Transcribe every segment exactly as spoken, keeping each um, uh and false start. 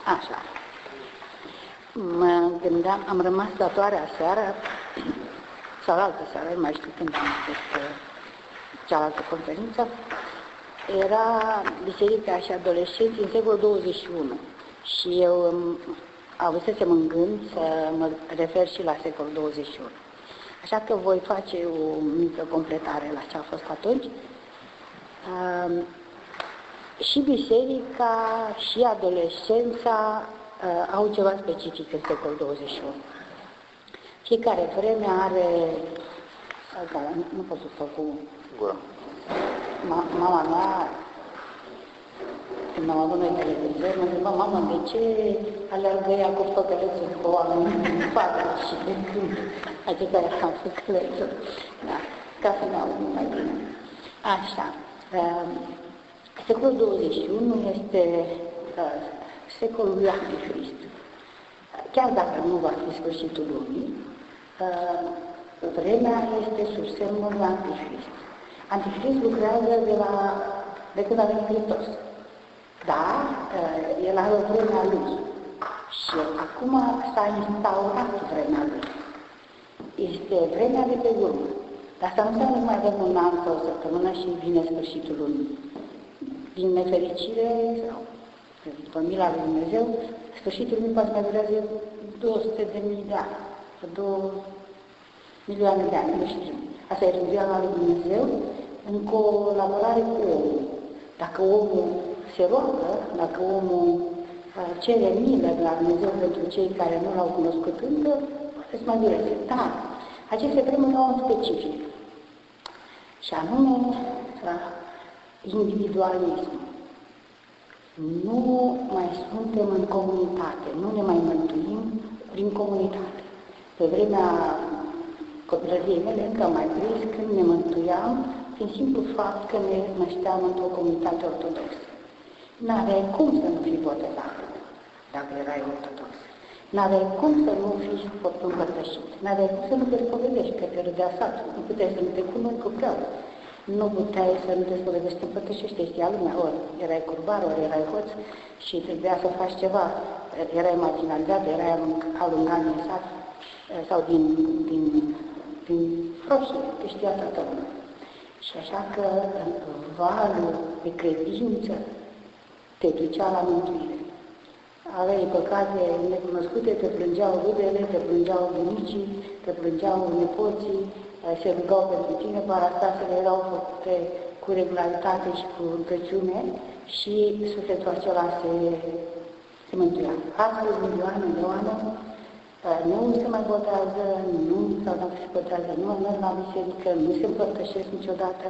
Așa. Mă gândeam, am rămas datoarea seară, sau altă seară, nu mai știu când am fost cealaltă conferință, era Biserica și adolescenții în secolul douăzeci și unu. Și eu avusesem în gând să mă refer și la secolul douăzeci și unu. Așa că voi face o mică completare la ce a fost atunci. Uh, și biserica și adolescența uh, au ceva specific în secolul douăzeci și unu. Fiecare vreme are... Uh, nu, nu pot să stau cu... Ma, mama mea, când am avut noi televizor, mă întreba, mamă, de ce alergă ea cu făcălețul cu oameni în față și de când? Acesta era făcălețul. Da, ca să ne auzim mai bine. Așa. Uh, secolul douăzeci și unu este uh, secolul lui Antichrist. Chiar dacă nu va fi sfârșitul lumii, uh, vremea este sub semnul lui Antichrist. Antichrist lucrează de, la, de când a venit Hristos. Dar uh, el are o vremea lui. Și acum s-a instaurat vremea lui. Este vremea de pe urmă. Dar asta nu înseamnă că mai avem un an sau o săptămână și vine sfârșitul lumii. Din nefericire, sau după mila lui Dumnezeu, sfârșitul lumii poate mai durează două sute de mii de ani, două milioane de ani, nu știu. Asta e rânduiala lui Dumnezeu în colaborare cu omul. Dacă omul se roagă, dacă omul cere milă de la Dumnezeu pentru cei care nu l-au cunoscut încă, poate să mai dureze. Dar aceste vremuri au un specific. Și anume individualism. Nu mai suntem în comunitate, nu ne mai mântuim prin comunitate. Pe vremea copilăriei mele încă mai prins când ne mântuiam prin simplu fapt că ne nășteam într-o comunitate ortodoxă. N-aveai cum să nu fii botezat dacă erai ortodox. N-aveai cum să nu fii împărtășit. N-aveai cum să nu te spovedești, că te râdea satul. Nu puteai să nu te cunoști cu preot. Nu puteai să nu te spovedești, te împărtășești, știa lumea. Ori erai curbar, ori erai hoț și trebuia să faci ceva. Erai marginalizat, erai alungat din sat sau din, din, din roșie, te știa toată lumea. Și așa că valul de credință te ducea la mântuire. Aveai păcate necunoscute, te plângeau rudele, te plângeau bunicii, te plângeau nepoții, se rugau pentru tine, parastasele erau făcute cu regularitate și cu rugăciune și sufletul acela se, se mântuia. Astăzi, milioane de oameni nu se mai botează, nu, sau dacă se botează, nu merg la biserică, nu se împărtășesc niciodată.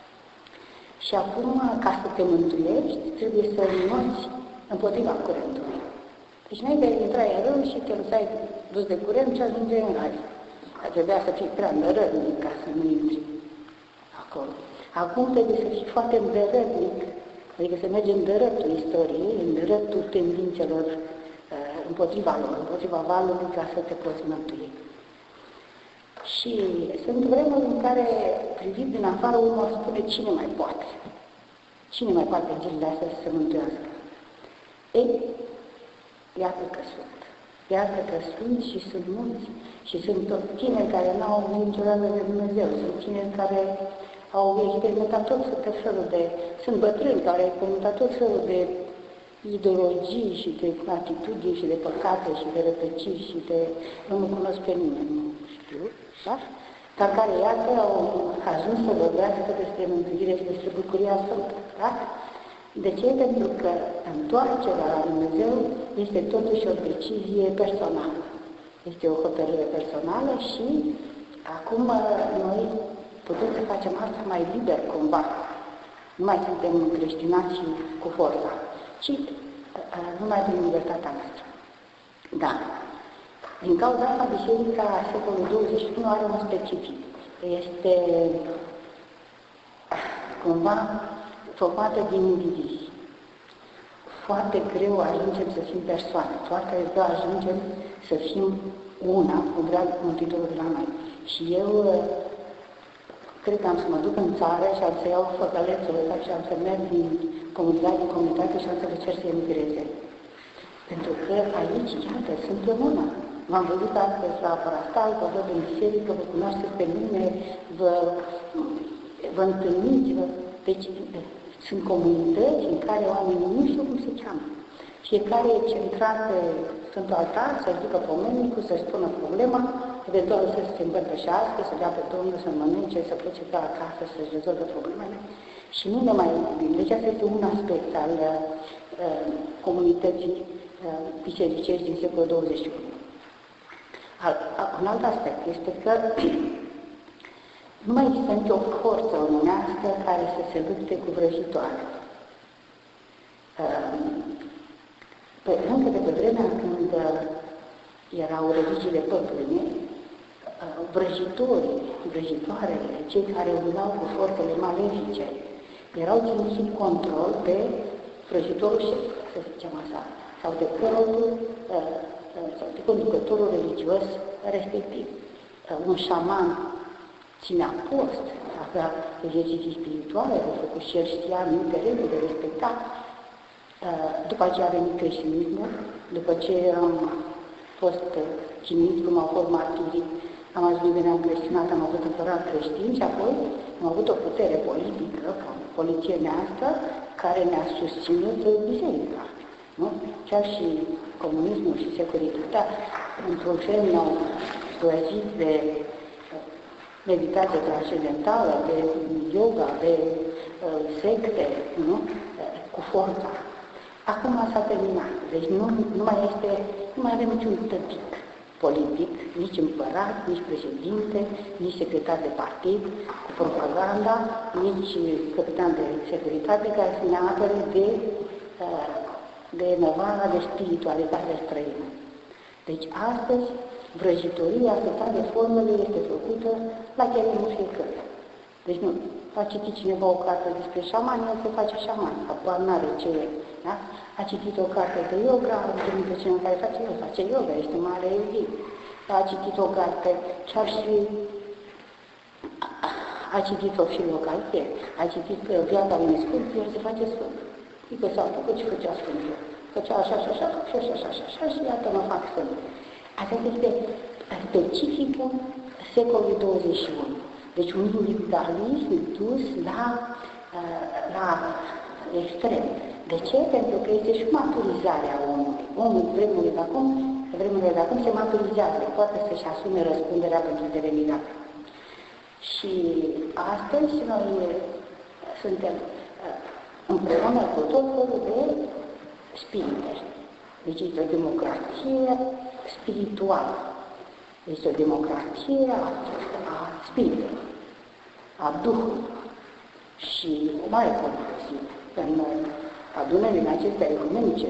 Și acum, ca să te mântuiești, trebuie să înnoți împotriva curentului. Deci n-ai de intrai în râu și te lăsai dus de curent și ajungeai în rai. Trebuia să fii prea îndărătnic ca să nu intri acolo. Acum trebuie să fii foarte îndărătnic, adică să mergi în dărătul istoriei, în dărătul tendințelor uh, împotriva lor, împotriva valului, ca să te poți mântui. Și sunt vremuri în care, privit din afară, omul spune cine mai poate. Cine mai poate în zilele astea să se mântuiască? Ei, iată că sunt. Iată că sunt și sunt mulți. Și sunt tot tineri care n-au auzit niciodată de Dumnezeu. Sunt tineri care au experimentat tot felul de... Sunt bătrâni care au experimentat tot felul de ideologii și de atitudini și de păcate și de rătăciri și de... Nu cunosc pe nimeni, nu știu, da? Dar care, iată, au ajuns să vorbească despre mântuire și despre bucuria sfântă, da? De ce? Pentru că întoarcerea la Dumnezeu este totuși o decizie personală. Este o hotărâre personală și acum noi putem să facem asta mai liber cumva. Nu mai suntem creștinați cu forța, ci numai din libertatea noastră. Da. Din cauza asta, Biserica secolului douăzeci și unu are un specific. Este cumva formată din indivizi. Foarte greu ajungem să fim persoane, foarte greu ajungem să fim una, cum vrea Mântuitorul de la noi. Și eu cred că am să mă duc în țară și am să iau făcălețul ăsta și am să merg din comunitate în comunitate și am să le cer să emigreze. Pentru că aici, iată, suntem una. V-am văzut astăzi la Parastal, vă văd în biserică, vă cunoașteți pe mine, vă, vă întâlniți, vă... Deci sunt comunități în care oamenii nu știu cum se cheamă. Fiecare e centrat pe Sfântul Altar, să-și ducă pomenicul, să-și spună problema, eventual să se împărtășească, să dea pe Domnul, să mănânce, să plece pe acasă, să-și rezolve problemele. Și nu ne mai iubim. Deci asta este un aspect al uh, comunității uh, bisericești din secolul douăzeci și unu. Al, un alt aspect este că nu mai există nicio forță omenească care să se lupte cu vrăjitoare. Uh, pe, încă de pe vremea când uh, erau religiile păpâne, uh, vrăjitorii, vrăjitoarele, cei care umlau cu forțele malefice, erau ținuți sub control pe vrăjitorul șef, să zicem așa, sau de preotul, uh, sau de conducătorul religios respectiv. Uh, un șaman ținea post, avea exerciții spirituale, de făcut și el știa anumite reguli de respectat. După aceea a venit creștinismul, după ce am fost chinuiți, cum au fost martirii, am ajuns, ne-am creștinat, am avut împărat creștin și apoi am avut o putere politică, polițienească, care ne-a susținut biserica. Nu? Chiar și comunismul și securitatea, într-un fel, ne-au păzit de meditație transcendentală, de yoga, de uh, secte, nu? Cu forța. Acum s-a terminat. Deci nu, nu mai este, nu mai avem niciun tătic politic, nici împărat, nici președinte, nici secretar de partid, cu propaganda, nici capitan de securitate care să ne apere de, de năvala, de spiritualitate străină. Deci astăzi, vrăjitoria, atâta de formele, este făcută la chiarul fiecare. Deci nu, a citit cineva o carte despre șamani, el se face șaman, apoi n-are ce, da? A citit o carte de yoga, a întâlnit pe cineva care face yoga, face yoga, este mare iubit. A citit o carte, chiar și a citit o filocarte, a citit viața unui sfânt, el se face sfânt. Adică s-a făcut și făcea sfântul. Făcea așa și așa, și așa și așa, așa, și iată mă fac sfânt. Asta este specificul secolului douăzeci și unu. Deci un individualism dus la, la extrem. De ce? Pentru că este și maturizarea omului. Omul, vremurile de acum, vremurile de acum se maturizează, poate să-și asume răspunderea pentru devenirea. Și astăzi noi suntem împreună cu tot felul de spirite. Deci este o democrație spirituală. Este o democrație a, a spiritului, a Duhului. Și o mare concluzie în adunările acestea ecumenice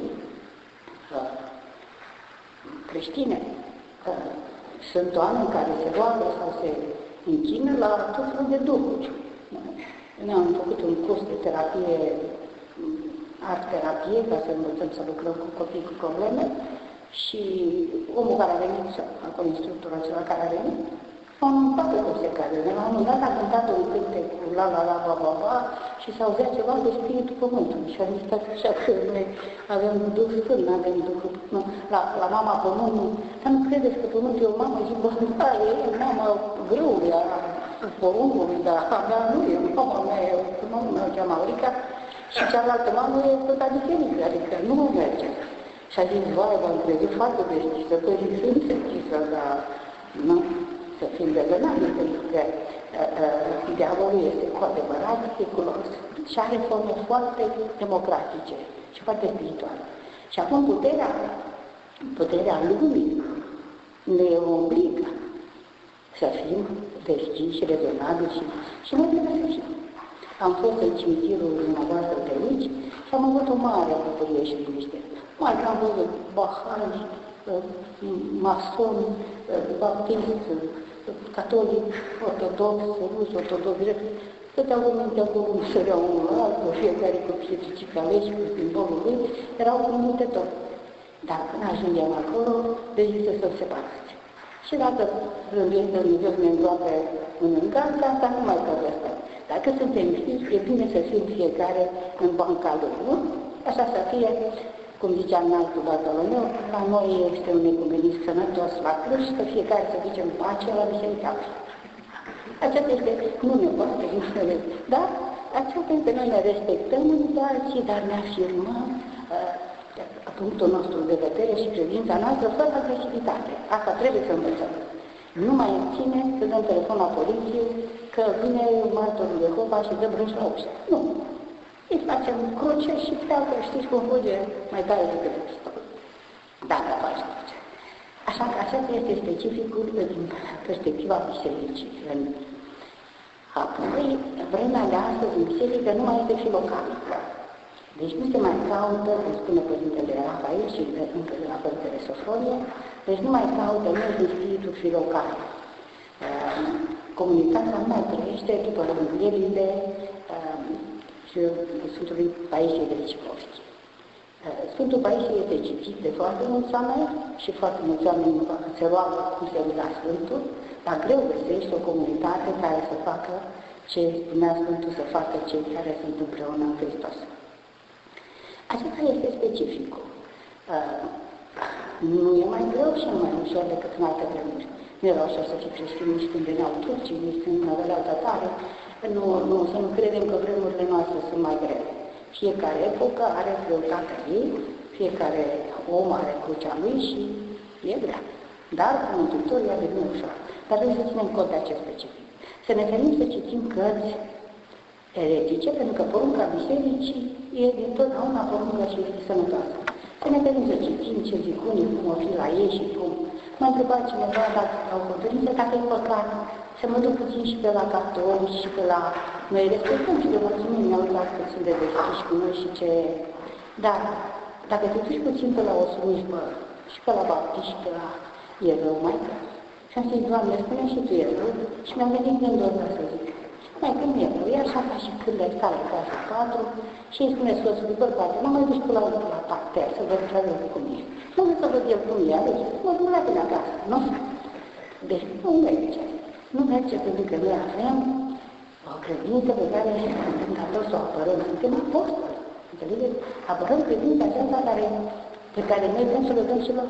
creștine sunt oameni care se roagă sau se închină la tot felul de duhuri. Noi am făcut un curs de terapie, art-terapie, ca să învățăm să lucrăm cu copii cu probleme. Și omul care a venit, acolo instructorul acela care a venit, am toate cum se cade. La un moment dat a cântat un cântec cu la la la ba ba ba și s-a auzit ceva de spiritul pământului. Și a zis așa că noi avem Duh Sfânt, nu avem Duhul nu, la, la mama pământului. Dar nu credeți că pământul e o mamă? Zic, bă, da, e mama grâului, a porumbului, dar a mea nu e, mama mea e, mama mea o cheamă Aurica și cealaltă mamă e total diferită, adică nu merge. Și a zis, vai, v-am crezut foarte deschisă, că sunt deschisă, dar nu, să fim rezonabili, pentru că uh, uh, diavolul este cu adevărat seculos și are forme foarte democratice și foarte spirituale. Și acum puterea, puterea lumii ne obligă să fim deschiși, rezonabili și, și noi trebuie să fim. Am fost în cimitirul dumneavoastră de aici și am avut o mare bucurie și liniște. Mai că am văzut bahari, masoni, baptisti, catolic, ortodox, rus, ortodox, grec, stăteau oameni de acolo, nu săreau unul la altul, fiecare cu pietricica legi, cu simbolul lui, erau unite tot. Dar când ajungem acolo, deziște să se separați. Și dacă rânduiesc de Dumnezeu ne îngroape în înganță, asta nu mai trebuie să stăm. Dacă suntem fiți, e bine să fim fiecare în banca lui, nu? Așa să fie cum zicea înaltul Bartolomeu, la noi este un ecumenism sănătos la Cluj, că fiecare să ducem pace la biserica. Aceasta este, nu ne poate, nu ne dar aceasta este, noi ne respectăm unii pe alții, dar ne afirmăm uh, punctul nostru de vedere și credința noastră fără agresivitate. Asta trebuie să învățăm. Nu mai ține să dăm telefon la poliție că vine martorul Jehova și dă brânci la ușă. Nu. Îi facem cruce și pleacă, știți cum fuge mai tare decât pistol. Dacă faci cruce. Așa că acesta este specificul din perspectiva bisericii. Apoi, vremea de astăzi în biserică nu mai este filocalică. Deci nu se mai caută, cum spune Părintele Rafael și încă de la Părintele Sofronie, deci nu mai caută mult în spiritul filocal. Comunitatea nu mai trăiește după rânduielile Sfântului Paisie de Ricicovski. Sfântul Paisie este citit de foarte mulți oameni și foarte mulți oameni se roagă cum se ruga Sfântul, dar greu găsește o comunitate care să facă ce spunea Sfântul să facă cei care sunt împreună în Hristos. Acesta este specificul. Nu e mai greu și nu mai ușor decât în alte vremuri. Nu era ușor să fii creștin nici când veneau turcii, nici când năvăleau tătare. Nu, nu, să nu credem că vremurile noastre sunt mai grele. Fiecare epocă are greutatea ei, fiecare om are crucea lui și e grea. Dar Mântuitorul i-a devenit ușor. Dar trebuie să ținem cont de acest specific. Să ne ferim să citim cărți eretice, pentru că porunca bisericii e dintotdeauna porunca și este sănătoasă. Să ne ferim să citim ce zic unii, cum o fi la ei și cum. M-a întrebat cineva dacă au conferință, dacă e păcat, să mă duc puțin și pe la catolici și pe la... Noi respectăm și de mulțumim, ne-au luat că sunt de deschiși cu noi și ce... Dar, dacă te duci puțin pe la o slujbă și pe la baptiști și pe la... E rău, mai că. Și am zis, Doamne, spune și Tu e rău. Și mi-am venit gândul ăsta să zic. Mai când e rău, e așa ca și când ai stat la casă patru și îi spune soțului, bărbatul, nu mai duci pe la urmă la parter, să văd la rău cum e. Nu vreau să văd el cum e, alegi, mă duc la tine acasă, nu? Deci nu merge. Nu merge pentru că noi avem o credință pe care suntem datori să o apărăm. Suntem apostoli. Înțelegeți? Apărăm credința aceasta care, pe care noi vrem să le dăm și lor.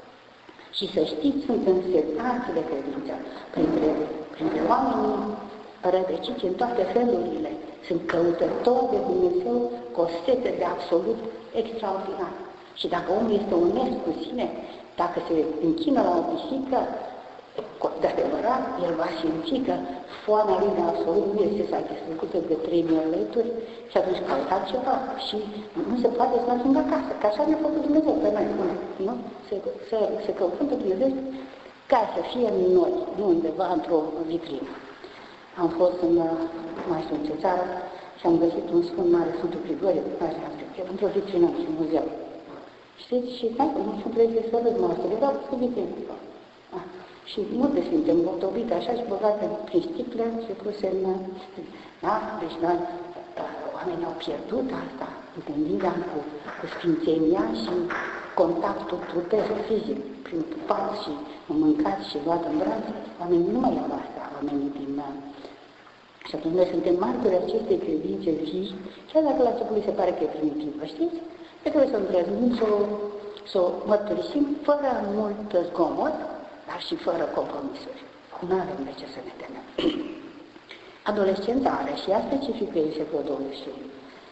Și să știți, sunt însetați de credință. Printre, printre oamenii rădăciți în toate felurile, sunt căutători de Dumnezeu cu o sete de absolut extraordinar. Și dacă omul este onest cu sine, dacă se închină la o pisică, de adevărat, el va simți că foamea lui de absolut nu este satisfăcută de trei mii de litri și atunci căutat ceva și nu se poate să ajungă acasă, că așa ne-a făcut Dumnezeu pe noi, nu? Se, se, se căutăm pe Dumnezeu ca să fie în noi, nu undeva într-o vitrină. Am fost în mai sunt ce țară și am găsit un sfânt mare, Sfântul Grigorie, într-o vitrină și în muzeu. Știți? Și da, nu sunt trei sfărări noastre, erau cu vitrină. Și multe sfinte îmbotobite așa și băgate prin sticle și puse în... Da? Deci noi, oamenii au pierdut asta, întâlnirea cu, cu sfințenia și contactul trupesc, fizic, prin pupat și mâncat și luat în brațe. Oamenii nu mai au asta, oamenii din... Și atunci noi suntem martori acestei credințe vii, chiar dacă la început se pare că e primitivă, știți? Că trebuie să îndrăznim, să o, să o mărturisim fără mult zgomot, dar și fără compromisuri. Nu avem de ce să ne temem. Adolescența are și ea specifică în secolul douăzeci și unu.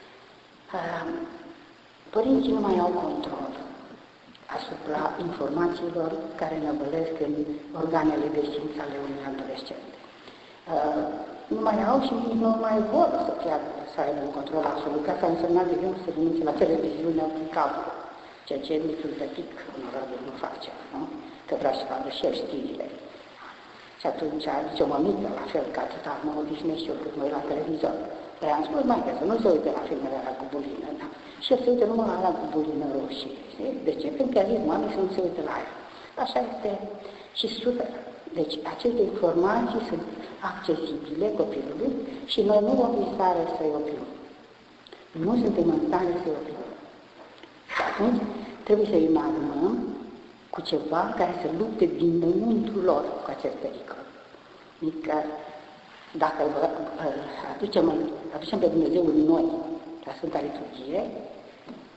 Părinții nu mai au control asupra informațiilor care năvălesc în organele de știință ale unui adolescent. Nu mai au și nici nu mai vor să chiar să aibă un control absolut. Asta a însemnat, de exemplu, să renunțe la televiziunea prin cablu, ceea ce niciun tătic în orabil nu face, nu? Că vrea să vadă și el știrile. Și atunci zice o mămică, la fel, că atâta mă odihnesc și eu cât mă uit la televizor. Dar am spus, mai că să nu se uite la filmele alea cu bulină, da? Și el se uite numai la alea cu bulină roșie. De ce? Pentru că a zis mami să nu se uite la ea. Așa este și super. Deci aceste informații sunt accesibile copilului și noi nu vom fi în stare să-i oprim. Nu suntem în stare să-i oprim. Și atunci trebuie să-i înarmăm cu ceva care să lupte dinăuntru lor cu acest pericol. Adică, dacă aducem, aducem pe Dumnezeu în noi, la Sfânta Liturghie,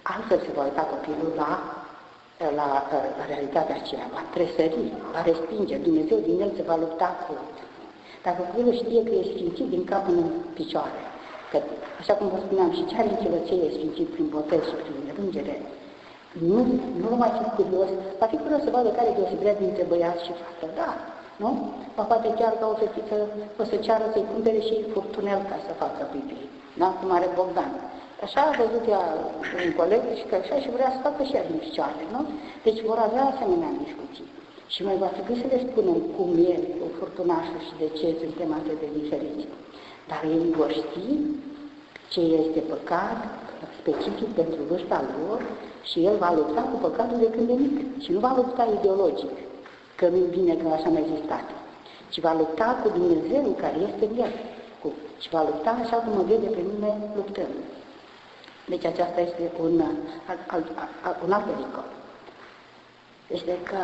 altfel se va uita copilul la, la, la realitatea aceea, va tresări, va respinge, Dumnezeu din el se va lupta cu. Dacă copilul știe că e sfințit din cap până în picioare, că, așa cum vă spuneam, și cea din călățenie e sfințit prin botez și prin rângere, nu, nu mai fi curios, va fi curios să vadă care e deosebirea dintre băiat și fată, da, nu? Va poate chiar ca o fetiță o să ceară să-i cumpere și furtunel ca să facă pipi, da? Cum are Bogdan. Așa a văzut ea un coleg și că așa și vrea să facă și ea din picioare, nu? Deci vor avea asemenea discuții. Și noi va trebui să le spunem cum e cu furtunașul și de ce suntem atât de diferiți. Dar ei vor ști ce este păcat specific pentru vârsta lor și el va lupta cu păcatul de când de mic. Și nu va lupta ideologic, că nu-i bine că așa mai existat, ci va lupta cu Dumnezeu care este în el. Cu, și va lupta așa cum mă vede pe mine luptând. Deci aceasta este un, alt, alt, un alt pericol. Este că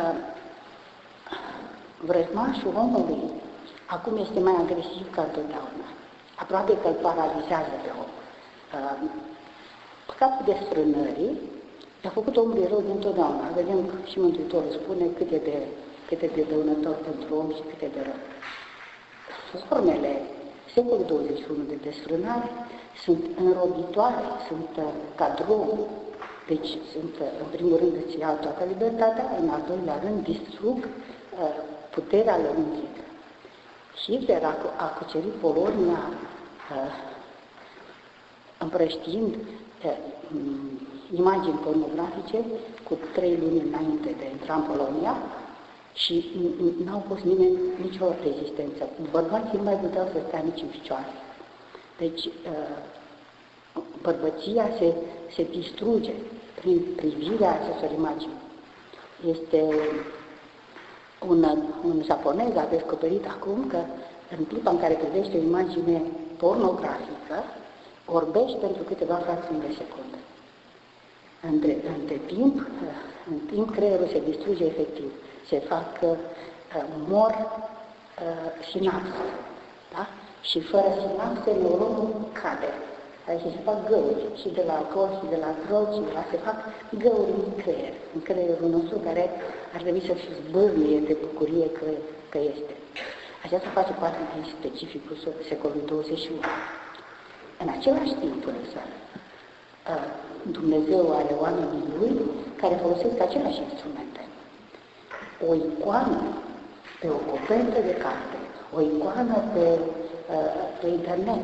vrăjmașul omului acum este mai agresiv ca întotdeauna. Aproape că îl paralizează pe om. Păcatul desfrânării a făcut omului rău dintotdeauna. Vedem că și Mântuitorul spune cât e de, cât e de dăunător pentru om și cât e de rău. Formele secolului douăzeci și unu de desfrânare sunt înrobitoare, sunt uh, ca drum. Deci sunt, uh, în primul rând, îți iau toată libertatea, în al doilea rând, distrug uh, puterea lăuntrică. Hitler a, a cucerit Polonia uh, împrăștiind uh, imagini pornografice cu trei luni înainte de a intra în Polonia și n-au fost nimeni nicio rezistență. Bărbații nu mai puteau să stea nici în picioare. Deci uh, bărbăția se, se distruge prin privirea acestor imagini. Este un, un japonez a descoperit acum că în clipa în care privește o imagine pornografică, orbește pentru câteva fracțiuni de secundă. Între, între timp, în timp creierul se distruge efectiv, se fac uh, mor uh, sinapse, da? Și fără sinapse neuronul cade. Adică se fac găuri și de la alcool și de la drog și de la se fac găuri în creier, în creierul nostru care ar trebui să fie zbârnie de bucurie că, că este. Aceasta face parte din specificul secolului douăzeci și unu. În același timp însă, Dumnezeu are oamenii Lui care folosesc aceleași instrumente. O icoană pe o copertă de carte, o icoană pe, pe internet.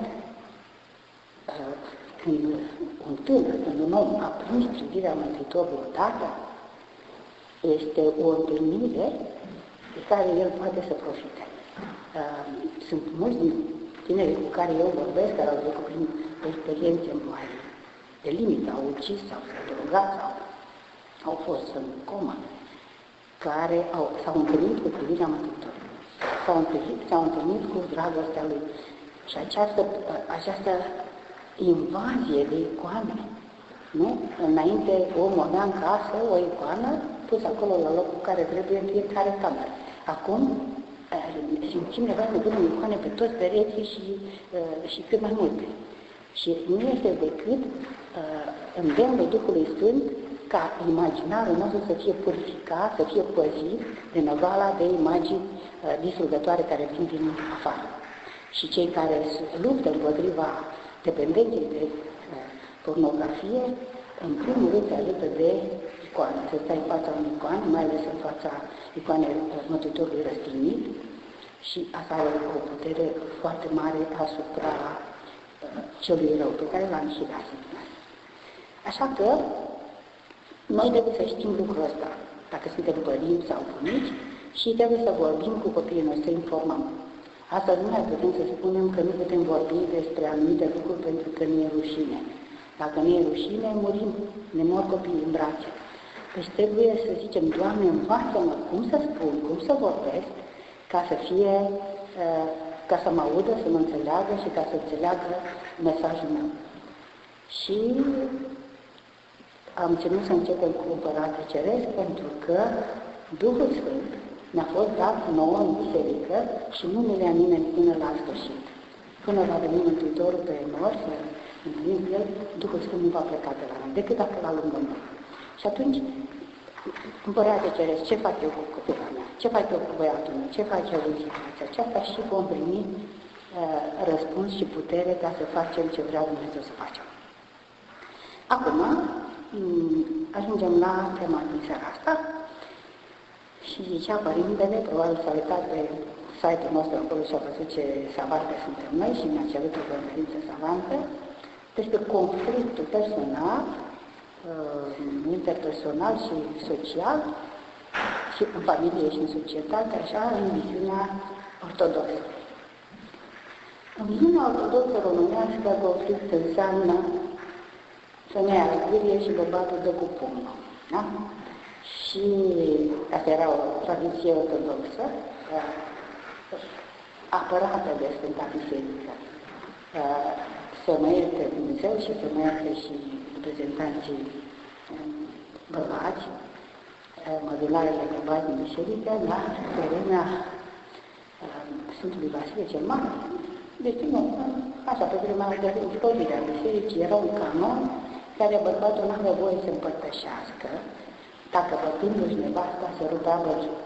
Când un tânăr, când un om a prins privirea Mântuitorului odată, este o întâlnire de care el poate să profite. Sunt mulți din tinerii cu care eu vorbesc, care au trecut prin experiențe mai de limită, au ucis sau s-au drogat sau au fost în comă, care au, s-au întâlnit cu privirea Mântuitorului, s-au întâlnit, s-au întâlnit cu dragostea Lui. Și această, această invazie de icoane, nu? Înainte omul avea în casă o icoană pus acolo la locul care trebuie în fiecare cameră. Acum simțim nevoia să punem icoane pe toți pereții și, și cât mai multe. Și nu este decât uh, îndemnul Duhului Sfânt ca imaginarul nostru să fie purificat, să fie păzit de năvala de imagini uh, distrugătoare care vin din afară. Și cei care luptă împotriva dependenței de uh, pornografie, în primul rând se ajută de icoane. Să stai în fața unui icoane, mai ales în fața icoanei uh, Mântuitorului răstignit, și asta are o putere foarte mare asupra celui rău pe care l-am și dat. Așa că noi trebuie să știm lucrul ăsta, dacă suntem părinți sau bunici, și trebuie să vorbim cu copiii noștri, să informăm. Astăzi nu mai putem să spunem că nu putem vorbi despre anumite lucruri pentru că nu e rușine. Dacă nu e rușine, murim, ne mor copiii în brațe. Deci trebuie să zicem, Doamne, învață-mă cum să spun, cum să vorbesc, ca să fie uh, ca să mă audă, să mă înțeleagă și ca să înțeleagă mesajul meu. Și am ținut să începem cu Împăratul Ceresc pentru că Duhul Sfânt ne-a fost dat nouă în biserică și nu ne le-a nimeni până la sfârșit. Până va veni Mântuitorul pe nori să întâlnim cu el, Duhul Sfânt nu va pleca de la noi, decât dacă îl alungăm noi. Și atunci, Împărate Ceresc, ce fac eu cu copila mea? Ce fac eu cu băiatul meu? Ce fac eu în situația aceasta? Și vom primi uh, răspuns și putere ca să facem ce vrea Dumnezeu să facem. Acum, ajungem la tema din seara asta și zicea Părintele, probabil s-a uitat pe site-ul nostru acolo și a văzut ce savante suntem noi și mi-a cerut o conferință savantă despre conflictul personal, interpersonal și social și în familie și în societate, așa, în viziunea ortodoxă. În viziunea ortodoxă românească, conflict înseamnă femeia zgârie și bărbatul dă cu pumnul. Da? Și asta era o tradiție ortodoxă, apărată de Sfânta Biserică. Să mă ierte Dumnezeu și să mă ierte și reprezentanții bărbați, mădularele bărbați din biserică, la vremea Sfântului Vasile cel Mare. Deci, nu, așa, pe vremea de înflorirea bisericii era un canon care bărbatul nu avea voie să împărtășească dacă bătându-și nevasta se rupea văzut.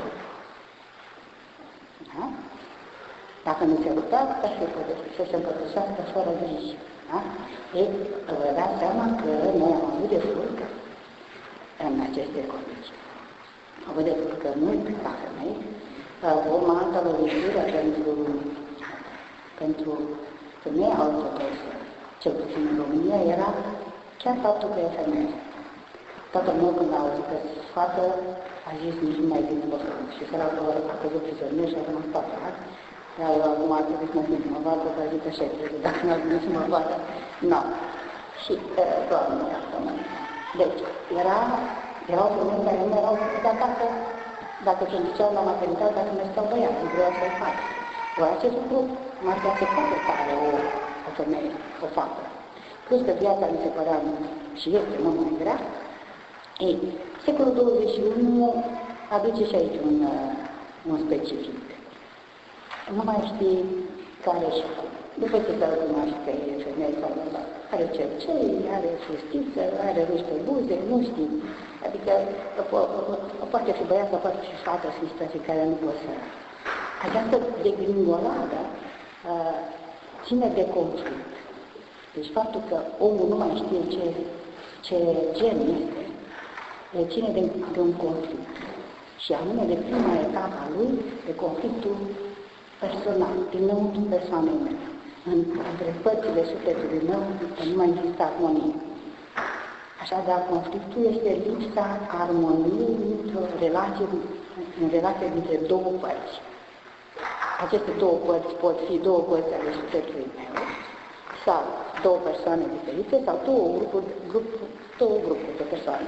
Da? Dacă nu se rupea, să se împărtășească fără grijă. Da? Ei, vă dați seama că noi am avut de furcă în aceste condiții. Am avut de furcă mult ca femei, o altă lovitură pentru, pentru femeia ortodoxă, cel puțin în România, era chiar faptul că e femeie. Toată lumea când a auzit că fată, a zis nici nu mai bine vă făcut. Și să a căzut prizonier și a rămas papat. Dar acum ar trebui să mă fiu mă vadă, dar zic așa, trebuie, dacă nu ar trebui să mă vadă. Nu. Și, doamne, iartă-mă. Deci, era, erau femei care nu erau făcute acasă, dacă se duceau la maternitate, dacă nu stau băiați, vreau să-i fac. Ori acest lucru marca se poate tare o, o femeie, o fată. Plus că viața mi se părea și este mult mai grea. Ei, secolul douăzeci și unu aduce și aici un, un specific. Nu mai știi care și cum. După ce s-a recunoaște că e femeie sau bărbat, are cercei, are fustiță, are ruși pe buze, nu știi. Adică po- po- poate fi băiat sau poate fi fată, sunt situații care nu pot să... Această degringoladă uh, ține de conflict. Deci faptul că omul nu mai știe ce, ce gen este, ține de, de un conflict. Și anume de prima etapă a lui, de conflictul personal, dinăuntru persoanei mele. În, între părțile sufletului meu nu mai există armonie. Așadar, conflictul este lipsa armoniei într-o relație, în relație dintre două părți. Aceste două părți pot fi două părți ale sufletului meu, sau două persoane diferite, sau două grupuri, grup, două grupuri de persoane.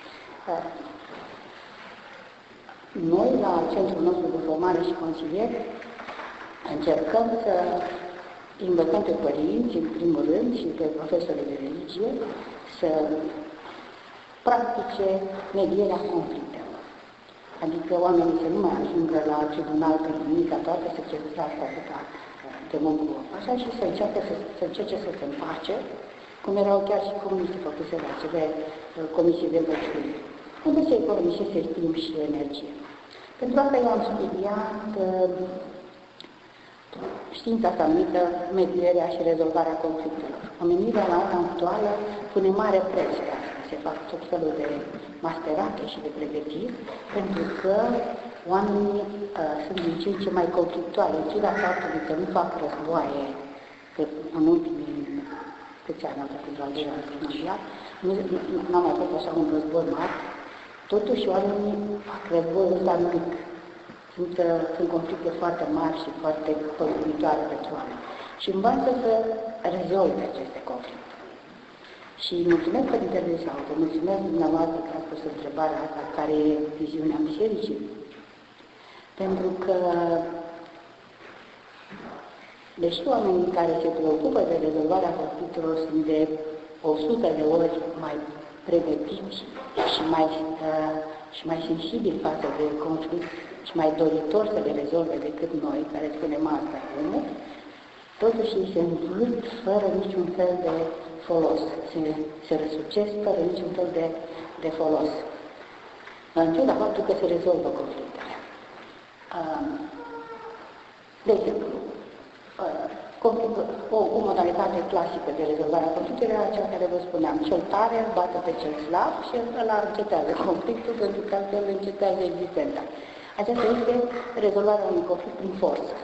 Noi, la Centrul nostru de formare și consilier, încercăm să învățăm pe părinți, în primul rând, și pe profesorii de religie, să practice medierea conflictelor. Adică oamenii să nu mai ajungă la tribunal pe nimica toată, să cheltuiască atâta de muncă așa și să încerce să, să încerce să se împace, cum erau chiar și comuniștii făcuse la acele comisii de învățământ. Unde se economiseze timp și energie. Pentru asta eu am studiat uh, știința asta numită medierea și rezolvarea conflictelor. Omenirea la ora actuală pune mare preț pe asta. Se fac tot felul de masterate și de pregătiri, pentru că oamenii uh, sunt din ce în ce mai conflictuali, în ciuda faptului că nu fac războaie, că în ultimii câți ani au trecut la al doilea război mondial, nu am mai fost așa un război mare, totuși oamenii fac războiul ăsta mic. Sunt, sunt conflicte foarte mari și foarte păguitoare pentru oameni. Și învață să rezolve aceste conflicte. Și mulțumesc Părintele sau vă mulțumesc dumneavoastră că ați pus întrebarea asta, care e viziunea bisericii. Pentru că, deși oamenii care se preocupă de rezolvarea conflictelor sunt de o sută de ori mai pregătiți și mai, uh, și mai sensibili față de conflict și mai doritori să le rezolve decât noi, care spunem asta, nu? totuși ei se învârt fără niciun fel de folos, se, se răsucesc fără niciun fel de, de folos. În ciuda faptul că se rezolvă conflictele. De exemplu, o, o modalitate clasică de rezolvare a conflictelor era cea care vă spuneam, cel tare îl bate pe cel slab și ăla încetează conflictul pentru că altfel încetează existența. Aceasta este rezolvarea unui conflict prin forță.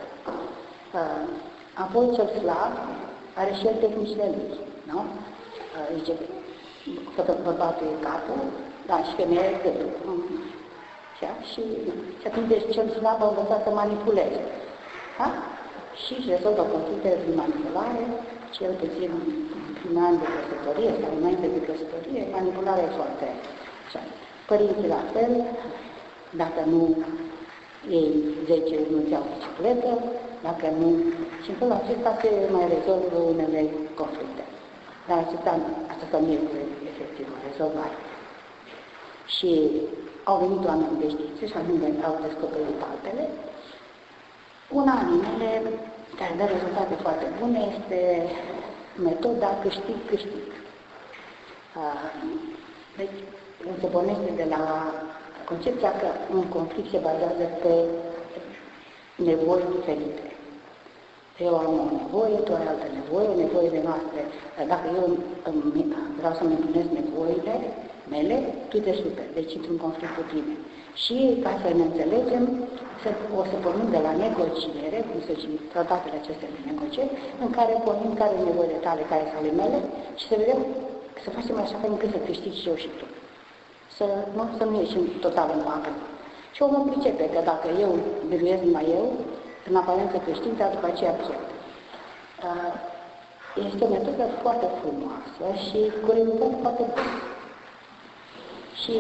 Apoi cel slab are și el tehnicile lui, nu? Zice, bărbatul e capul, da, și femeia e gândul. Și, și atunci deci, cel slab a învățat să manipuleze. Da? Și își rezolvă conflictele prin manipulare, cel puțin prin ani de căsătorie sau înainte de căsătorie, manipularea e foarte așa. Părinții la fel, dacă nu ei zece nu-ți iau bicicletă, dacă nu, și în felul acesta se mai rezolvă unele conflicte. Dar acesta, acesta nu este efectiv o rezolvare. Și au venit oameni de știință și au descoperit altele. Una dintre care dă rezultate foarte bune este metoda câștig-câștig. Deci, se pornește de la concepția că un conflict se bazează pe nevoi diferite. Eu am o nevoie, tu ai altă nevoie, nevoile noastre. Dacă eu vreau să-mi împlinesc nevoile mele, tu te superi, deci într-un conflict cu tine. Și ca să ne înțelegem, o să pornim de la negociere, cum se zice tratatele acestea de negocieri, în care pornim care sunt nevoile tale, care sunt ale mele, și să vedem, să facem așa fel încât să câștigi și eu și tu. Să nu, să nu ieșim total în bancă. Și omul pricepe că dacă eu biruiesc numai eu, în aparență câștig, dar după aceea pierd. Este o metodă foarte frumoasă și cu rezultat foarte bun. Și,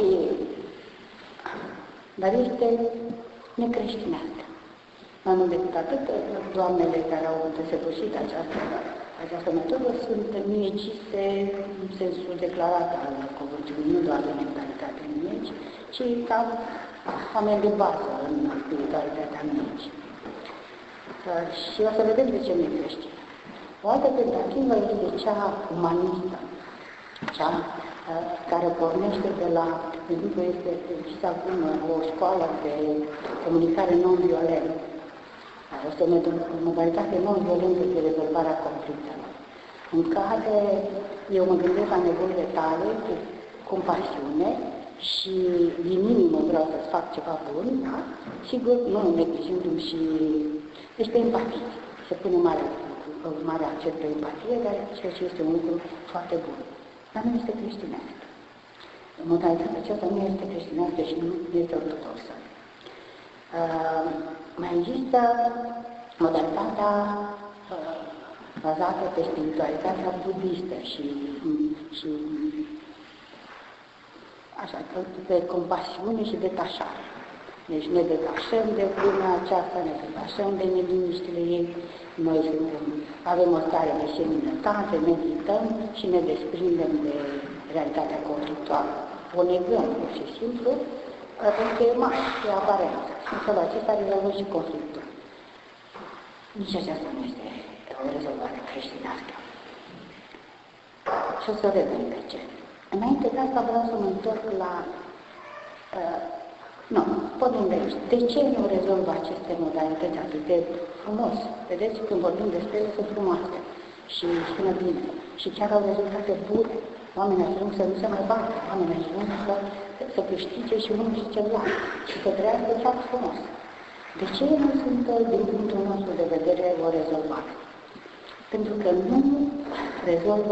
dar este necreștinească. Mai mult decât atât, doamnele care au desăvârșit această, această metodă sunt mieciste în sensul declarat al cuvântului, nu doar de mentalitate mieci, ci ca oameni de bază în spiritualitatea mieci. Și o să vedem de ce nu e creștin. O altă tentativă este cea umanistă, cea care pornește de la, de exemplu, este și acum o școală de comunicare non-violentă. Este o modalitate non-violentă de rezolvarea conflictelor, în care eu mă gândesc la nevoile tale cu compasiune și din inimă vreau să-ți fac ceva bun, da? Sigur, nu neglijându-mi și... Deci pe empatie. Se pune mare, mare accent pe empatie, dar ceea ce este un lucru foarte bun. Dar nu este creștinească. Modalitatea aceasta nu este creștinească și nu este ortodoxă. Uh, mai există modalitatea uh, bazată pe spiritualitatea budistă și, și așa, pe compasiune și detașare. Deci ne detașăm de lumea aceasta, ne detașăm de neliniștile ei, noi suntem, avem o stare de seminătate, medităm și ne desprindem de realitatea conflictuală. O negăm, pur și simplu, pentru că e mare, e aparență. Și în felul acesta rezolvăm și conflictul. Nici aceasta nu este o rezolvare creștinească. Și o să vedem de ce. Înainte de asta vreau să mă întorc la... Uh, nu, pornim de aici. De ce nu rezolvă aceste modalități atât de frumos? Vedeți, când vorbim despre ele, sunt frumoase și sună bine. Și chiar au rezultate bune. Oamenii ajung să nu se mai bată, oamenii ajung să, să câștige și unul și celălalt și să trăiască chiar frumos. De ce nu sunt, din punctul nostru de vedere, o rezolvare? Pentru că nu rezolvă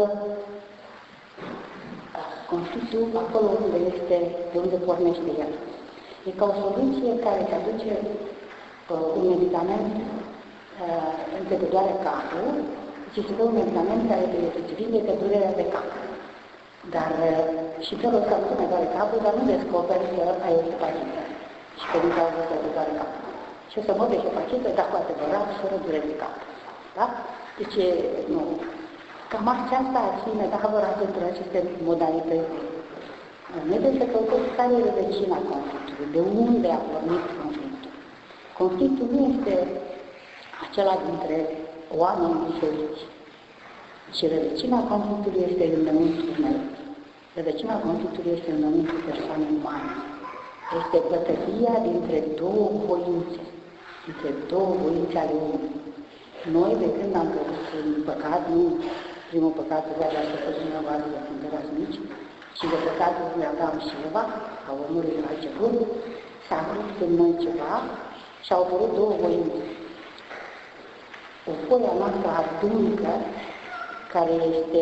conflictul acolo unde este, de unde pornește el. E ca o soluție care te aduce uh, un medicament uh, între te doare capul, și se dă un medicament care te vindecă durerea de cap. Dar uh, și felul ăsta nu mai doare capul, dar nu descoperi că ai o hepatită și că din cauza asta te doare capul. Și o să mă de hepatită, dar cu adevărat, fără durere de cap. Da? Deci, nu. Cam aceasta ar fi metafora pentru aceste modalități. Noi trebuie să căutăm care e rădăcina conflictului, de unde a pornit conflictul. Conflictul nu este acela dintre oameni diferiți. Și rădăcina conflictului este înăuntru meu. Rădăcina conflictului este înăuntru persoanei umane. Este bătălia dintre două voințe, dintre două voințe ale omului. Noi, de când am căzut în păcat, nu primul păcat pe care l-ați făcut dumneavoastră când erați mici, și de păcatul lui Adam și Eva, a omului de la început, s-a rupt în noi ceva și au apărut două voințe. O voia noastră adâncă, care este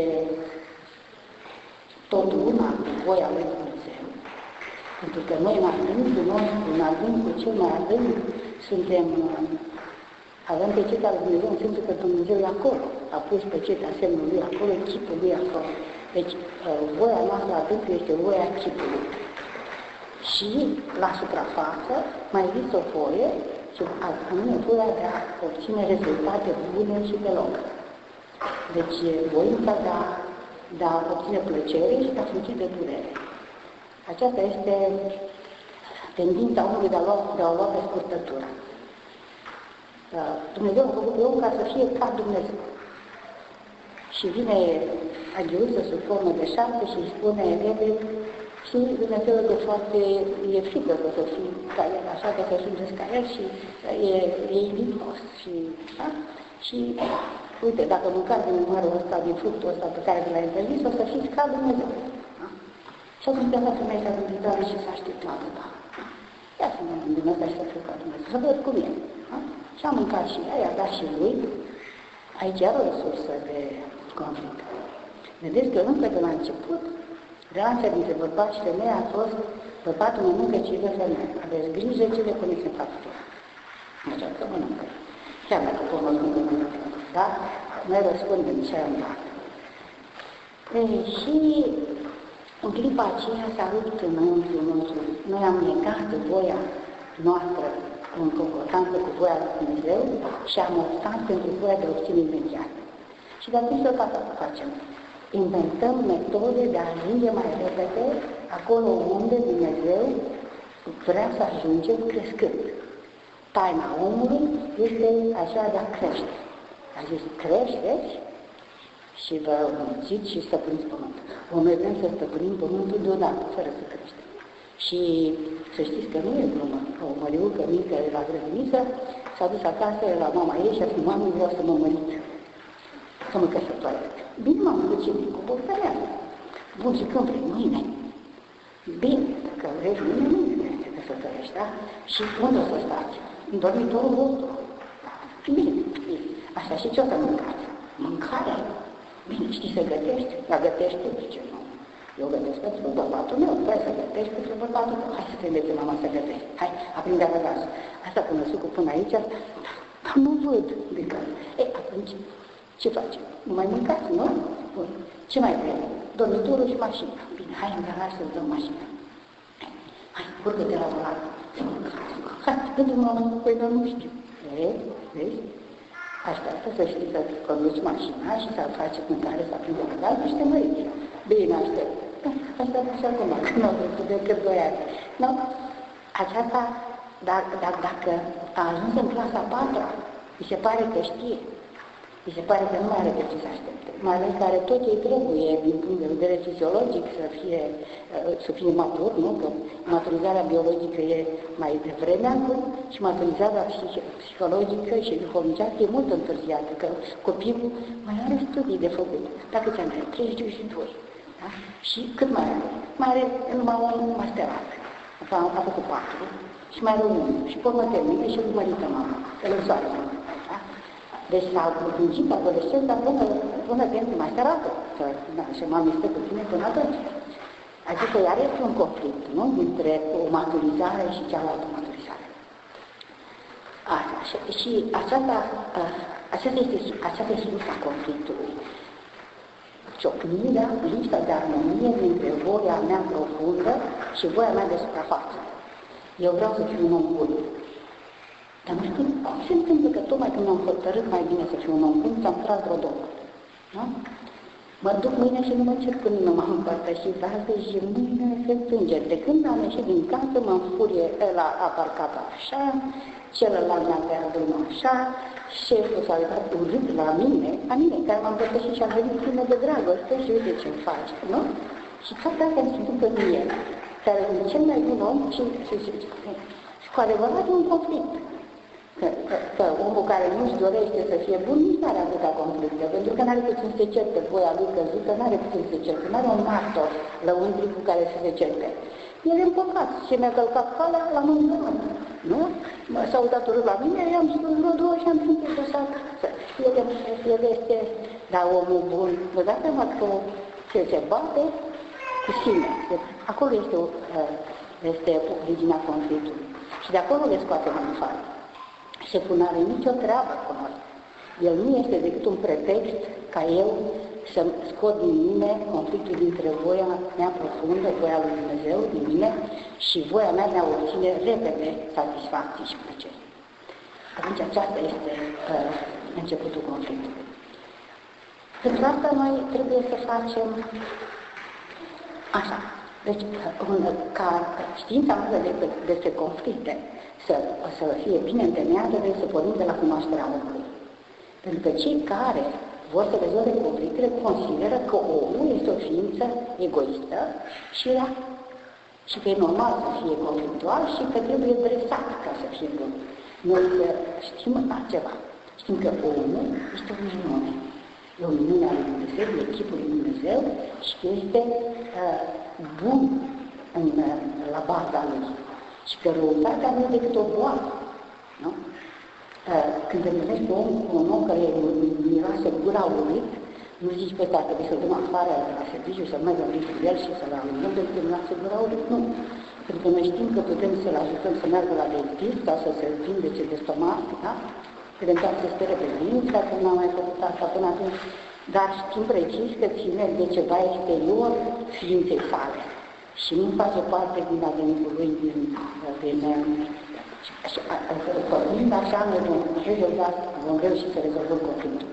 tot una cu voia lui Dumnezeu. Pentru că noi, în adâncul nostru, în adâncul cel mai adânc, suntem, avem pe cei care Dumnezeu, în sensul că Dumnezeu e acolo, a pus pe cei de asemenea lui acolo, chipul lui acolo. Deci, voia noastră adâncă este voia chipului. Și, la suprafață, mai există o voie, și anume voia de a obține rezultate bune și pe loc. Deci, voința de a, de a obține plăcere și de a fugi de durere. Aceasta este tendința omului de a lua, de a lua pe scurtătură. Dumnezeu a făcut om ca să fie ca Dumnezeu. Și vine Aghiuză sub formă de șarpe și îi spune Evei, și Dumnezeu de foarte, e frică că să fii ca el, așa că să ajungeți ca el și e, e invidios. Și, da? Și uite, dacă mâncați din mărul ăsta, din fructul ăsta pe care l-ai întâlnit, o să fiți ca Dumnezeu. Da? Și atunci asta femeia s-a gândit, dar și s-a așteptat, da? Ia să mă gândim ăsta și să fiu ca Dumnezeu, să văd cum e. Da? Și a mâncat și ea, i-a dat și lui. Aici era o sursă de conflict. Vedeți că încă de la început, relația dintre bărbat și femeie a fost bărbatul mănâncă ce vrea femeie. Aveți grijă ce le puneți în factură. Așa că mănâncă. Chiar dacă pot mănâncă, mănâncă. Da? Noi răspundem ce am dat. Și în clipa aceea s-a rupt înăuntru nostru. Noi am negat voia noastră în concordanță cu voia lui Dumnezeu și am optat pentru voia de obține imediat. Și de atunci tot asta facem. Inventăm metode de a ajunge mai repede acolo unde Dumnezeu vrea să ajungem crescând. Taina omului este așa de a crește. A zis, creșteți și vă mulțiți și stăpâniți pământul. Noi vrem să stăpânim pământul deodată, fără să creștem. Și să știți că nu e glumă. O măriucă mică la grădiniță s-a dus acasă la mama ei și a zis, mami, vreau să mă mărit, să mă căsătoresc. Bine, m-am ducit cu băutărează. Bun, și când vrei? Mâine. Bine, că vrei mâine, mâine te căsătorești, da? Și unde o să stați? În dormitorul vostru. Bine, bine. Așa, și ce o să mâncați? Mâncarea? Bine, știi să gătești? Dar gătești tu, zice, nu. Eu gătesc pentru bărbatul meu, vrei să gătești pentru bărbatul meu. Hai să te înveți mama să gătești. Hai, aprinde acasă. Asta până sucul până aici, dar nu văd de care. Ei, atunci, ce facem? Nu mai mâncați, nu? Bun. Ce mai vrem? Dormitorul și mașina. Bine, hai în garaj să-ți dăm mașina. Hai, urcă-te la volan. Hai, dă-te mama, păi nu știu. Vezi? Vezi? Așteaptă să știi să conduci mașina și să faci mâncare, să aprinde la gaz și te măriți. Bine, aștept. Așteaptă și acum, că nu au trecut decât doi ani. Nu? Aceasta, dar, dar dacă a ajuns în clasa a patra, mi se pare că știe. Mi se pare că nu mai are de ce să aștepte. Mai ales că are tot ce trebuie, din punct de vedere fiziologic, să fie, să fie matur, nu? Că maturizarea biologică e mai devreme acum și maturizarea psihologică și duhovnicească e mult întârziată, că copilul mai are studii de făcut. Dacă ți-am mai treizeci și doi, da? Și cât mai are? Mai are numai un masterat. A făcut patru și mai are unul. Și pe urmă termină și îl mărită mama, îl însoară mama. Deci s-a lungit adolescența până, până pentru masterată, și mami stă cu tine până atunci. Adică iar este un conflict, nu? Dintre o maturizare și cealaltă maturizare. Așa, și, și aceasta, aceasta este, aceasta este sursa conflictului. Ciocnirea, lipsa de armonie dintre voia mea profundă și voia mea de suprafață. Eu vreau să fiu un om bun. Dar nu știu cum se întâmplă că tocmai când am hotărât mai bine să fiu un om bun, ți-am tras vreo două. Nu? Mă duc mâine și nu mă cer până nu m-am împărtășit astăzi și mâine se plânge. De când am ieșit din casă, mă înfurie, ăla a parcat așa, celălalt mi-a tăiat drumul așa, șeful s-a uitat urât la mine, la mine, care m-am împărtășit și am venit plină de dragoste și uite ce-mi faci, nu? Și toate astea îmi sunt după mie, care e cel mai bun om și, și, și, și, și cu adevărat un conflict. Că, că, că omul care nu-și dorește să fie bun, nici n-are atâta conflicte, pentru că n-are puțin să se certe voia lui căzută, n-are puțin să se certe, n-are un martor lăuntric cu care să se certe. El e împăcat și mi-a călcat calea la mândrământ, nu? S-a uitat urât la mine, i-am spus vreo două și am simțit că s-a... El, el este, dar omul bun, vă dați seama că ce se bate cu sine. Acolo este, este originea conflictului. Și de acolo le scoatem în afară. Șeful nu are nicio treabă cu noi. El nu este decât un pretext ca eu să scot din mine conflictul dintre voia mea profundă, voia lui Dumnezeu din mine și voia mea de a obține repede satisfacții și plăceri. Atunci aceasta este uh, începutul conflictului. Pentru asta noi trebuie să facem așa. Deci, ca știința noastră despre conflicte să, să fie bine întemeiată, trebuie să pornim de la cunoașterea omului. Pentru că cei care vor să rezolve conflictele consideră că omul este o ființă egoistă și rea. Și că e normal să fie conflictual și că trebuie dresat ca să fie bun. Noi știm altceva. Știm că omul este o minune. E o minune a lui Dumnezeu, e echipul lui Dumnezeu și că este uh, bun în, la baza lui. Și că răutatea nu e decât o boală. Nu? Când te întâlnești pe om cu un om care miroase gura urât, nu zici pe ăsta, trebuie să-l dăm afară la serviciu, să mergem cu el și să-l alungăm, pentru că miroase gura urât. Nu. Pentru că noi știm că putem să-l ajutăm să meargă la dentist sau să se vindece de stomac, da? Eventual să spere pe dinți, dacă nu am mai făcut asta până atunci, dar știm precis că ține de ceva exterior ființei sale. Și nu face parte din adâncul lui, din, din, vorbind așa, noi vom rezolva, vom reuși să rezolvăm conflictul.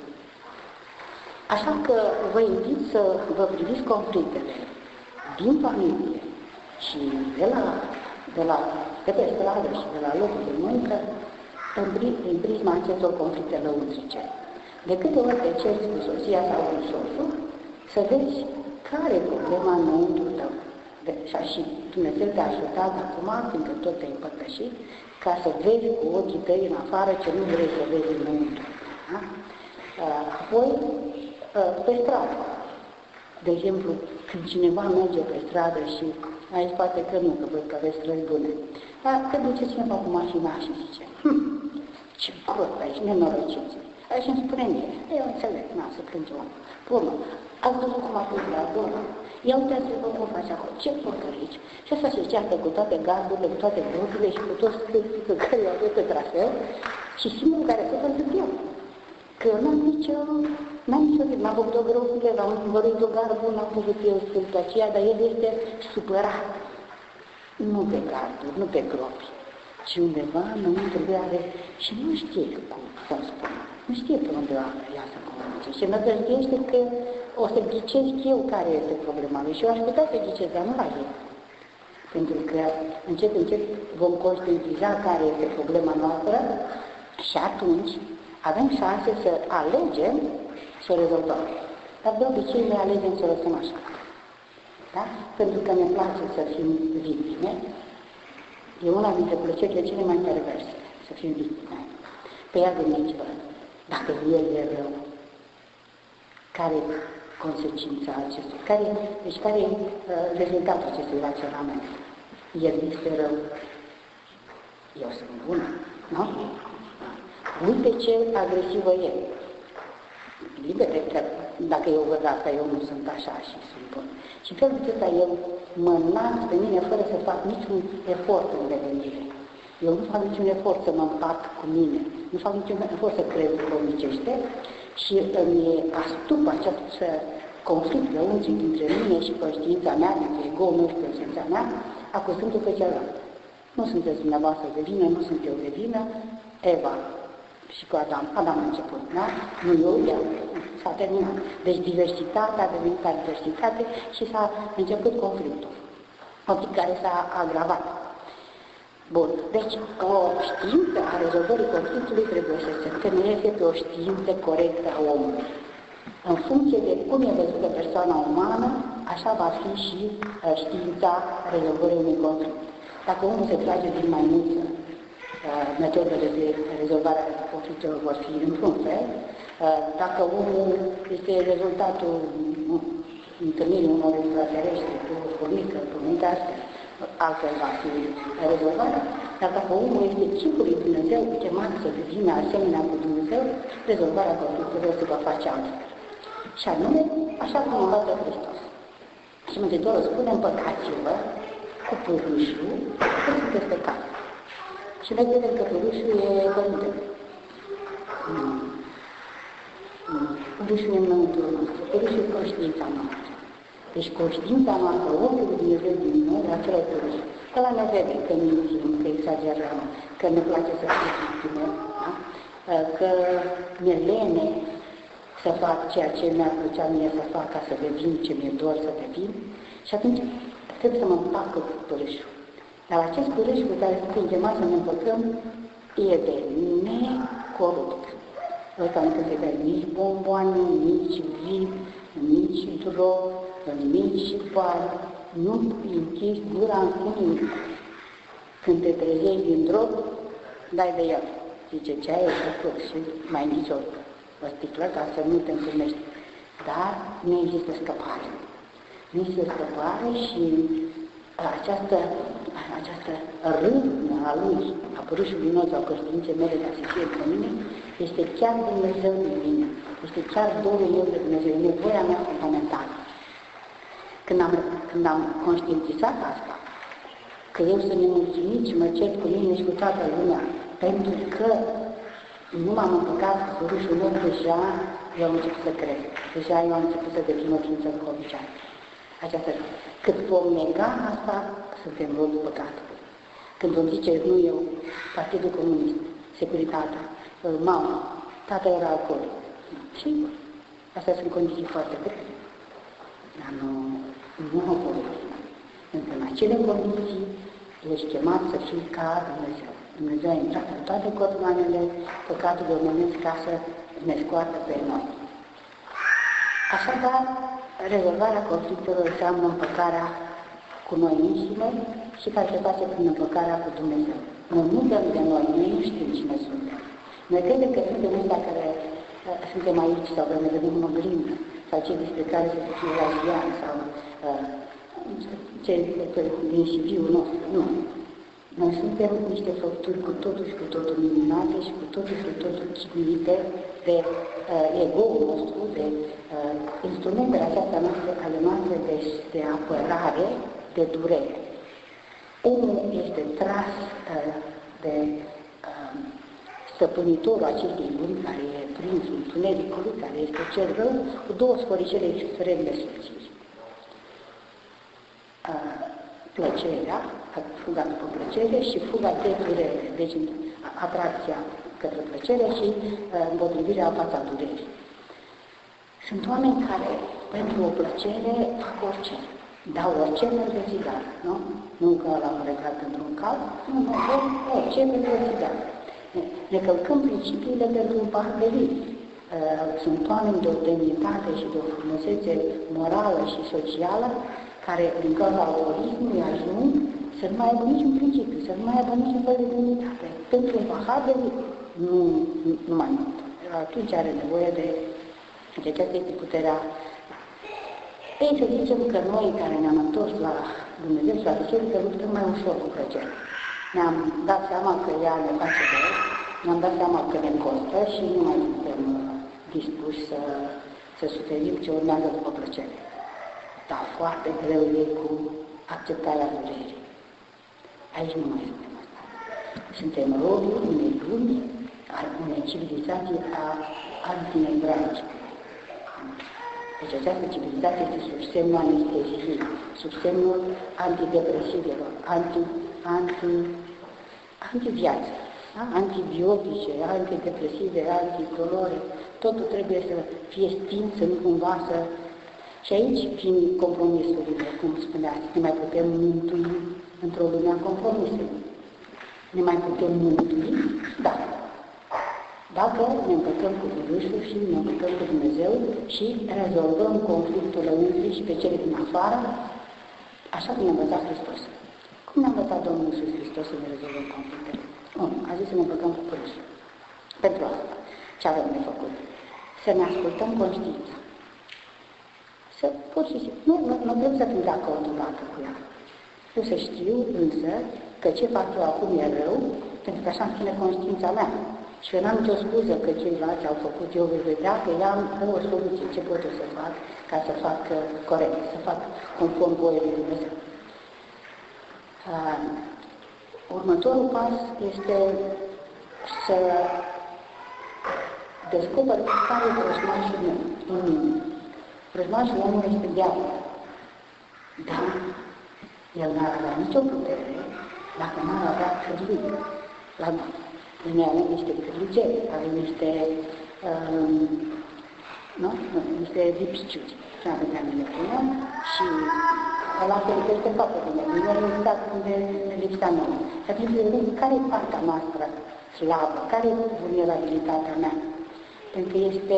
Așa că vă invit să vă priviți conflictele din familie și de la, de la de pe stradă și de la locul de muncă în prisma acestor conflicte lăuntrice. De câte ori te ceri cu soția sau cu soțul, să vezi care e problema înăuntru tău. De, și Dumnezeu te-a ajutat acum, fiindcă tot te-ai împărtășit, ca să vezi cu ochii tăi în afară ce nu vrei să vezi înăuntru. Da? Apoi, pe stradă. De exemplu, când cineva merge pe stradă și aici poate că nu, că văd că aveți străzi bune. Dar că duce cineva cu mașina și zice, hm, ce curăț aici, nenorociți. Aici îmi spune mie, eu înțeleg, nu, să plânge omul. Până, ați văzut cum a fost la două? Ia uitați-vă cum faci acolo, ce porcă aici? Și asta se ceartă cu toate gardurile, cu toate grupurile și cu toți cârții pe care i-au pe traseu și singurul care se face eu. Că eu n-am nicio, n-am nicio zi, m-am făcut o gropile, l-am învăruit o garbă, n-am făcut eu stâlpul aceea, dar el este supărat. Nu pe garduri, nu pe gropi, ci undeva înăuntru lui are și nu știe cum să-mi spun. Nu știe pe unde ea să comunice și nădăjduiește că o să ghicesc eu care este problema lui și eu aș putea să ghicesc, dar nu la el. Pentru că încet, încet vom conștientiza care este problema noastră și atunci avem șanse să alegem să o rezolvăm. Dar de obicei noi alegem să o lăsăm așa. Da? Pentru că ne place să fim victime. E una dintre plăcerile cele mai perverse, să fim victime. Pe ea gândiți-vă, dacă el e rău, care e consecința acestui? Care, deci care e uh, rezultatul acestui raționament? El este rău. Eu sunt bună, nu? Uite ce agresivă e. Liber de că dacă eu văd asta, eu nu sunt așa și sunt bun. Și felul acesta eu mă nasc pe mine fără să fac niciun efort în devenire. Eu nu fac niciun efort să mă împart cu mine, nu fac niciun efort să crez domnicește și îmi astup acest conflict lăuntric dintre mine și conștiința mea, dintre ego-ul meu și conștiința mea, acuzându-l pe celălalt. Nu sunteți dumneavoastră de vină, nu sunt eu de vină, Eva și cu Adam. Adam a început, da? Nu eu, ea. S-a terminat. Deci diversitatea a devenit ca diversitate și s-a început conflictul. Conflict care s-a agravat. Bun. Deci o știință a rezolvării conflictului trebuie să se întemeieze pe o știință corectă a omului. În funcție de cum e văzută persoana umană, așa va fi și uh, știința rezolvării unui conflict. Dacă omul se trage din maimuță, uh, metodele de rezolvare a conflictelor vor fi într-un fel. Uh, dacă omul este rezultatul întâlnirii unor extraterestri cu o furnică pământească, altfel va fi rezolvarea. Dar dacă omul este chipul lui Dumnezeu, chemat să devină asemenea cu Dumnezeu, rezolvarea conflictelor se va face altfel. Și anume, așa cum învață Hristos. Și Mântuitorul spune, împăcați-vă cu pârâșul, că sunteți pe cap. Și noi credem că pârâșul e Părintele. Nu. Pârâșul e înăuntru nostru, pârâșul e conștiința noastră. Deci conștiința noastră, omul lui Dumnezeu din noi, acela e pârâșul. Că la ne vede că mințim, că exagerăm, că ne place să fie victime, da? Că ne lene să fac ceea ce mi-ar plăcea mie să fac ca să devin ce mi-e dor să devin. Și atunci trebuie să mă împac cu pârâșul. Dar acest pârâș cu care suntem chemați să ne împăcăm e de necorupt. Ăsta nu se dă nici bomboane, nici vin, nici drog, nici bani. Nu închizi gura în sânii. Când te trezești din drog, dai de el. Zice, ce ai făcut și mai nici o o sticlă ca să nu te întâlnești. Dar nu există scăpare. Nu există scăpare și această, această râvnă a lui, a părâșului nostru, a conștiinței mele ca să fie pe mine, este chiar Dumnezeu din mine. Este chiar dorul meu de Dumnezeu, nevoia mea fundamentală. Când am, când am conștientizat asta, că eu sunt nemulțumit și mă cert cu mine și cu toată lumea, pentru că nu m-am împăcat cu pârâșul meu, deja eu am început să cred. Deja eu am început să devin o ființă încoviciată. Aceasta, cât vom nega asta, suntem robi păcatului. Când vom zice, nu eu, Partidul Comunist, Securitatea, mama, tata era acolo. Sigur, astea sunt condiții foarte grele. Dar nu, nu o povestim. În acele condiții ești chemat să fii ca Dumnezeu. Dumnezeu a intrat în toate cotmanele păcatului omenesc ca să ne scoată pe noi. Așadar, rezolvarea conflictelor înseamnă împăcarea cu noi înșine și care se face prin împăcarea cu Dumnezeu. Noi nu dăm de noi, noi nu știm cine suntem. Noi credem că suntem ăștia care uh, suntem aici sau că ne vedem în oglindă sau cei despre care se fie la ziar sau uh, cei din C V-ul nostru. Nu. Noi suntem niște făpturi cu totul și cu totul minunate și cu totul și cu totul chinuite de uh, ego-ul nostru, de uh, instrumentele acestea noastre, ale noastre de, de apărare, de durere. Omul este tras uh, de uh, stăpânitorul acestei lumi, care e prințul întunericului, care este cel rău, cu două sforicele extrem de subțiri. Uh, plăcerea, fuga după plăcere și fuga de durere, deci atracția către plăcere și uh, împotrivirea în fața durerii. Sunt oameni care, pentru o plăcere, fac orice. Dau orice pentru o țigară, nu? Nu că l-am reglat într-un cal, nu, nu, orice pentru o țigară. Ne, ne călcăm principiile pentru un pahar de vin. Uh, sunt oameni de o demnitate și de o frumusețe morală și socială care, din cauza alcoolismului, ajung să nu mai aibă niciun principiu, să nu mai aibă niciun fel de demnitate. Pentru un pahar de vin, nu, nu, nu mai mult. Atunci are nevoie de... Deci aceasta este puterea. Ei, să zicem că noi, care ne-am întors la Dumnezeu și la biserică, luptăm mai ușor cu plăcerea. Ne-am dat seama că ea ne face rău, ne-am dat seama că ne costă și nu mai suntem dispuși să, să suferim ce urmează după plăcere. Dar foarte greu e cu acceptarea durerii. Aici nu mai suntem asta. Suntem robii unei lumi, unei civilizații a antinevraice. Deci această civilizație este sub semnul anesteziei, sub semnul antidepresivelor, anti, anti, anti-viață. da? Antibiotice, antidepresive, antidolore, totul trebuie să fie stins, să nu cumva să... Și aici, prin compromisurile, cum spuneați, ne mai putem mântui într-o lume a compromisului. Ne mai putem mântui? Da. Dacă ne împăcăm cu Dumnezeu și ne împăcăm cu Dumnezeu și rezolvăm conflictul lăuntrii și pe cele din afară, așa cum ne-a învățat Hristos. Cum ne-a învățat Domnul Iisus Hristos să ne rezolvăm conflictele? Unu, a zis să ne împăcăm cu Părâșul. Pentru asta, ce avem de făcut? Să ne ascultăm conștiința. Să, pur și simplu, nu, nu, nu trebuie să fim de acord odată cu ea. Eu să știu însă că ce fac eu acum e rău, pentru că așa îmi spune conștiința mea. Și eu n-am nicio scuză că ceilalți au făcut, eu voi vedea că ea îmi dă o soluție, ce pot eu să fac ca să fac corect, să fac conform voiei lui Dumnezeu. Uh, următorul pas este să descoper care e vrăjmașul meu în mine. Vrăjmașul omului este diavolul. Dar el n-ar avea nicio putere dacă n-ar avea cârlig la noi. Noi avem niște cârligeri, avem niște, um, nu? niște lipiciuri. Ce avem de mine până și ăla feritește toată lumea. Nu e exact unde ne lipsa noi. Și atunci vedem care e partea noastră slabă, care e vulnerabilitatea mea. Pentru că este...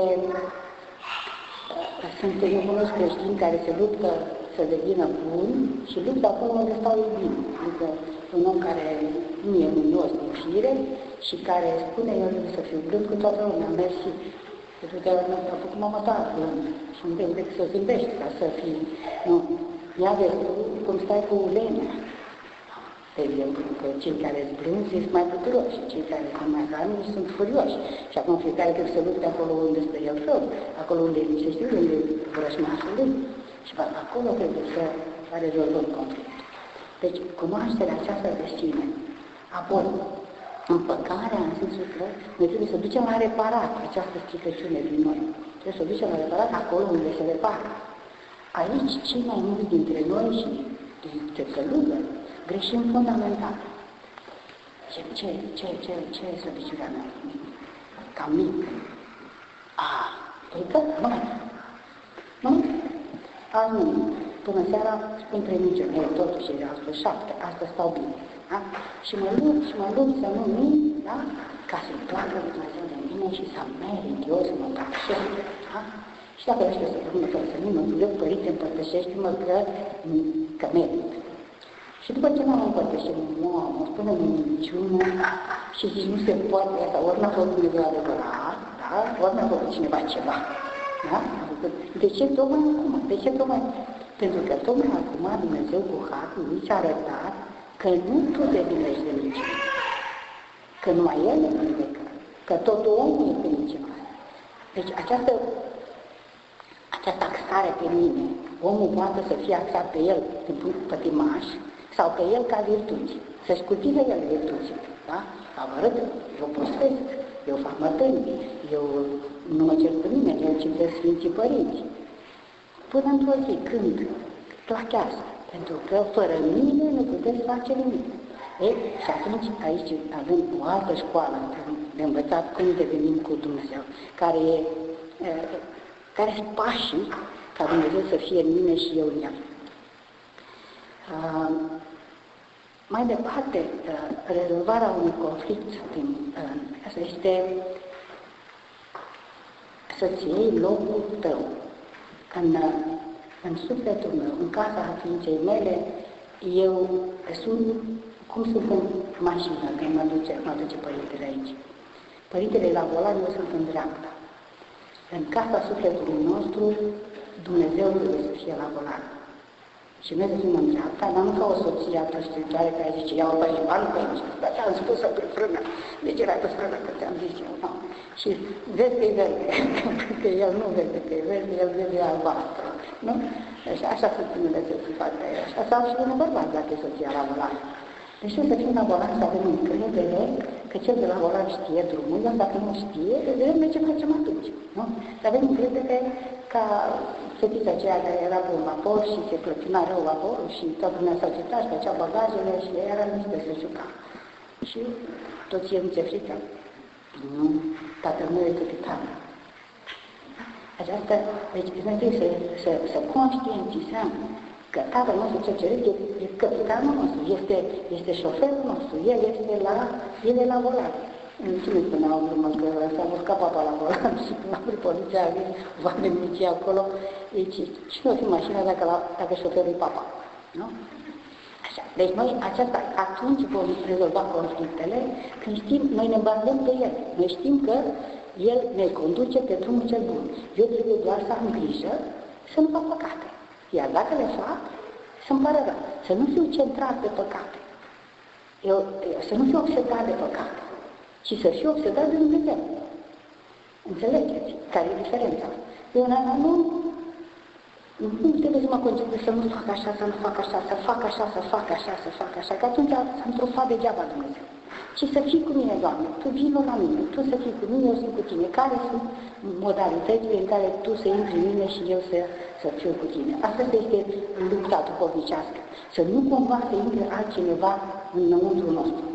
Sunt numeroși creștini care se luptă să devină bun și luptă acolo unde stau ei bine. Adică un om care nu e mânios din fire și care spune eu trebuie să fiu blând cu toată lumea, mersi. Pentru că a făcut mama ta blând și nu trebuie decât să zâmbești ca să fii, nu. Ia vezi cum stai cu lenea. De exemplu, că cei care sunt blânzi sunt mai puturoși, cei care sunt mai calmi sunt furioși. Și acum fiecare trebuie să lupte acolo unde stă el rău, acolo unde nu se știu, unde e vrăjmașul lui. Și acolo trebuie să rezolvăm conflictul. Deci, cunoașterea aceasta de sine. Apoi, împăcarea în sensul că noi trebuie să ducem la reparat această stricăciune din noi. Trebuie să ducem la reparat acolo unde se repară. Aici, cei mai mulți dintre noi și dintre călugări, greșim fundamental. Ce, ce, ce, ce, ce e slăbiciunea mea? Cam mic. A, păi că, nu mai. Nu? Azi nu. Până seara spun trei minciuni. Ei, totuși, ei au spus șapte. Asta stau bine. Da? Și mă lupt, și mă lupt să nu mint, da? Ca să-i placă Dumnezeu de mine și să merit eu să mă împărtășesc. Da? Și dacă ăștia să spun că să nu mă duc, părinte, împărtășește-mă că, că merit. Și după ce m-am împărtășit, mamă, spune minciună și zici, nu se poate asta, ori n-a făcut Dumnezeu adevărat, da? Ori n-a făcut cineva ceva. Da? De ce tocmai acum? De ce tocmai? Pentru că tocmai acum Dumnezeu cu harul lui ți-a arătat că nu tu te vinești de minciună, că numai El e vindecat, că tot omul este mincinos. Deci această, această axare pe mine, omul poate să fie axat pe el din punct pătimaș, sau pe el ca virtuți, să-și cultive el virtuții, da? Sau arăt, eu postesc, eu fac mătănii, eu nu mă cer cu nimeni, eu citesc Sfinții Părinți. Până într-o zi, când clachează, pentru că fără mine nu puteți face nimic. Ei, și atunci aici avem o altă școală de învățat cum devenim cu Dumnezeu, care e, care sunt pașii ca Dumnezeu să fie în mine și eu în el. Uh, mai departe, uh, rezolvarea unui conflict din, uh, asta este să-ți iei locul tău în, uh, în sufletul meu, în casa ființei mele. Eu sunt, cum sunt în mașină când mă duce, mă duce părintele aici. Părintele la volan, eu sunt în dreapta. În casa sufletului nostru, Dumnezeu trebuie să fie la volan. Și noi să fim în dreapta, dar nu ca o soție atârștitoare care zice, ia-o pe aici, bani pe aici, dar ți-am spus-o pe frână, de ce era pe frână că ți-am zis eu, nu? Și vezi că e verde, că el nu vede că e verde, el vede albastru, nu? Deci așa sunt Dumnezeu să facă așa, sau și un bărbat dacă e soția la volan. Deci trebuie să fim la volan, să avem încredere că cel de la volan știe drumul, dar dacă nu știe, vedem noi ce facem atunci, nu? Să avem încredere ca fetița aceea care era pe un vapor și se clătina rău vaporul și toată lumea s-a citat și făcea bagajele și era nici de se juca. Și toți îmi ce frică. Nu, tatăl meu este capitan. Aceasta, deci noi trebuie să, să, să conștientizăm că tatăl nostru cel ceresc e capitanul nostru, este, este șoferul nostru, el este la, el e la volan. Cine spunea o glumă că s-a muscat papa la volan și când a oprit poliția, a zis, oameni mici acolo, deci cine o fi mașina dacă, la, dacă șoferul e papa, nu? Așa. Deci noi aceasta, atunci vom rezolva conflictele când știm, noi ne bazăm pe el, noi știm că el ne conduce pe drumul cel bun. Eu trebuie doar să am grijă să nu fac păcate. Iar dacă le fac, să-mi pară rău. Să nu fiu centrat pe păcate. Eu, eu, să nu fiu obsedat de păcate, ci să fiu obsedat de Dumnezeu. Înțelegeți? Care e diferența? Eu nu, nu trebuie să mă concentrez să nu fac așa, să nu fac așa, să fac așa, să fac așa, să fac așa, că atunci s-a întrufat degeaba Dumnezeu. Și să fii cu mine, Doamne, Tu vino la mine, Tu să fii cu mine, eu sunt cu Tine. Care sunt modalitățile în care Tu să intri în mine și eu să, să fiu cu Tine? Asta este lupta duhovnicească. Să nu cumva să intre altcineva înăuntru nostru.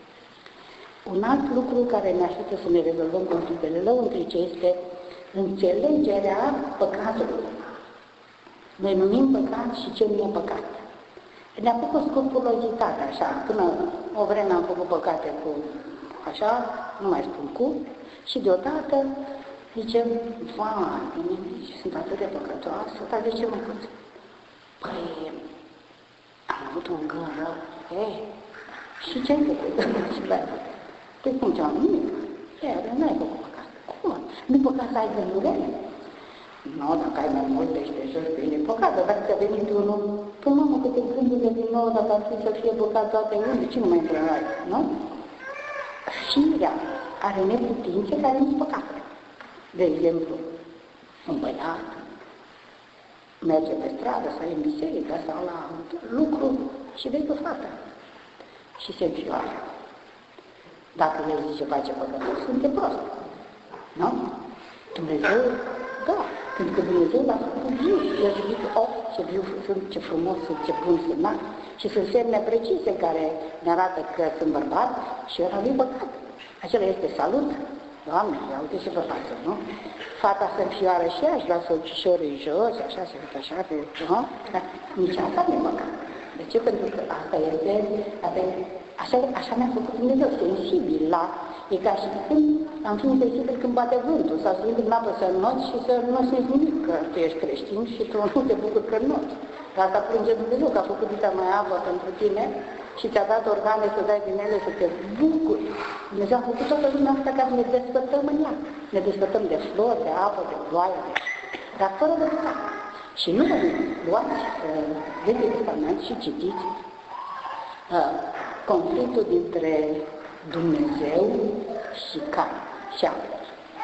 Un alt lucru care ne ajută să ne rezolvăm conflictele lăuntrice este înțelegerea păcatului. Noi numim păcat și ce nu e păcat. Ne apucă scrupulozitatea, așa, până o vreme am făcut păcate cu, așa, nu mai spun cu, și deodată zicem, vai, sunt atât de păcătoasă, dar de ce mă puțin? Păi, am avut un gând rău, ei, și ce-ai făcut? Păi cum ce-am nimic? Ei, n-ai făcut păcat. Cum? Nu păcat să ai gândurile? Nu, dacă ai mai multe și de jos, bine, păcat, dar dacă ți-a venit unul, păi mamă, câte gândurile din nou, dacă ar fi să fie păcat toate unde, ce nu mai intră în rai, nu? Firea are neputințe care nu-s păcate. De exemplu, un băiat merge pe stradă sau în biserică sau la lucru și vezi o fată și se înfioară. Dacă el zice, face păcătos, sunt prost, nu? Dumnezeu, da, pentru că Dumnezeu l-a făcut viu. El a zis, oh, ce viu sunt, ce frumos sunt, ce bun sunt, na? Și sunt semne precise care ne arată că sunt bărbat și ăla nu-i păcat. Acela este salut. Doamne, ia uite ce vă față, nu? Fata se înfioară și ea, își lasă ochișorii în jos, așa, se uită așa, pe, nu? Dar nici asta nu e păcat. De ce? Pentru că asta este, așa, așa ne-a făcut Dumnezeu, sensibil la, e ca și când am fi sensibil când bate vântul, sau să intri în apă să înnoți și să nu simți nimic, că tu ești creștin și tu nu te bucuri că înnoți. Dar asta plânge Dumnezeu, că a făcut dita mai apă pentru tine și ți-a dat organe să dai din ele, să te bucuri. Dumnezeu a făcut toată lumea asta ca să ne desfătăm în ea. Ne desfătăm de flori, de apă, de ploaie, dar fără de păcat. Și nu vă luați uh, Vechiul Testament și citiți uh, conflictul dintre Dumnezeu și Cain și Abel.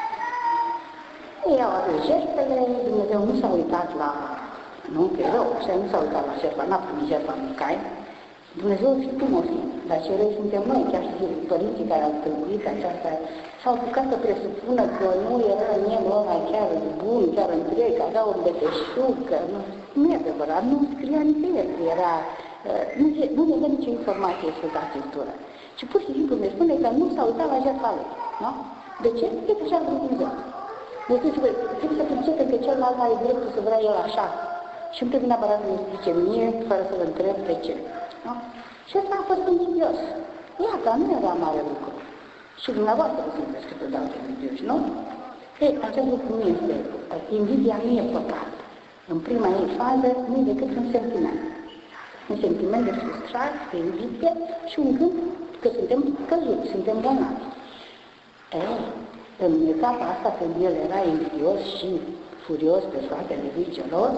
Ei au adus jertfele, Dumnezeu nu s-a uitat la, nu, că e rău, așa, nu s-a uitat la jertfa, n-a primit jertfa lui Cain. Dumnezeu fi cum o fi, dar ce răi suntem noi, chiar și părinții care au tâlcuit aceasta, s-au apucat să presupună că nu era nemul ăla chiar bun, chiar întreg, că avea un beteșug, că nu, nu e adevărat, nu scria nicăieri că era, nu, nu ne dă nicio informație Sfânta Scriptură. Și pur și simplu ne spune că nu s-a uitat la jertfa lui, nu? De ce? E că așa vrut Dumnezeu. Deci trebuie să pricepe că celălalt are dreptul să vrea el așa. Și nu trebuie neapărat să-mi explice mie, fără să-l întreb de ce. Nu? Și ăsta a fost invidios. Iată, nu era mare lucru. Și dumneavoastră sunteți câteodată invidioși, nu? Ei, acest lucru nu este. Invidia nu e păcat. În prima ei fază nu e decât un sentiment. Un sentiment de frustrare, de invidie și un gând că suntem căzuți, suntem bolnavi. Ei, în etapa asta, când el era invidios și furios pe fratele lui gelos,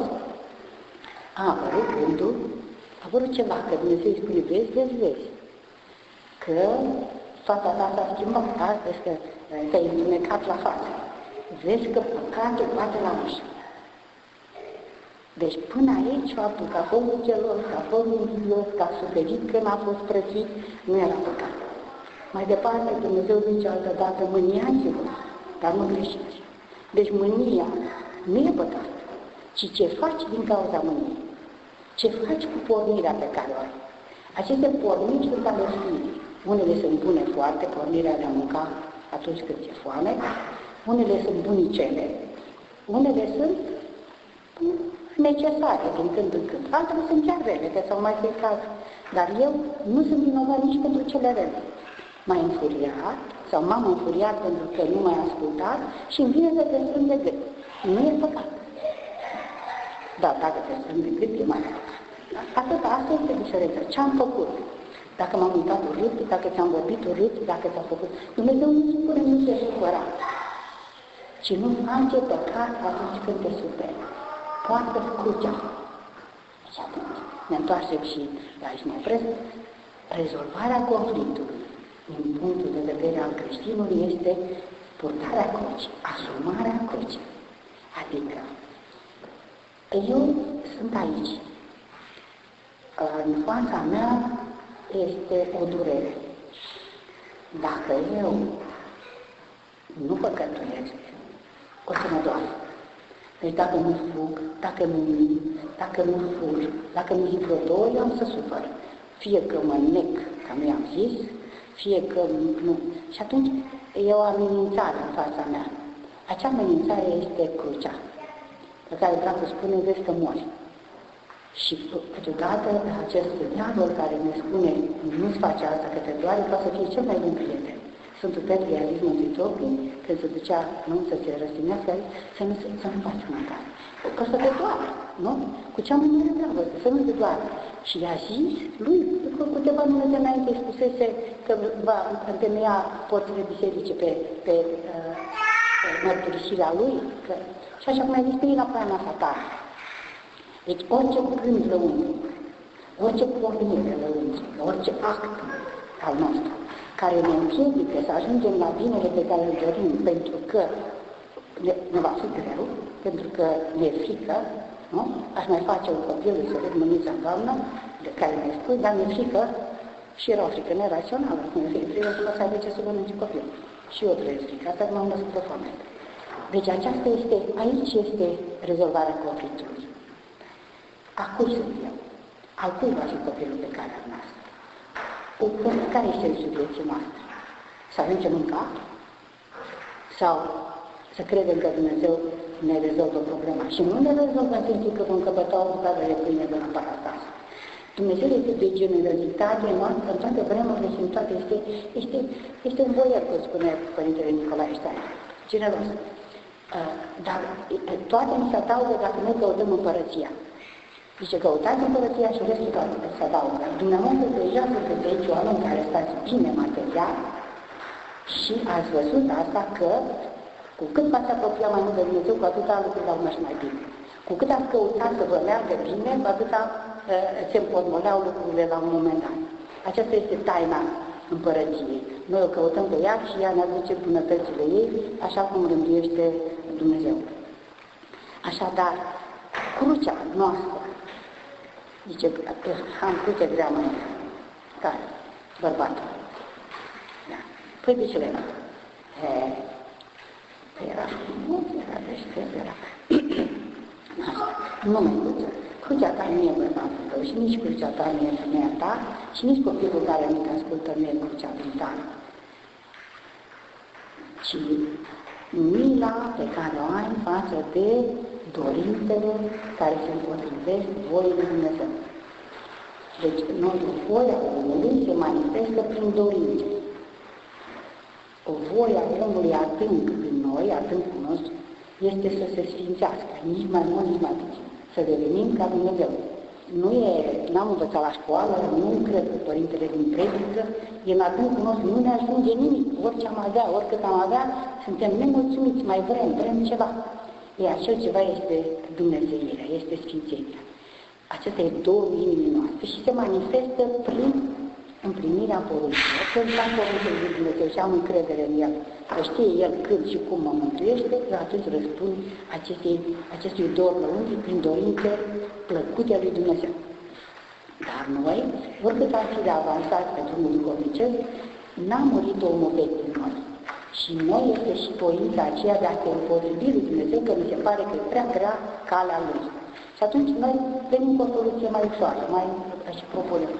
a apărut gândul, a apărut ceva, că Dumnezeu îi spune, vezi, vezi, vezi, că fata ta s-a schimbat, vezi că te-ai întunecat la față, vezi că păcatul bate la ușă. Deci până aici, faptul că a fost gelos, că a fost invidios, că a suferit că n-a fost prețuit, nu era păcat. Mai departe, Dumnezeu zice altă dată, mâniați-vă, dar nu greșiți. Deci mânia nu e păcat, ci ce faci din cauza mâniei. Ce faci cu pornirea pe care o ai. Aceste porniri sunt ale firii. Unele sunt bune foarte, pornirea de a mânca atunci când ți-e foame, unele sunt bunicele, unele sunt necesare din când în când, altele sunt chiar rele, că s-au mai plecat, dar eu nu sunt vinovat nici pentru cele rele. M-ai înfuriat sau m-am înfuriat pentru că nu m-ai ascultat și îmi vine să te strâng de gât. Nu e păcat. Dar dacă te strâng de gât, e mai păcat. Atât, asta este diferența. Ce am făcut? Dacă m-am uitat urât, dacă ți-am vorbit urât, dacă ți-a făcut... Dumnezeu nu spune, nu te supăra, ci nu face păcat atunci când te superi. Poartă crucea. Și atunci ne întoarcem și aici ne opresc. Rezolvarea conflictului, din punctul de vedere al creștinului, este purtarea crucii, asumarea crucii. Adică, eu sunt aici. În fața mea este o durere. Dacă eu nu păcătuiesc, o să mă doară. Deci dacă nu fug, dacă nu mint, dacă nu fug, dacă nu zic vreo două, eu am să sufăr. Fie că mă nec, că nu i-am zis, fie că nu. Și atunci e o amenințare în fața mea. Acea amenințare este crucea, pe care Tatăl spune, vezi că mori. Și câteodată acest diavol care ne spune, nu-ți face asta că te doare, poate să fie cel mai bun prieten. Sfântul Petru i-a zis Mântuitorului, când se ducea, nu, să se răstinească, să nu, să nu faci mâncare. Că să te doară, nu? Cu cea mai mare dragoste, să nu te doară. Și i-a zis lui, cu câteva minute înainte, spusese că va întemeia porțile bisericii pe, pe, uh, pe mărturisirea lui, că, și așa cum a zis, pe la plana satană. Deci orice gând lăuntric, orice pornire lăuntrică, orice act al nostru, care ne împiedică să ajungem la binele pe care îl dorim, pentru că ne, ne va fi greu, pentru că ne e frică, nu? Aș mai face un copil, să văd mânița doamnă, de care mi-a spus, dar mi-e frică, și era o frică nerațională, cum e frică să mă să aibă ce să mănânce copil. Și eu trăiesc frică, asta m-am născut de foame. Deci aceasta este, aici este rezolvarea conflictului. A cui sunt eu? Al cui va fi copilul pe care am nascut? Care este sensul vieții noastre? Să ajungem în cap? Sau să credem că Dumnezeu ne rezolvă problema? Și nu ne rezolvă în sensul că vom căpăta o bucată de pâine de la Parastas. Dumnezeu este de generozitate noastră în toate vremurile și în toate. Este, este, este un boier, cum spune Părintele Nicolae Stein. Generos. Uh, dar toate mi se adaugă dacă noi căutăm împărăția. Zice, căutați împărăția și restul toate se adaugă. Dumneavoastră deja sunteți aici oameni care stați bine material și ați văzut asta că cu cât v-ați apropiat mai mult de Dumnezeu, cu atâta lucrurile au mers mai bine. Cu cât ați căutat să vă meargă bine, cu atâta uh, se împotmoleau lucrurile la un moment dat. Aceasta este taina împărăției. Noi o căutăm pe ea și ea ne aduce bunătățile ei, așa cum rânduiește Dumnezeu. Așadar, crucea noastră, zice, am cruce grea mâine. Care? Bărbatul. Da. Păi de ce le era? Păi era frumos, era deștept, era... Așa, nu mai crucea. Crucea ta nu e bărbatul tău și nici crucea ta nu e femeia ta și nici copilul care nu te ascultă nu e crucea ta. Ci mila pe care o ai față de dorințele care se împotrivesc voii lui Dumnezeu. Deci, noi, voia omului se manifestă prin dorințe. O voia omului adânc din noi, adâncul nostru, este să se sfințească, nici mai mult, nici mai puțin. Să devenim ca Dumnezeu. Nu e, n-am învățat la școală, nu cred că Părintele din predică, e în adâncul nostru, nu ne ajunge nimic. Orice am avea, oricât am avea, suntem nemulțumiți, mai vrem, vrem ceva. E acel ceva este Dumnezeirea, este Sfințenia. Acesta e Domnul inimii noastre și se manifestă prin împlinirea poruncilor. Când am poruncile lui Dumnezeu și am încredere în El, că știe El când și cum mă mântuiește, eu atunci răspund acestei, acestui dor lăuntric prin dorințe plăcute lui Dumnezeu. Dar noi, oricât am fi de avansat pe drumul duhovnicesc, n-a murit omul vechi din noi. Și noi este și voința aceea de a se împotrivi lui Dumnezeu, că mi se pare că e prea grea calea Lui. Și atunci noi venim cu o soluție mai ușoară, mai și propunem.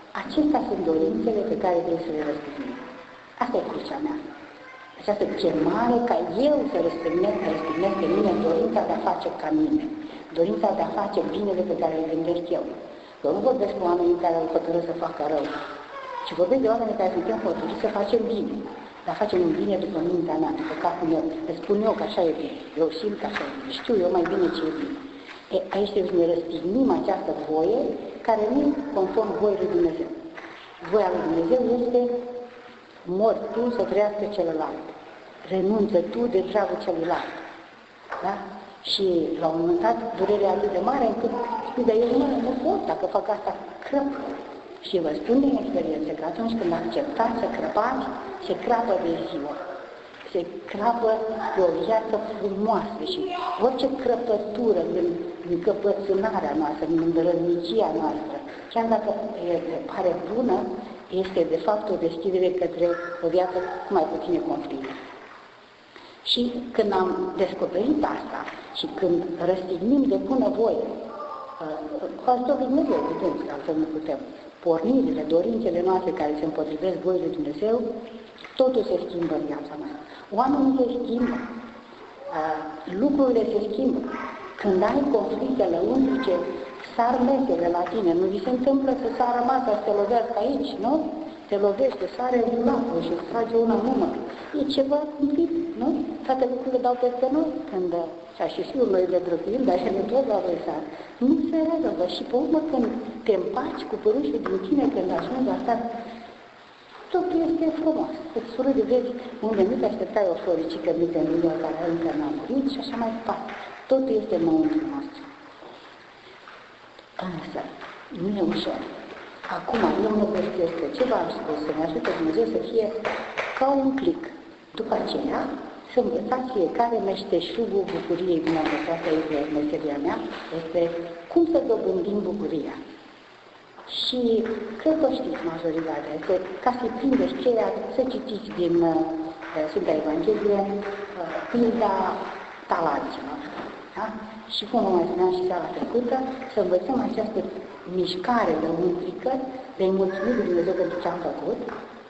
Acestea sunt dorințele pe care trebuie să le răspundem. Asta e crucea mea. Această chemare ca eu să răstignesc, răstignesc pe mine dorința de a face ca mine. Dorința de a face binele pe care îl gândesc eu. Eu nu vorbesc cu oamenii care au hotărât să facă rău, ci vorbesc de oamenii care suntem hotărâți să facem bine. Dar facem un bine după mintea mea, după capul meu. Îți spun eu că așa e bine. Eu simt că așa e bine. Știu eu mai bine ce e bine. E, aici trebuie să ne răstignim această voie care nu e conform voii lui Dumnezeu. Voia lui Dumnezeu este mori tu să trăiască celălalt. Renunță tu de dragul celuilalt. Da? Și la un moment dat durerea atât de mare încât spui, dar eu nu, nu pot, dacă fac asta, crăp. Și vă spun din experiență că atunci când acceptați să crăpați, se crapă de ziua. Se crapă de o viață frumoasă și orice crăpătură în încăpățânarea noastră, în îndrăznicia noastră, chiar dacă e, pare bună, este de fapt o deschidere către o viață cu mai puține conflicte. Și când am descoperit asta și când răstignim de bună voie, cu ajutorul lui Dumnezeu, putem, că altfel nu putem, pornirile, dorințele noastre care se împotrivesc voii lui Dumnezeu, totul se schimbă în viața noastră. Oamenii se schimbă, lucrurile se schimbă. Când ai conflicte lăuntrice, sar mesele la tine, nu vi se întâmplă să sară masa, să te lovească aici, nu? Te lovește, sare dulapul și îți trage una în număr. E ceva cumplit, nu? Toate lucrurile dau peste noi când și și fiul noi le drăguim, dar ele tot la voi sar. Nu se rezolvă și pe urmă când te împaci cu părușii din tine, când ajungi la stat, totul este frumos. Îți surâde, vezi, unde nu te așteptai o floricică mică în mine care încă n-a murit și așa mai departe. Totul este înăuntru nostru. Însă, nu e ușor. Acum, eu mă găsesc că ce v-am spus, să ne ajute Dumnezeu să fie ca un clic. După aceea, să învățați fiecare meșteșugul bucuriei dumneavoastră. Asta este meseria mea, este cum să dobândim bucuria. Și cred că știți majoritatea, este ca să prindeți cheia, să citiți din uh, Sfânta Evanghelie uh, pilda talanților. Da? Și cum vă mai spuneam și seara trecută, să învățăm această mișcare lăuntrică de a-i mulțumi lui Dumnezeu pentru ce am făcut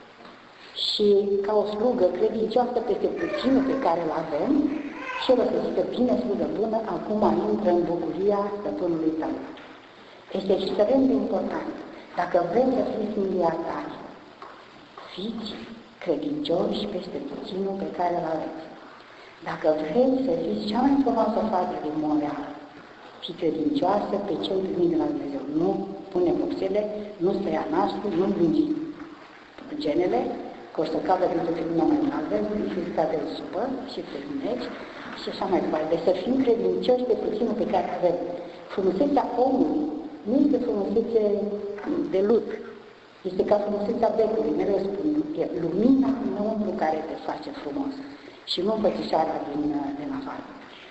și ca o slugă credincioasă peste puținul pe care îl avem și el o să zică, bine, slugă bună, acum intră în bucuria stăpânului tău. Este extrem de important. Dacă vreți să fiți miliardari, fiți credincioși peste puținul pe care îl aveți. Dacă vreți să fiți cea mai frumoasă fată din Montreal, fi credincioasă pe cel primit de la Dumnezeu. Nu pune vopsele, nu stăia nasul, nu lungi genele, că o să cadă dintr-o tribună mai înaltă, fiți cade de supă și felineci și așa mai departe. Deci să fim credincioși pe puținul pe care avem. Frumusețea omului nu este frumusețe de lut, este ca frumusețea becului, mereu spun, e lumina înăuntru care te face frumos și nu înfățișarea din, din afară.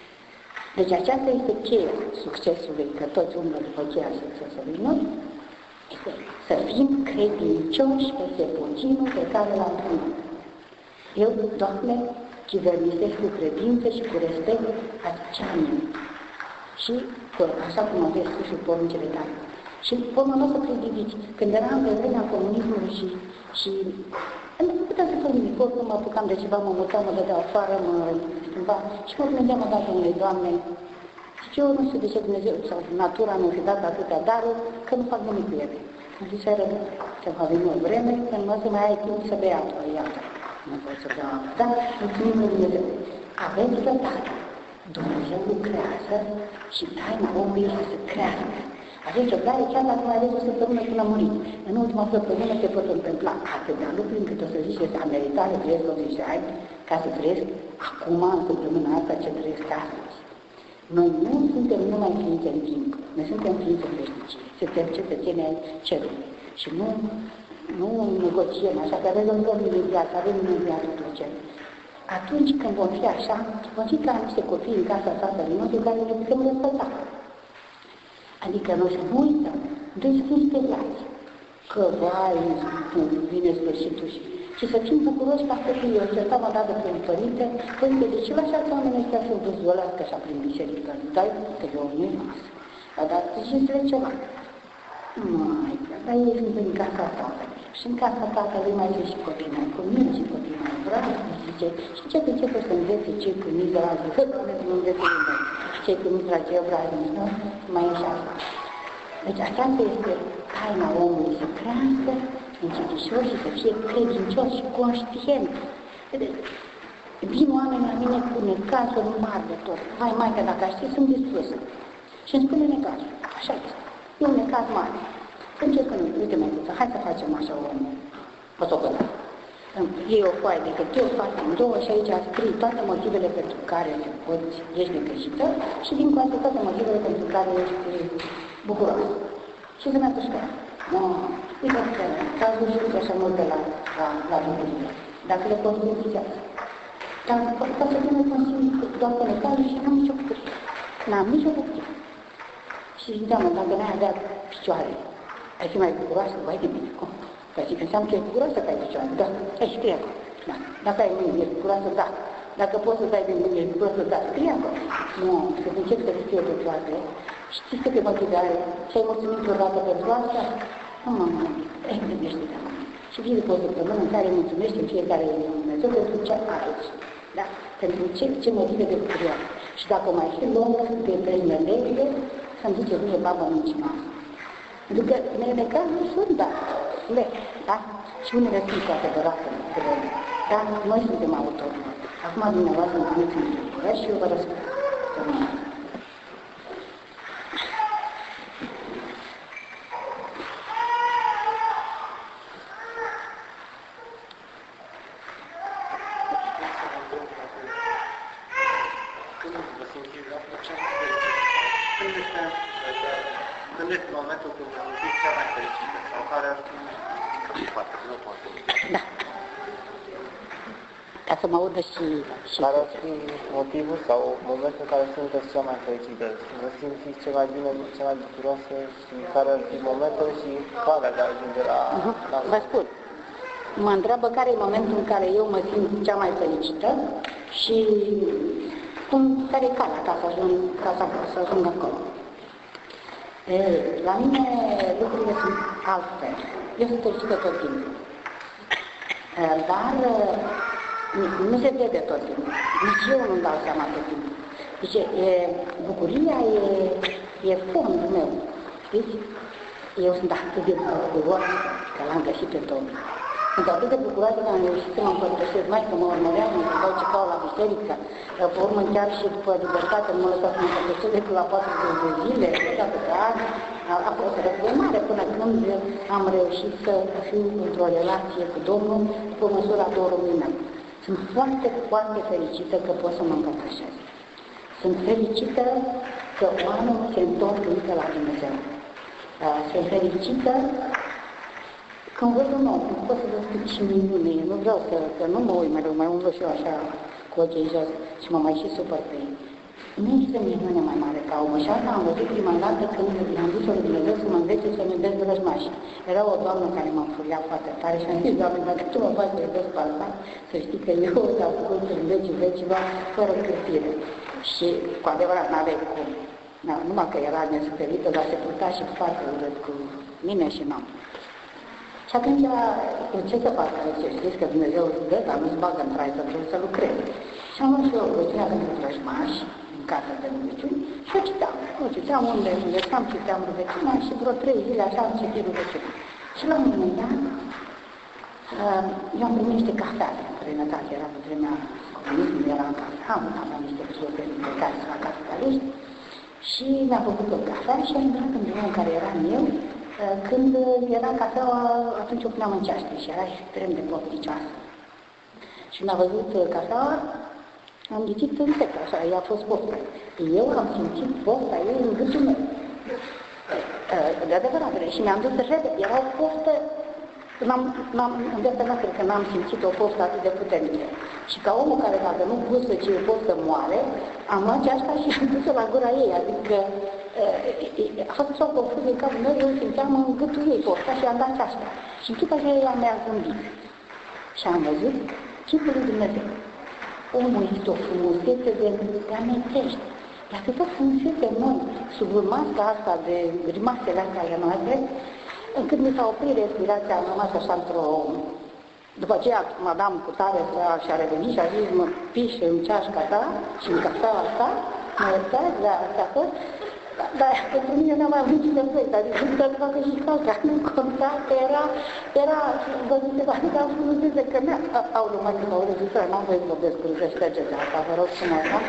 Deci aceasta este cheia succesului, că toți umblă după cheia succesului noi, este să fim credincioși peste puținul pe care l-am primit. Eu, Doamne, chivernisesc cu credință și cu respect acea mine. Și, așa cum aveți spus și poruncile tale. Și, până nu o să prediviți, când eram pe vremea comunismului și, și nu puteam să fac nimic, oricum mă apucam de ceva, mă mutam, mă dădeau afară, mă schimba și mă gândeam odată unei Doamne, și eu nu știu de ce Dumnezeu sau natura mi-a fi dat atâtea daruri, că nu fac nimic cu ele. Am zis, ai răbdat, că va veni o vreme, când nu o să mai ai timp să bei apă, iată. Nu pot să beau apă, dar mulțumim lui Dumnezeu. Aveți răbdare. Dumnezeu lucrează și taina omului este să crească. Aveți răbdare chiar dacă mai aveți o săptămână până a murit. În ultima săptămână se pot întâmpla atâtea lucruri încât o să ziceți, am meritat să trăiesc optzeci de ani ca să trăiesc acum, în săptămâna asta, ce trăiesc astăzi. Noi nu suntem numai ființe în timp, noi suntem ființe în veșnicie, suntem cetățeni ai cerului și nu, nu negociem așa, că rezolvăm imediat, avem imediat totul cer. Atunci când vom fi așa, vom fi ca niște copii în casa tatălui nostru care ne putem răspăta. Adică noi să nu uităm, noi să fim speriați, că vai, vine sfârșitul și, și să fim bucuroși ca să fie. Eu certam o dată pe un părinte, părinte, de ce lăsați oamenii ăștia să dezvolească așa prin biserică? Dai că eu nu-i masă. Dar ziceți-le ceva. Mai, dar ei sunt în casa tatălui. Și în casa tatălui mai zice și copii mai cu mine și copii mai bravi, zice, și ce că începe să învețe cei cu mizrazi, că nu învețe nimeni, cei cu mizrazi evrazi, nu? Mai e și asta. Deci aceasta este taina omului, să crească încetișor și să fie credincios și conștient. Vin oameni la mine cu necazuri mari de tot. Vai, maică, dacă aș ști, sunt distrusă. Și îmi spune necazul. Așa este. E un necaz mare. Încercăm, uite mai puțin, hai să facem așa o, o socotă. Iei o foaie de hârtie, o faci în două și aici scrii toate motivele pentru care poți, ești necăjită și din coate toate motivele pentru care ești bucuroasă. Și să mi-a pușcat. Nu, uite că s-au văzut așa multe la, la, la bucurie. Dacă le poți beneficiază. Dar poate să vină consimt doar pe necazul și n-am nicio bucurie. N-am nicio bucurie. Și înseamnă, dacă n-ai avea picioare, ai fi mai bucuroasă, vai de mine, cum? Păi zic, înseamnă că e bucuroasă că ai picioare, da, ai scrie acolo, da. Dacă ai mâini, ești bucuroasă, da. Dacă poți să dai din mâini, ești bucuroasă, da, scrie acolo. Nu, să începi să scrie pe toate. Știți câte motive și ai mulțumit odată pentru asta? Nu mă mă, ei, gândește-te acum. Și vine pe o săptămână în care mulțumește fiecare Dumnezeu pentru ce ai, da? Pentru ce, ce motive de bucurie. Și dacă mai fi loc de trăinăleghe, să-mi zice, nu e babă mincinoasă. Pentru că unele cazuri sunt, da, le, da? Și unele sunt cu adevărat grele. Dar noi suntem autori. Acum dumneavoastră îmi puneți în bucurie și eu vă răspund. Când este momentul când vă simțiți cea mai fericită sau care ar fi foarte, nu poate. Da. Ca să mă audă și... și care ar fi motivul sau momentul în care sunteți cea mai fericită? Vă simțiți cea mai bine, cea mai bucuroasă și care ar fi momentul și calea de a ajunge la... Uh-huh. la... Vă spun. Mă întreabă care e momentul în care eu mă simt cea mai fericită și cum, care e calea ca să ajung, ca să, să ajung acolo. E, la mine lucrurile sunt altfel. Eu sunt fericită tot timpul. E, dar nu se vede tot timpul. Nici eu nu-mi dau seama tot timpul. Deci e, bucuria e, e fondul meu. Știți? Eu sunt atât de bucuroasă că l-am găsit pe Domnul. Sunt atât de bucuroasă că am reușit să mă împărtășesc, mai că mă urmăream, mă dau ce cau la biserică, pe urmă chiar și după libertate nu mă lăsat să mă împărtășesc decât la patruzeci de zile, odată pe an. A fost o război mare până când am reușit să fiu într-o relație cu Domnul pe măsura dorului meu. Sunt foarte, foarte fericită că pot să mă împărtășesc. Sunt fericită că oamenii se întorc încă la Dumnezeu. Sunt fericită când văd un om, nu pot să vă spun și minune, nu vreau să, că nu mă uit mereu, mai umblu și eu așa cu ochii jos și mă mai și supăr pe ei. Nu există minune mai mare ca omul și asta am văzut prima dată când i-am zis-o lui Dumnezeu să mă învețe să-mi iubesc vrăjmașii. Era o doamnă care m-a înfuria foarte tare și am zis, Doamne, dacă Tu mă faci să iubesc pe asta, să știi că eu te-am făcut în vecii vecilor fără cârtire. Și cu adevărat n-aveai cum. Na, numai că era nesuperită, dar se purta și foarte urât cu mine și n-am. Și atunci, ce să fac? Știți că Dumnezeu îți dă, dar nu-ți bagă în trai să trebuie să lucrezi. Și am luat și eu rugăciunea pentru vrăjmași, în casa de rugăciuni, și o citeam. O citeam unde învățam, citeam rugăciunea și vreo trei zile așa am citit rugăciunea. Și la un moment dat, eu am primit niște cafea în străinătate, era pe vremea comunismului, era în cafea, aveam niște prieteni de care sunt la capitaliști, și mi-a făcut o cafea și am intrat în drumul în care eram eu. Când era cafeaua, atunci o puneam în ceaște și era extrem de pofticioasă. Și când a văzut cafeaua, am ghicit în sec, așa, ea a fost poftă. Eu am simțit pofta ei în gâtul meu. De adevărat, și mi-am dus repede, era o poftă, n-am, n-am, în viața mea cred că n-am simțit o poftă atât de puternică. Și ca omul care dacă nu gustă ce e poftă moare, am luat ceașca și am dus-o la gura ei, adică a fost o confuzie în capul meu, eu simțeam în gâtul ei pofta și am dat ceașca. Și în clipa aceea ea mi-a zâmbit. Și am văzut chipul lui Dumnezeu. Omul este o frumusețe de amintește. E atâta frumusețe în noi. sub masca asta de grimasele astea ale noastre, încât mi s-a oprit respirația, am rămas așa într-o... După aceea, madame cu tare și-a revenit și a zis, mă piși în ceașca ta și în cafeaua asta, mă iertați, dar asta a fost. Dar pentru mine n-am mai avut niciun efect, adică să facă și caca, nu conta, că era, era, văzut ceva, adică am spus de că mi-a, au lumea că m-au registrat, n-am voie să vorbesc cu ștergeți asta, vă rog frumos, da?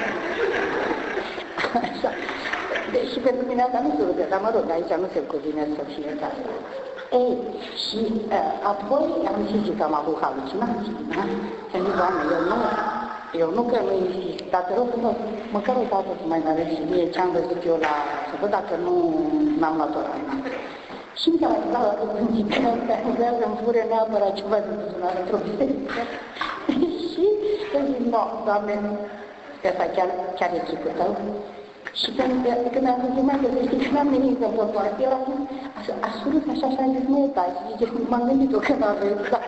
Așa. Deci pentru mine asta nu se rugă, dar mă rog, aici nu se cuvine să fie asta. Ei, și uh, apoi am zis că am avut halucinații, da? Să zic, Doamne, eu nu, eu nu că nu insist, dar te rog frumos, măcar o dată să mai arăt și mie ce-am văzut eu la, să văd dacă nu m-am luat o rană. Și mi s-a mai dat la principiul ăsta, vreau să-mi fure neapărat ceva de buzunar într-o biserică. Și îmi zic, no, Doamne, ăsta chiar, chiar e chipul tău. Și când, când am zis, mai că să știi că n-am nimic să pot face, el a zis, a surâs așa și a zis, mă iertați, și zice, m-am gândit-o că n-aveți, dar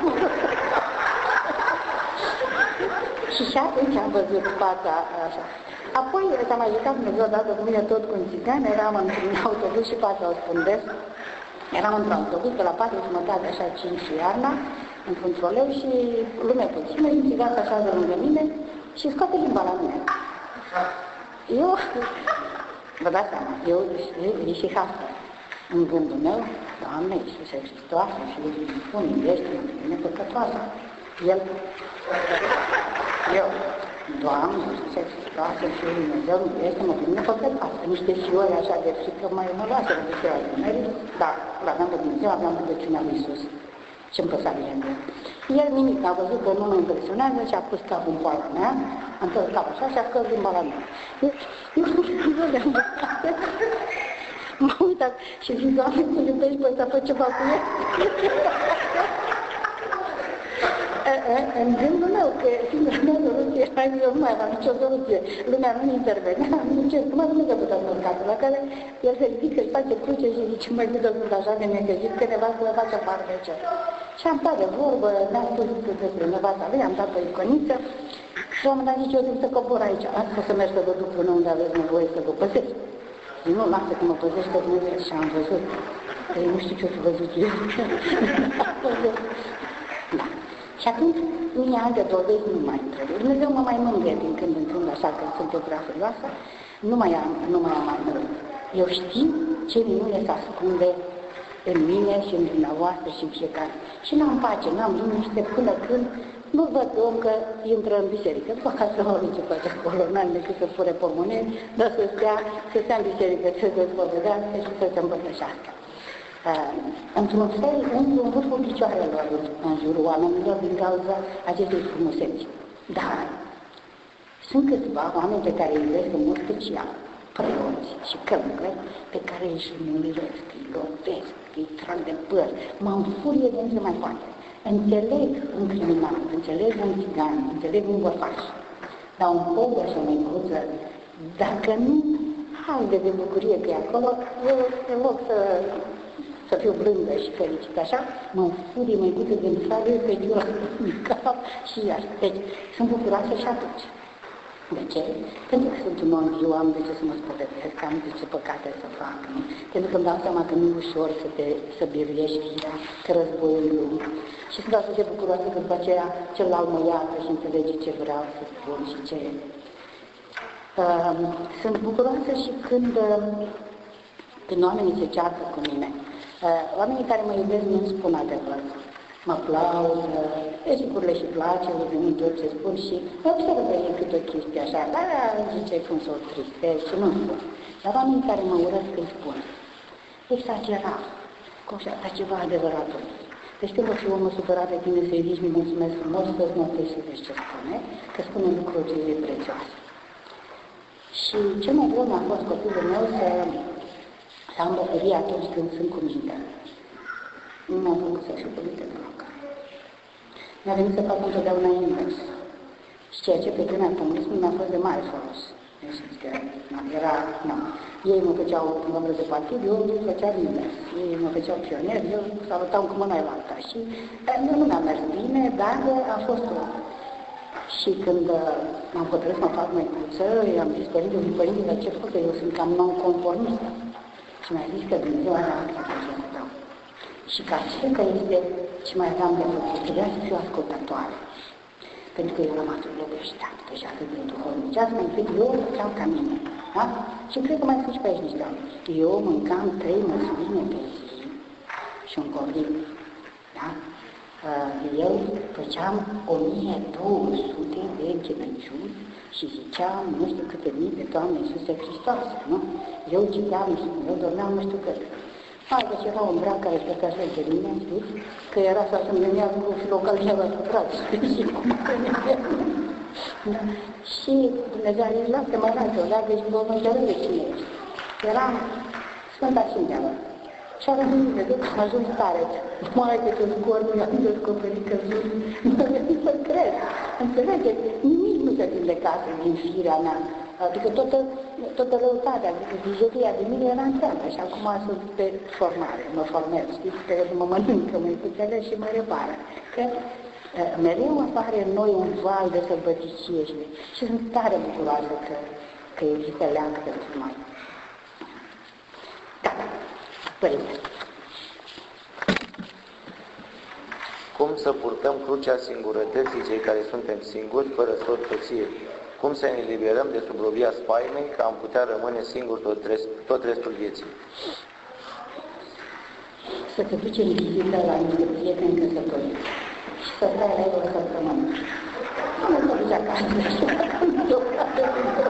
și și atunci am văzut fața așa. Apoi s-a mai jucat Dumnezeu odată cu mine tot cu un țigan, eram într-un autobuz și poate o spundeți. Eram într-un autobuz pe la patru jumătate, așa cinci și iarna, într-un troleu și lume puțină, și un țigan se așează lângă mine și scoate limba la mine. Eu, vă dați seama, eu și, și hafă în gândul meu, Doamne, Iisuse Hristoase, și îmi spun, ești nepăcătoasă. El, eu, Doamne, Iisuse Hristoase, și Dumnezeu, ești-mă pe mine păcătoasă. Niște fiori așa de frică mai mă lasă de fiori de merit, dar l-aveam pe Dumnezeu, aveam rugăciunea lui Iisus. Ce-mi păsa bine de el. El nimic, a văzut că nu mă impresionează și a pus capul în poala mea, am întors capul așa și a scos limba la mea. Eu, eu nu le-am văzut. M-a uitat și zic, Doamne, tu iubești pe ăsta, fă ceva cu el. În gândul meu, că singura mea soluție era, eu nu mai aveam nicio soluție. Lumea nu intervenea, nici cum nu se putea să capul, la care el se ridică, își face cruce și zice, măi, nu că sunt așa de necăjit, că nevastă mă face parte ce. Și am stat de vorbă, ne-a spus despre nevasta lui, am dat pe iconiță și la un moment dat zice, eu trebuie să cobor aici, asta să merg să vă duc până unde aveți nevoie să vă păzesc. Și nu, lasă că mă păzește Dumnezeu și am văzut. Ei, nu știu ce o să văzut eu. Da. Și atunci, mie alte dovezi nu mai trebuie. Dumnezeu mă mai mângâie din când în când, așa că sunt eu prea furioasă, nu mai am, nu mai am mai mult. Eu știu ce minune se ascunde în mine și în dumneavoastră și în fiecare. Și n-am pace, n-am liniște până când nu văd om că intră în biserică. După ca să mă ce face acolo, n-am decât să fure pormoneni, dar să stea, să stea în biserică, să se spovedească și să se împărtășească. Uh, într-un fel, într-un vârful picioarelor în jurul oamenilor din cauza acestei frumuseți. Dar sunt câțiva oameni pe care îi iubesc în mod special, preoți și călugări, pe care își înmuliresc, îi lovesc, îi trag de păr, mă înfurie de nu se mai poate. Înțeleg un criminal, înțeleg un țigan, înțeleg un bărbaș, dar un pogă și o măicuță, dacă nu halde de bucurie că e acolo, eu în loc să să fiu blândă și fericită, așa, mă înfurie măicuță de soare, că eu în cap și iar. Deci, sunt bucuroasă și atunci. De ce? Pentru că sunt un om viu, am de ce să mă spovedesc, am de ce păcate să fac, nu? Pentru că îmi dau seama că nu e ușor să te să biruiești firea, că războiul e lung. Și sunt așa de bucuroasă că după aceea celălalt mă iată și înțelege ce vreau să spun și ce... Uh, sunt bucuroasă și când, uh, când oamenii se ceartă cu mine. Uh, oamenii care mă iubesc nu-mi spun adevărul. Mă aplaudă, sigur le și place, le vin tot ce spun și observă ei câte o chestie așa, dar zice cum să o tristezi și nu spun. Dar oamenii care mă urăsc îi spun. Exagerat, cum și asta ceva adevărat. Deci când o fi omul supărat pe tine să-i zici, mi mulțumesc frumos, să-ți notezi să vezi ce spune, că spune lucrurile prețioase. Și cel mai greu mi-a fost copilul meu să, să am bucurie atunci când sunt cu minte. Nu mi-a făcut să fiu părinte de loc. Mi-a venit să fac întotdeauna invers. Și ceea ce pe vremea comunismului mi-a fost de mare folos. Eu știți că era, nu. Ei mă făceau membru de partid, eu îmi făceam invers. Ei mă făceau pionier, eu salutam cu mâna la alta. Și nu, nu mi-a mers bine, dar a fost o... Și când uh, m-am hotărât să mă fac măicuță, i-am zis părintele, părintele, dar ce fac, că eu sunt cam non-conformistă. Și mi-a zis că Dumnezeu are alții pe ce să dau. Și ca cel că este ce mai aveam de făcut, trebuia să fiu ascultătoare. Pentru că eu eram atât de deșteaptă și atât de duhovnicească, încât eu făceam ca mine. Da? Și cred că mai sunt și pe aici niște oameni. Eu mâncam trei măsline pe zi și un copil. Da? Eu făceam o mie două sute de închinăciuni și ziceam nu știu câte mii de Doamne Iisuse Hristos, nu? Eu citeam, eu dormeam nu știu cât. Mai deci era un brac care stătea așa de mine, știți? Că era să se îmbrânea cu filocălia la sufrați, și cum și Dumnezeu a zis, lasă, mă lasă, o leagă și vă înțeleg de cine ești. Eram Sfânta Sfinteală. Și a rămâns de că am ajuns tare. Mai că te scor, nu am descoperit că sunt, nu am să cred. Înțelegeți? Nimic nu se vindecase din firea mea. Adică toată, toată răutatea, vijeria de mine era întreagă și acum sunt pe formare, mă formez, știți, că mă mănâncă măicuțele și mă repară. Că mereu apare în noi un val de sălbăticie și, și sunt tare bucuroasă că, că există leac pentru noi. Da, părinte. Cum să purtăm crucea singurătății cei care suntem singuri, fără soț, soție? Cum să ne eliberăm de sub robia spaimei, că am putea rămâne singuri tot, rest, tot restul vieții? Să te duci în vizită la niște prieteni căsătoriți și să stai la ei o săptămână. Nu mă duci acasă și nu te oprează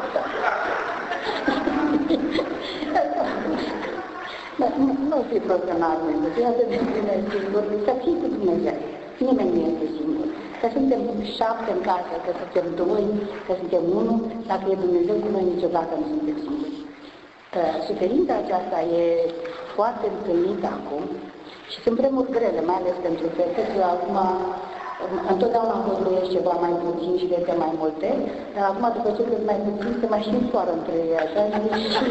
Dar nu fi profesional, nu atât de bine singur, să fii cu Dumnezeu. Nimeni nu este singur. Că suntem șapte în casă, că suntem doi, că suntem unul, dacă e Dumnezeu cu noi, niciodată nu suntem singuri. Suferința aceasta e foarte întâlnită acum și sunt vremuri grele, mai ales pentru fete, că acum întotdeauna vorbesc ceva mai puțin și fete mai multe, dar acum după ce crezi mai puțin, se mai și însoară între ei, așa, și...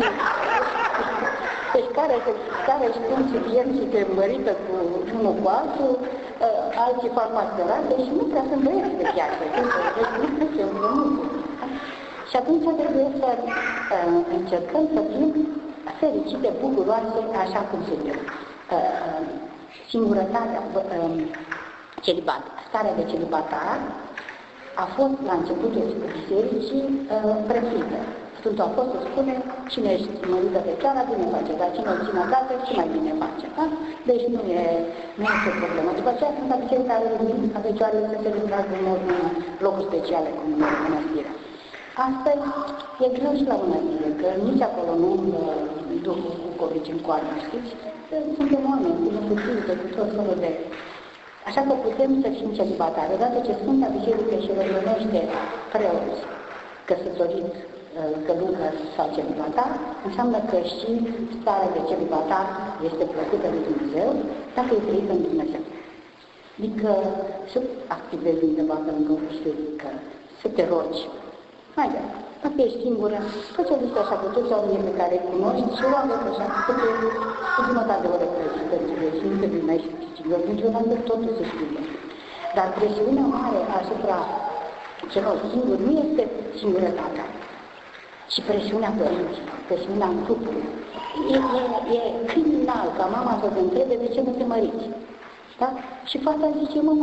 Deci care, care spun suficient și se mărită cu unul cu altul, uh, alții farmacerate și nu prea sunt băieți de piață. Deci nu se învământă. Și atunci trebuie să uh, încercăm să fim fericite, bucuroase, așa cum suntem. Uh, singurătatea, uh, celibat, starea de celibatar a fost la începutul bisericii uh, prefită. Sfântul Apostol spune, cine își mărită pe țara, bine face, dar cine îl ține acasă, și mai bine face. Da? Deci nu e, nu este o problemă. După aceea sunt biserica a Fecioarei să se lucrează în locuri speciale, cum e mănăstirea. Astăzi e greu și la mănăstire, că nici acolo nu Duhul cu covici în coarnă, știți? Suntem oameni, cu neputință, cu tot felul de... Așa că putem să fim celibatari. Odată ce Sfânta Biserică și rămânește preoți căsătoriți, călugăr sau celibatar, înseamnă că și starea de celibatar este plăcută de Dumnezeu, dacă e trăită în Dumnezeu. Adică să activezi undeva pe lângă o biserică, să te rogi. Haide, dacă ești singură, fă-ți o listă așa cu toți oamenii pe care îi cunoști și roagă-te așa, câte o jumătate de oră crezi pentru ei și nu te primești câștigări, niciodată totul se schimbă. Dar presiunea mare asupra celor singuri nu este singurătatea, și presiunea părinților, presiunea în grupul. E, e, e criminal ca mama să te întrebe de ce nu te măriți. Da? Și fata zice, mama,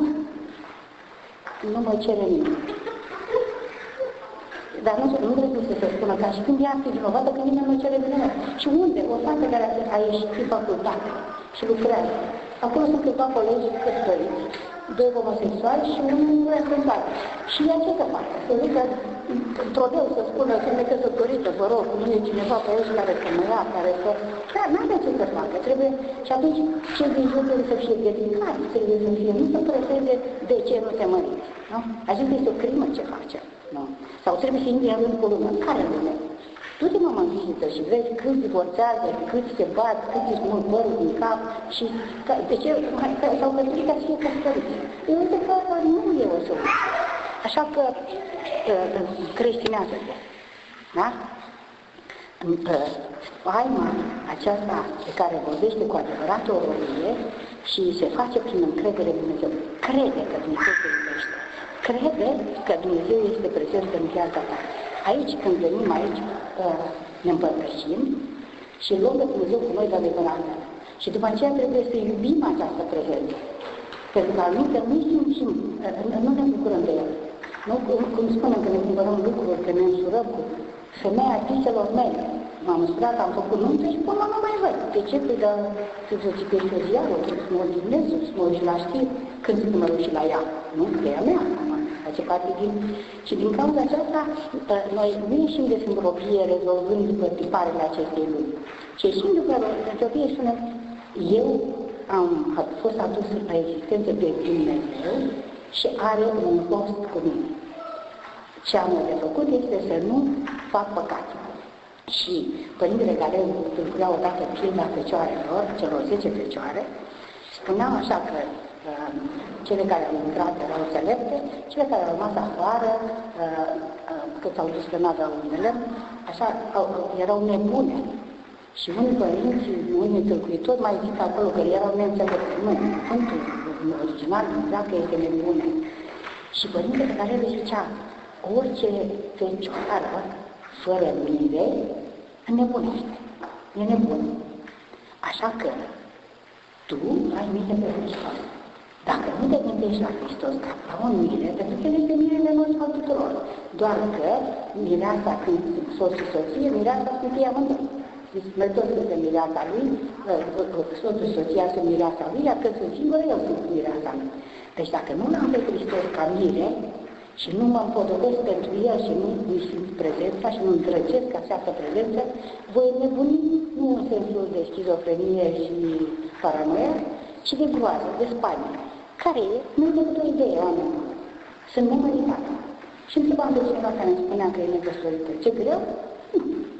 nu mă cere nimic. Dar nu, nu trebuie să se spună ca și când ea fi vinovată că nimeni nu cere de nimic. Și unde? O fată care a ieșit în facultate și lucrează. Acolo sunt câțiva colegi căsătoriți, doi homosexuali și unul reprezentat. Și ea ce să facă? Să zică într-o deu să spună că e căsătorită, vă rog, nu e cineva pe aici care să mă ia, care să... Da, n-are ce să facă, trebuie... Și atunci cei din jur trebuie să fie dedicați, trebuie să fie, nu să preseze de ce nu te măriți, nu? Acesta este o crimă ce face, nu? Sau trebuie să intri în rând cu lumea. Care lume? Du-te, mă, în vizită și vezi cât divorțează, cât se bat, cât își smulg părul din cap și de ce s-au căsătorit ca să fie căsătoriți. Eu uite că nu e o soluție. Așa că creștinează-te. Da? Faima aceasta pe care vorbește cu adevărat o robie și se face prin încredere în Dumnezeu. Crede că Dumnezeu te iubește. crede că Dumnezeu este prezent în viața ta. Aici, când venim aici, ne împărtășim și luăm de Dumnezeu cu noi de adevărată. Și după aceea trebuie să iubim această prezență. Pentru că anumite nu simțim, nu ne bucurăm de el. Nu, cum spunem că ne cumpărăm lucruri, că ne însurăm cu femeia fiicelor mele. M-am însurat, am făcut nuntă și până nu mai văd. De ce? Păi, dar trebuie să țipești o ziară, să mă odihnezi, să mă uiți la știri, când să mă duci la ea. Nu? Că e a mea. Face parte din... Și din cauza aceasta, noi nu ieșim de simbropie rezolvând după tiparele acestei lumi. Și ieșim după simbropie și spunem, eu am fost adus la existență de Dumnezeu și are un post cu mine. Ce am de făcut este să nu fac păcat. Și părintele care tulburea odată pilda fecioarelor, celor zece fecioare, spuneau așa că uh, cele care au intrat erau înțelepte, cele care au rămas afară, uh, uh, că s-au dus că n-aveau unele, așa, au, erau nebune. Și unii părinți, unii tâlcuitori mai zic acolo că erau neînțelepte. Nu, cuvântul original zicea că este nebune. Și părintele care le zicea, orice fecioară fără mire, înnebunește. E nebun. Așa că tu ai mire pe Hristos. Dacă nu te gândești la Hristos ca la un mire, pentru că el este mirele nostru al tuturor. Doar că mireasa când soț și soție, mireasa sunt ei amândoi. Noi toți suntem mireasa lui, soțul și soția sunt mireasa lui, iar când sunt singură, eu sunt mireasa lui. Deci dacă nu l-am pe Hristos ca mire, și nu mă împodobesc pentru el și nu îi simt prezența și nu îndrăgesc această prezență, voi nebuni nu în sensul de schizofrenie și paranoia, ci de groază, de spaimă, care e, nu-i decât o idee, oameni. Sunt nemăritată. Și întrebam de cineva care îmi spunea că e negăsorită. Ce greu? Nu.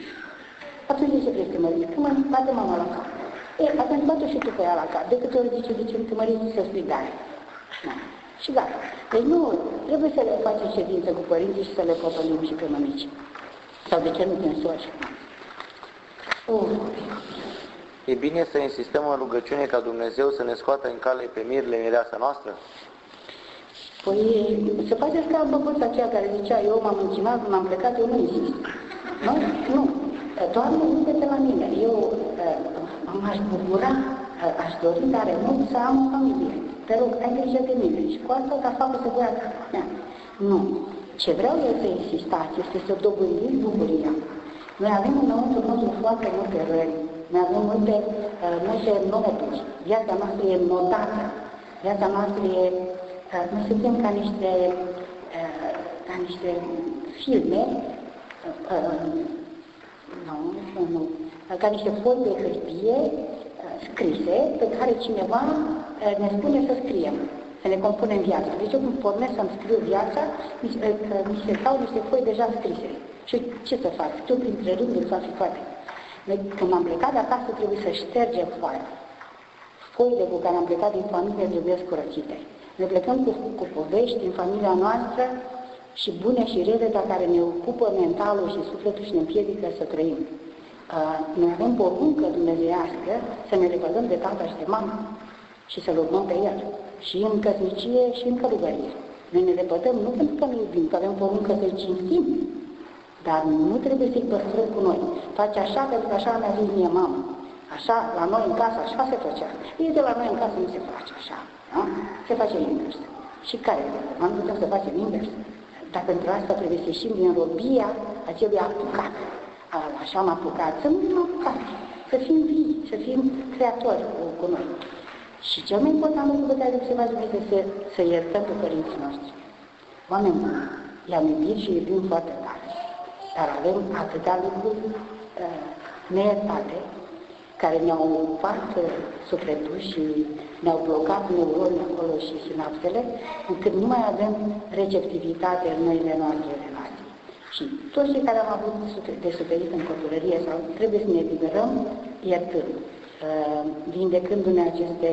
Atunci de ce vrei să te măriți? Că mă bate mama la cap. E, atunci bate și tu pe ea la cap. De câte ori zice, zice, te măriți să spui dare. Da. Și gata. Deci nu, trebuie să le facem ședință cu părinții și să le potolim și pe mămici. Sau de ce nu te însori? Oh. E bine să insistăm în rugăciune ca Dumnezeu să ne scoată în cale pe mirile mireasa noastră? Păi, se face ca băbuța aceea care zicea, eu m-am închinat, m-am plecat, eu nu insist. Nu? Nu. Doamne, uite-te la mine. Eu m-aș bucura, aș dori tare mult să am o familie. Te rog, ai grijă de mine. Și cu asta ca faptul să voia ca mea. Nu. Ce vreau eu să insistați este să dobândiți bucuria. Noi avem înăuntru nostru foarte multe răni. Noi avem multe, uh, multe noduri. Viața noastră e nodată. Viața noastră e... Uh, noi suntem ca niște, uh, ca niște filme, uh, nu, nu, nu, ca niște foi de hârtie uh, scrise pe care cineva uh, ne spune să scriem, să ne compunem viața. Deci eu când pornesc să-mi scriu viața, mi, uh, mi se dau niște foi deja scrise. Și ce să fac? Tu printre rânduri să fi toate. Noi, când am plecat de acasă, trebuie să ștergem foaia. Foile cu care am plecat din familie trebuie curățite. Ne plecăm cu, cu povești din familia noastră și bune și rele, dar care ne ocupă mentalul și sufletul și ne împiedică să trăim. Uh, noi avem poruncă dumnezeiască să ne lepădăm de tata și de mama și să-L urmăm pe El. Și în căsnicie și în călugărie. Noi ne lepădăm nu pentru că ne iubim, că avem poruncă să-i cinstim, dar nu trebuie să-i păstrăm cu noi. Face așa pentru că așa mi-a zis mie mama. Așa, la noi în casă, așa se făcea. Ei de la noi în casă nu se face așa. Da? Se face invers. Și care? Nu putem să facem invers. Dar pentru asta trebuie să ieșim din robia acelui apucat. Așa am apucat, să nu fim apucați. Să fim vii, să fim creatori cu, cu noi. Și cel mai important lucru pe care trebuie să facem este să, să iertăm pe părinții noștri. Oameni buni, i-am iubit și iubim foarte tare. Dar avem atâtea lucruri uh, neiertate, care ne-au ocupat uh, sufletul și ne-au blocat neuronii acolo și sinapsele, încât nu mai avem receptivitate în noile noastre relații. Și toți cei care am avut de suferit în copilărie sau trebuie să ne eliberăm iertând, uh, vindecându-ne aceste...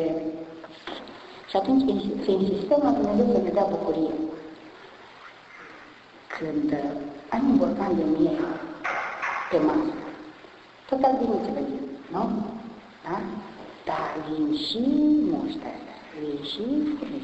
Și atunci să insistăm la Dumnezeu să ne dea bucurie. Când uh, ai un borcan de miere pe masă, tot albinițele vin, nu? Da? Dar vin și muștele, vin și furnicile,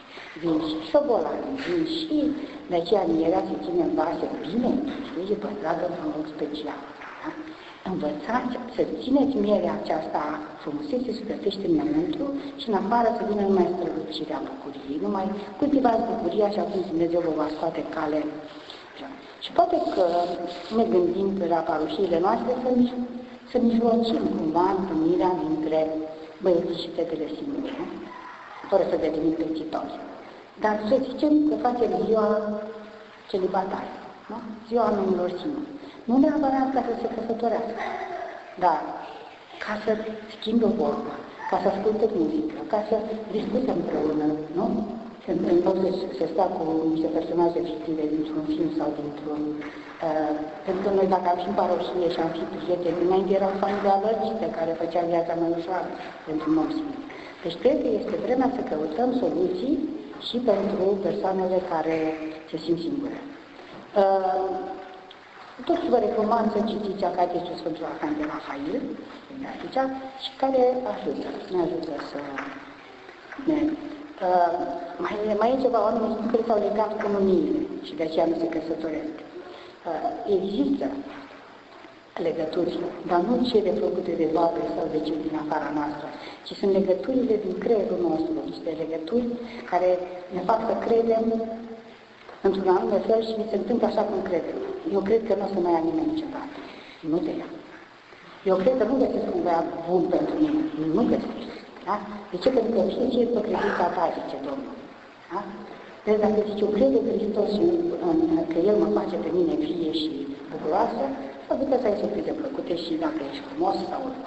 Vin și șobolani, vin și de aceea era se ține în vase bine, știi, păstrată într-un loc special. Da? Învățați să țineți mierea aceasta frumusețe să găsește înăuntru și în afară să vină numai strălucirea bucuriei. Numai cultivați bucuria și atunci Dumnezeu vă va scoate cale. Și poate că ne gândim la parușiile noastre să, să mijlocim cumva întâlnirea dintre băieții și fetele singure, nu? Fără să devenim pețitori. Dar să zicem că facem ziua celibatare, nu? Ziua oamenilor singuri. Nu neapărat ca să se căsătorească, dar ca să schimbe o vorbă, ca să asculte muzică, ca să discute împreună, nu? În loc să, să stea cu niște personaje fictive dintr-un film sau dintr-un... Uh, pentru că noi dacă am fi în paroșie și am fi prieteni, înainte erau familia lărgită care făcea viața mai ușoară pentru un om singur. Deci cred că este vremea să căutăm soluții și pentru persoanele care se simt singure. Uh, Totuși vă recomand să citiți Acatistul Sfântului Arhanghel Rafael, aici, și care ajută, ne ajută să ne... Uh, mai, mai e ceva, oamenii care s-au legat comuniile și de aceea nu se căsătoresc. Uh, există legături, dar nu cele făcute de Doamne sau de cei din afara noastră, ci sunt legăturile din creierul nostru, niște legături care ne fac să credem într-un anume fel și se întâmplă așa cum credem. Eu cred că nu o să mai ia nimeni niciodată. Nu te ia. Eu cred că nu găsesc un băiat bun pentru mine. Nu găsesc. Da? De ce? Pentru că fie ce e pe credința ta, zice Domnul. Da? Deci dacă zice, eu cred în Hristos și în, că El mă face pe mine vie și bucuroasă, să zic că să ai surprize plăcute și dacă ești frumos sau nu.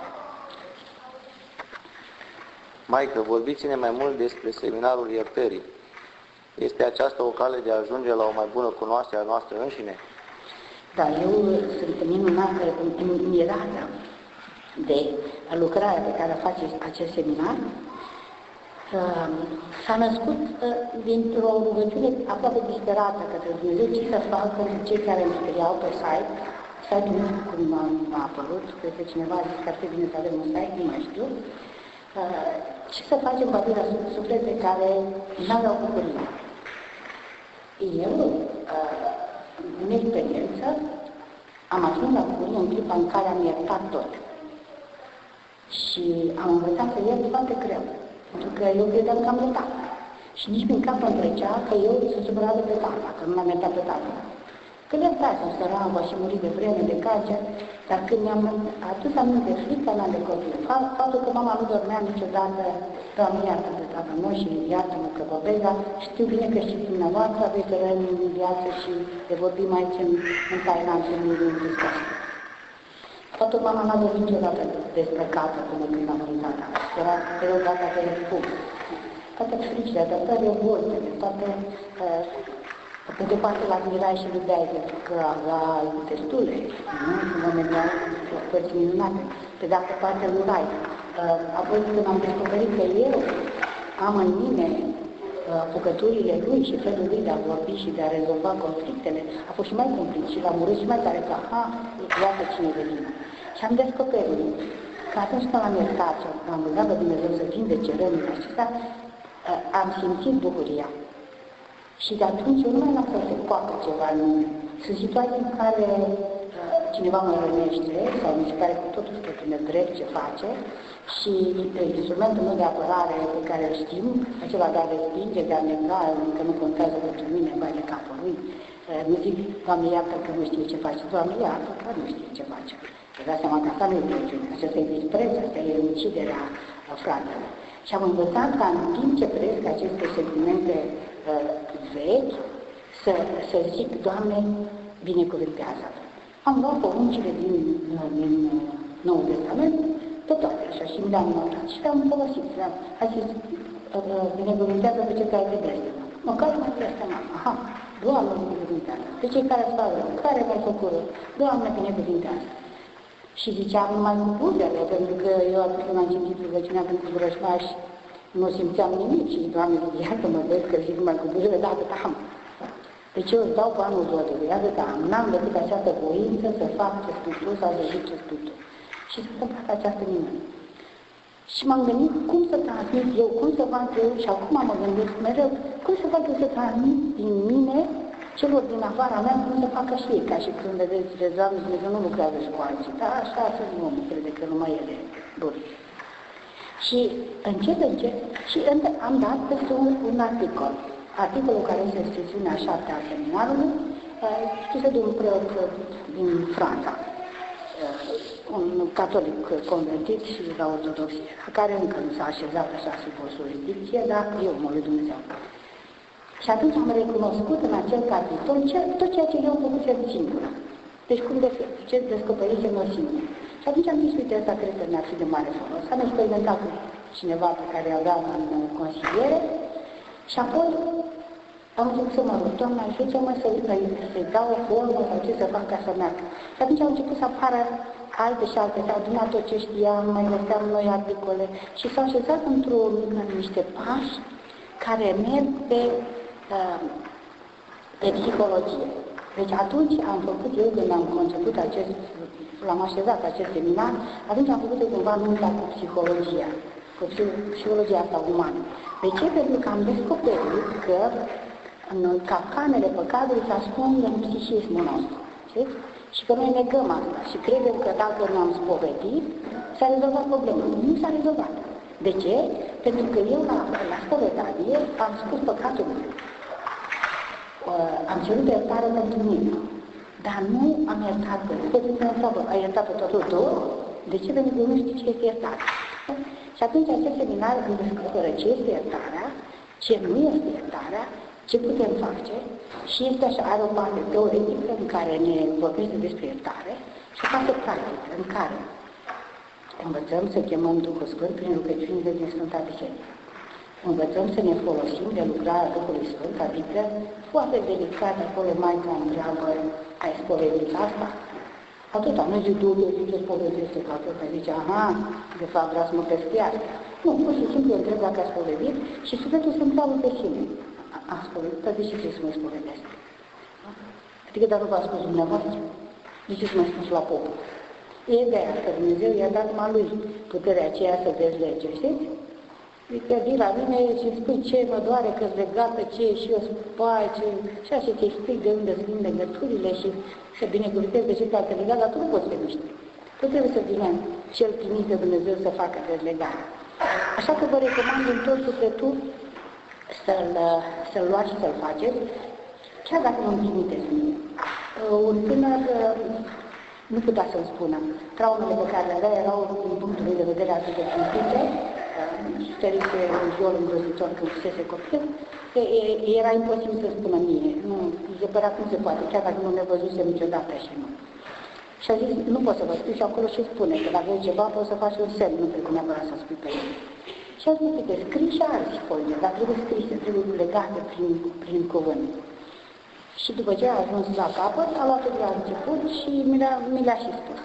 Maică, vorbiți-ne mai mult despre seminarul iertării. Este aceasta o cale de a ajunge la o mai bună cunoaștere a noastră înșine? Da, eu sunt minunată, mirată de lucrarea pe care o face acest seminar. S-a născut dintr-o rugăciune aproape disperată către Dumnezeu ce să fac pentru cei care îmi scriau pe site. Site-ul nu știu cum a apărut, cred că cineva a zis că ar fi bine să avem un site, nu mai știu. Ce să facem cu atâtea suflete care nu aveau bucurie? Eu, în experiență, am ajuns la bucurie în clipa în care am iertat tot. Și am învățat să iert foarte greu, pentru că eu credeam că am iertat. Și nici prin cap îmi trecea că eu sunt supărată pe tata, că nu m-am iertat pe tata. Că iertat, sunt săran, va și muri de vreme, de cancer, dar când mi-am adus aminte frica mea de copil, faptul că mama nu dormea niciodată, Doamne, iartă de tatăl meu și iartă-mă că vorbesc, dar știu bine că și dumneavoastră aveți răni în viață și de vorbim aici în, în taina întâlnirii în Hristos. Faptul că mama n-a vorbit niciodată despre casă până când a murit tata. Era perioada de răspus. Toate fricile, toate revoltele, toate... Uh, Pe de parte la admirai și iubeai pentru că avea destule, nu? Un om era părți minunate. Pe de altă parte îl urai. Apoi când am descoperit că eu am în mine apucăturile lui și felul lui de a vorbi și de a rezolva conflictele, a fost și mai cumplit și l-am urât și mai tare că, aha, iată cine e de vină. Și am descoperit că atunci când am iertat și am rugat pe Dumnezeu să vindece rănile acestea, am simțit bucuria. Și de atunci eu nu mai lasă să se poată ceva în mine. Sunt situații în care uh, cineva mă rănește sau mi se pare cu totul și totul nedrept ce face și uh, instrumentul meu de apărare pe care îl știm, acela de a respinge, de a nega, că nu contează pentru mine, vai de capul lui, uh, nu zic, Doamne iartă că nu știe ce face, Doamne iartă că nu știe ce face. Îți dai seama că asta nu e rugăciune, acesta e dispreț, asta e uciderea uh, fratelor. Și am învățat ca în timp ce trăiesc aceste sentimente uh, vechi, să, să zic, Doamne, binecuvântează. Am luat poruncile din, din Noul Testament, pe toate așa, și mi le-am notat și le-am folosit. Le-am zis, uh, binecuvântează pe cei care te blestemă. Mă, care mă blestemă? Aha, Doamne, binecuvântează. Pe cei care îți fac rău, care mi-ai făcut rău? Doamne, binecuvântează. Și ziceam numai cu buzele, pentru că eu atunci când am citit rugăciunea pentru vrăjmași, nu simțeam nimic și, Doamne, iartă-mă, vezi că zic numai cu buzele, dar atât am. Deci eu îți dau banul Domnului, atât am. N-am decât această voință să fac ce spui tu sau să zic ce spui tu. Și s-a întâmplat această minune. Și m-am gândit cum să transmit eu, cum să fac eu, și acum mă gândesc mereu, cum să fac eu să transmit din mine celor din afara mea, cum să facă și ei, ca și când vedeți, de Doamne Dumnezeu nu lucrează și cu alții, dar așa să nu omul crede că numai ele bun. Și încet, încet, și am dat peste un, un articol, articolul care este sesiunea șaptea a seminarului, scrisă de un preot din Franța, un catolic convertit și la ortodoxie, care încă nu s-a așezat așa sub o jurisdicție, dar eu mă lui Dumnezeu. Și atunci am recunoscut în acel capitol tot ceea ce eu am făcut eu singură. Deci cum de ce descoperisem eu singur. Și atunci am zis, uite, asta cred că mi-ar fi de mare folos. Am experimentat cu cineva pe care aveam în consiliere și apoi am început să mă rog, Doamne, ajută-mă să, să-i dau o formă sau ce să fac ca să meargă. Și atunci au început să apară alte și alte, s-au adunat tot ce știam, mai găseam noi articole și s-au așezat într-o, în niște pași care merg pe, uh, pe psihologie. Deci atunci am făcut eu, când am conceput acest, l-am așezat acest seminar, atunci am făcut eu cumva mintea cu psihologia, cu psihologia asta umană. De ce? Pentru că am descoperit că în capcanele păcatului se ascunde în psihismul nostru. Știți? Și că noi negăm asta și credem că dacă ne-am spovedit, s-a rezolvat problema. Nu s-a rezolvat. De ce? Pentru că eu la, la spovedanie am spus păcatul meu. Uh, am cerut iertare pentru mine. Dar nu am iertat pe el. Pentru că am iertat pe totul două. De ce? Pentru că nu știu ce este iertare. Și atunci acest seminar îmi descoperă ce este iertarea, ce nu este iertarea, ce putem face și este așa, are o parte teoretică în care ne vorbește despre iertare și o parte practică în care învățăm să chemăm Duhul Sfânt prin rugăciunile din Sfânta Biserică. Învățăm să ne folosim de lucrarea Duhului Sfânt, adică foarte delicat acolo Maica întreabă, ai spovedit asta? Atâta, nu zic Duhul, zice spovedit, că atâta zice, aha, de fapt vrea să mă pescuiască. Nu, pur și simplu întreb dacă a spovedit și sufletul se întreabă pe sine. A spovedit, dar de ce trebuie să mă spovedesc? Adică dacă v-a spus dumneavoastră, de ce să mă spus la popă? E ideea că Dumnezeu i-a dat numai lui puterea aceea să dezlege, știți? Adică vii la mine și îmi spui ce mă doare, că-s legată, ce și eu spai, ce... Și așa te explic de unde sunt legăturile și să binecuvântezi pe cei care te legat, dar tu nu poți pe niște. Tu trebuie să vină cel trimis de Dumnezeu să facă dezlegare. Așa că vă recomand din tot sufletul să-l să-l luați și să-l faceți, chiar dacă nu-mi trimiteți mie. Un tânăr nu putea să-mi spună. Traumele pe care le avea erau, din punctul meu de vedere, atât de simplice, suferise un viol îngrozitor când fusese copil, era imposibil să spună mie. Nu, se părea cum se poate, chiar dacă nu ne văzusem niciodată și nu. Și a zis, nu pot să vă scriu și acolo și spune, că dacă e ceva, poți să faci un semn, nu trebuie neapărat să spui pe el. Și a zis, uite, scrii și alți folie, dar trebuie scrise, trebuie legate prin, prin cuvânt. Și după ce a ajuns la capăt, a luat-o de la început și mi le-a, mi le-a și spus.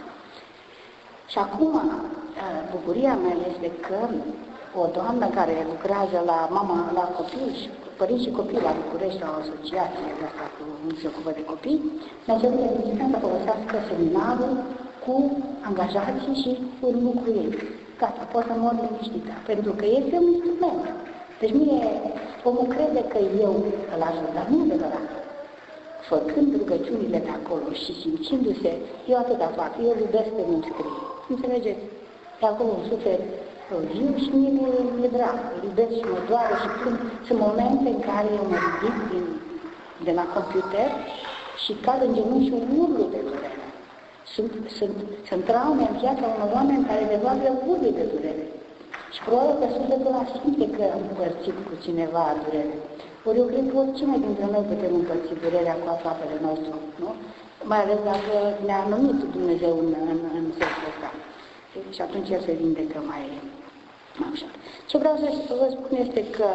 Și acum, bucuria mea este că o doamnă care lucrează la mama, la copii, și părinți și copii la București, la o asociație de asta cu nu se ocupă de copii, mi-a cerut de să folosească seminarul cu angajații și cu lucru ei. Gata, pot să mor liniștită, pentru că este un instrument. Deci mie, omul crede că eu îl ajut, dar nu adevărat. Făcând rugăciunile de acolo și simțindu-se, eu atâta fac, eu iubesc pe nu scrie. Înțelegeți? De acolo un suflet viu și mie mi-e drag, îl iubesc și mă doare și când sunt momente în care eu mă ridic din, de la computer și cad în genunchi și urlu de durere. Sunt, sunt, sunt traume în viața unor oameni care de doar urlu de durere. Și probabil că sufletul ăla simte că am împărțit cu cineva durere. Ori eu cred că oricine dintre noi putem împărți durerea cu aproapele nostru, nu? Mai ales dacă ne-a numit Dumnezeu în, în, în sensul ăsta. Și atunci el se vindecă mai, mai ușor. Ce vreau să vă spun este că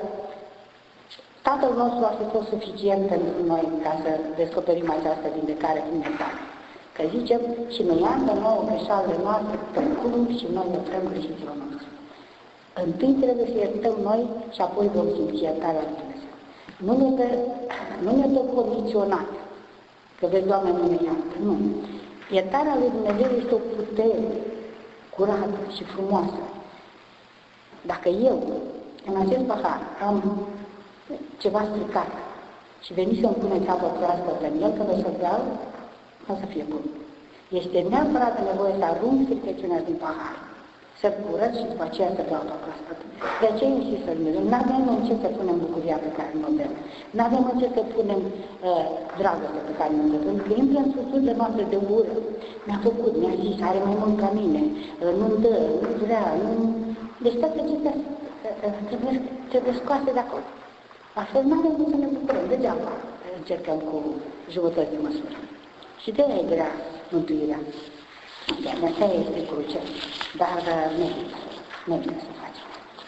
Tatăl nostru a fost suficient pentru noi ca să descoperim această vindecare prin iertare. Că zicem, și ne iartă nouă greșalele noastre, precum și noi iertăm greșiților noastre. Întâi trebuie să iertăm noi și apoi vom simți iertarea lui Dumnezeu. Nu ne dă, nu ne dă condiționat, că vezi, Doamne, nu ne iartă. Nu. Iertarea lui Dumnezeu este o putere curată și frumoasă. Dacă eu, în acest pahar, am ceva stricat și veniți să-mi puneți apă proaspătă în el, când o să beau, o să fie bun. Este neapărat nevoie să arunc stricăciunea din pahar, să-l curăț și după aceea să beau apă proaspătă. De aceea insist să Dumnezeu, nu avem în ce să punem bucuria pe care nu o dăm, nu avem în ce să punem uh, dragostea pe care nu o dăm, pentru că intră în structurile noastre de ură. Mi-a făcut, mi-a zis, are mai mult ca mine, uh, nu-mi dă, nu vrea, nu... Deci toate acestea uh, trebuie, trebuie scoase de acolo. Astfel nu avem cum să ne bucurăm, degeaba încercăm cu jumătăți de măsură. Și de-aia e grea mântuirea. De aceea este cruce, dar merită, merită să facem.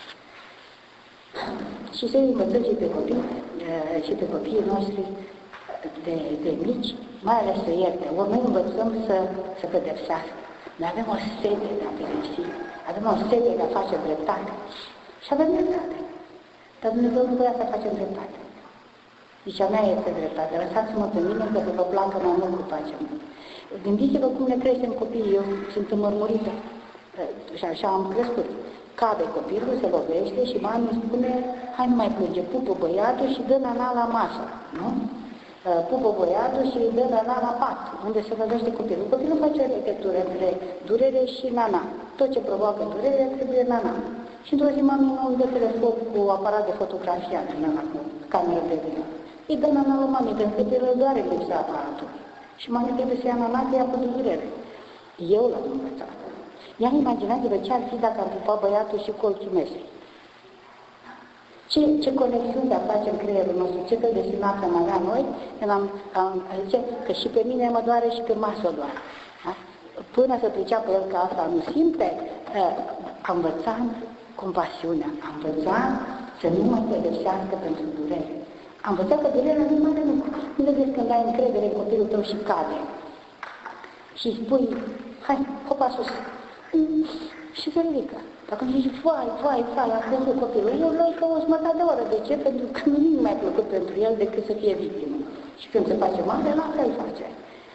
Și să învățăm și pe copii, și pe copiii noștri de, de mici, mai ales să ierte. Ori noi învățăm să, să pedepsească. Noi avem o sete de a pedepsi, avem o sete de a face dreptate. Și avem dreptate. Dar Dumnezeu nu vrea să facem dreptate. Zicea mea este dreptate, lăsați-mă pe mine că să vă placă mai mult cu pacea mea. Gândiți-vă cum ne creștem copiii, eu sunt înmărmurită și așa am crescut. Cade copilul, se lovește și mama îmi spune, hai nu mai plânge, pupă băiatul și dă nana la masă, nu? Pupă băiatul și dă nana la pat, unde se lovește copilul. Copilul face o legătură între durere și nana. Tot ce provoacă durere trebuie nana. Și într-o zi mami nu dă telefon cu aparat de fotografiat, nana cu cameră de video. Îi dă nana la mami, pentru că el doare lipsa aparatului. Și mami trebuie să ia nana că ea cu durere. Eu l-am învățat. Iar imaginați-vă ce ar fi dacă am pupat băiatul și colțul mesei. Ce, ce conexiune ar face în creierul nostru, ce fel de sinapse am avea noi, când am, am zice că și pe mine mă doare și pe masă o doare. Da? Până să priceapă el că asta nu simte, am învățat compasiunea, am învățat să nu mă pedepsească pentru durere. Am învățat că durerea nu e mare lucru. Nu vedeți când ai încredere în copilul tău și cade. Și spui, hai, hopa sus. Și se ridică. Dacă îmi zici, vai, vai, vai, a crezut copilul, eu l-ai ca o jumătate de oră. De ce? Pentru că nu e mai plăcut pentru el decât să fie victimă. Și când se face mare, la fel face.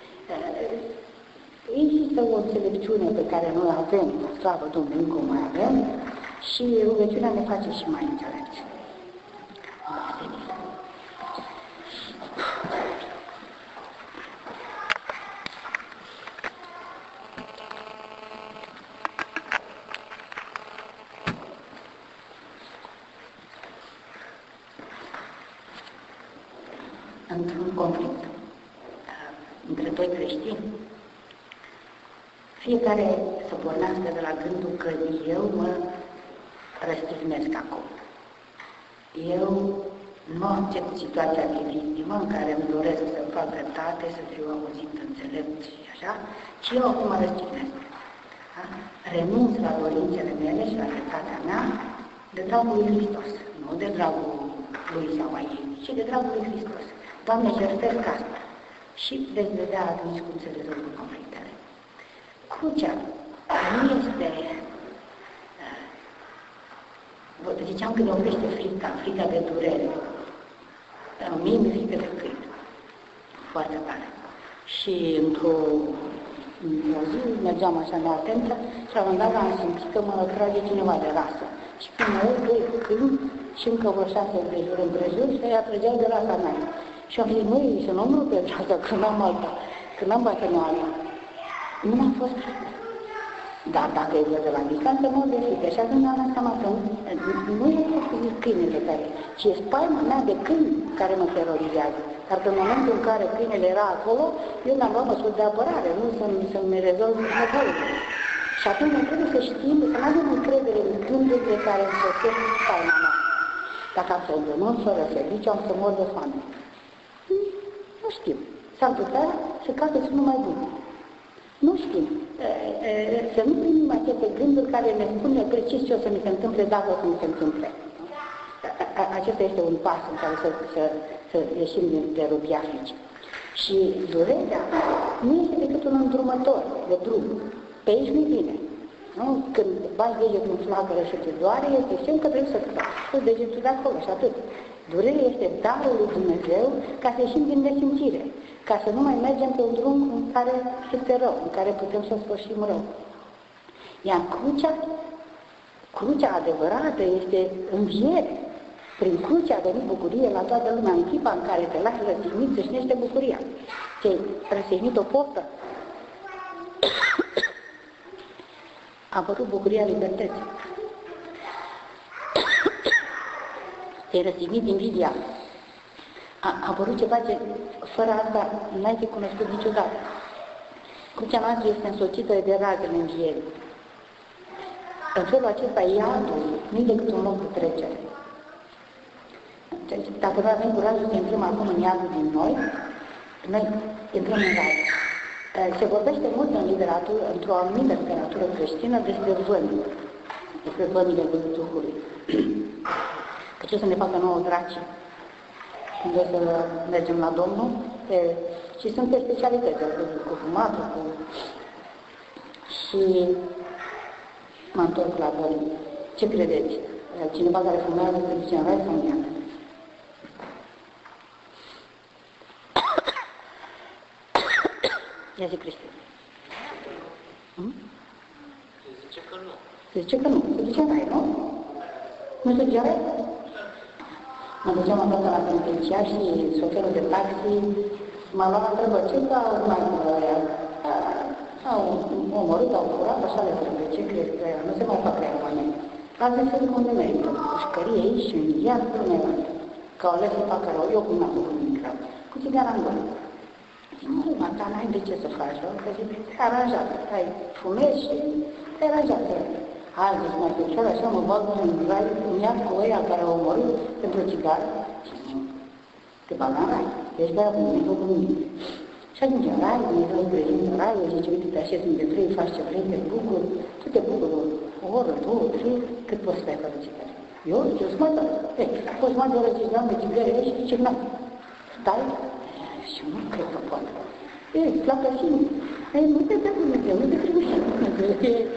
Există o înțelepciune pe care noi avem, slavă Domnului, încă mai avem, și rugăciunea ne face și mai înțelepți. Într-un conflict între doi creștini, fiecare să pornească de la gândul că eu mă răstignesc acum. Eu nu accept situația de victimă în care îmi doresc să fac dreptate, să fiu auzit, înțelept și așa, ci eu acum mă răstignesc. Da? Renunț la dorințele mele și la dreptatea mea de dragul lui Hristos, nu de dragul lui sau a ei, ci de dragul lui Hristos. Doamne, jertfesc asta. Și veți vedea atunci cum se rezolvă conflictele. Crucea nu este... Uh, ziceam că ne oprește frica, frica de durere. Uh, mie mi-e frică de câini. Foarte tare. Și într-o o zi mergeam așa neatentă și la un moment dat am simțit că mă trage cineva de rasă. Și când mă uit doi câini și încă vreo șase împrejur împrejur și ăia trăgeau de rasa mea. Și am zis, măi, să nu-mi rupe asta, că n-am alta, că n-am bată nu alta. Nu m-a fost frică. Dar dacă e de la mica, să mă de frică. Și atunci mi-am dat seama că nu e câinele care, ci e spaima mea de câini care mă terorizează. Dar că în momentul în care câinele era acolo, eu mi-am luat măsuri de apărare, nu să-mi, să-mi rezolv mătările. Și atunci noi trebuie să știm, să nu avem încredere în gândurile care înfățesc spaima mea. Dacă am să îndemân fără serviciu, am să mor de foame. Nu știm. S-ar putea să capeți unul mai bun. Nu știm. Să nu primim aceste gânduri care ne spun precis ce o să mi se întâmple dacă o să mi se întâmple. Acesta este un pas în care să, să, să ieșim din de robia fricii. Și durerea nu este decât un îndrumător de drum. Pe aici nu-i bine. Nu? Când bagi degetul în flacără și te doare, este semn că trebuie să scoți degetul de acolo și atât. Durerea este darul lui Dumnezeu ca să ieșim din nesimțire, ca să nu mai mergem pe un drum în care este rău, în care putem să sfârșim rău. Iar crucea Crucea adevărată este înviere. Prin cruce a venit bucurie la toată lumea. În clipa în care te lași răstignit, țâșnește bucuria. Ți-ai răstignit o poftă? A apărut bucuria libertății. Ți-ai răstignit invidia. A, a apărut ceva ce fără asta n-ai fi cunoscut niciodată. Crucea noastră este însoțită de razele învierii. În felul acesta, iadul nu-i decât un loc de trecere. Dacă noi avem curajul să intrăm acum în iadul din noi, noi intrăm în rai. Se vorbește mult în literatură, într-o anumită literatură creștină despre vămi, despre vămile Duhului. Că ce să ne facă nouă dracii când o să mergem la Domnul, pe, și sunt pe specialități, cu fumatul, cu... și mă întorc la vămi. Ce credeți? Cineva care fumează se duce în rai sau în iad? Ia zi, Cristi. Hmm? Se zice că nu. Se zice că nu. Se duce în rai, nu? Nu se duce în rai? Mă duceam odată la penitenciar și șoferul de taxi m-a luat la întrebări. Ce s-a urmat cu ăia? Au omorât, au furat, așa le trebuie. Ce crezi că nu se mai fac rea oameni? Asta este de unde merită. Pușcărie aici și în iad pe undeva. Că au ales să facă rău. Eu cum n-am făcut nimic rău. Cu țigara în gură. Mă, mata, n-ai de ce să faci rău? Că zic, te-ai aranjat. Ai fumezi și te-ai aranjat. Azi, zici, mai picior, așa mă bag în rai, în iad cu ăia care au omorât pentru o țigară. Și te bag în rai. Deci de-aia cum nu făcut nimic. Și ajunge în rai, Dumnezeu îi prezintă raiul, zice, uite, te așezi unde vrei, faci ce vrei, te bucuri, tu te bucuri o oră, două, trei, cât poți stai fără țigări. Eu, zice, eu sunt mai tare. Ei, poți mai de răzici de ani de țigări aici și zice, nu, stai? Și nu cred că poate. Ei, placă și ei, nu te dă Dumnezeu, nu te trebuie și Dumnezeu.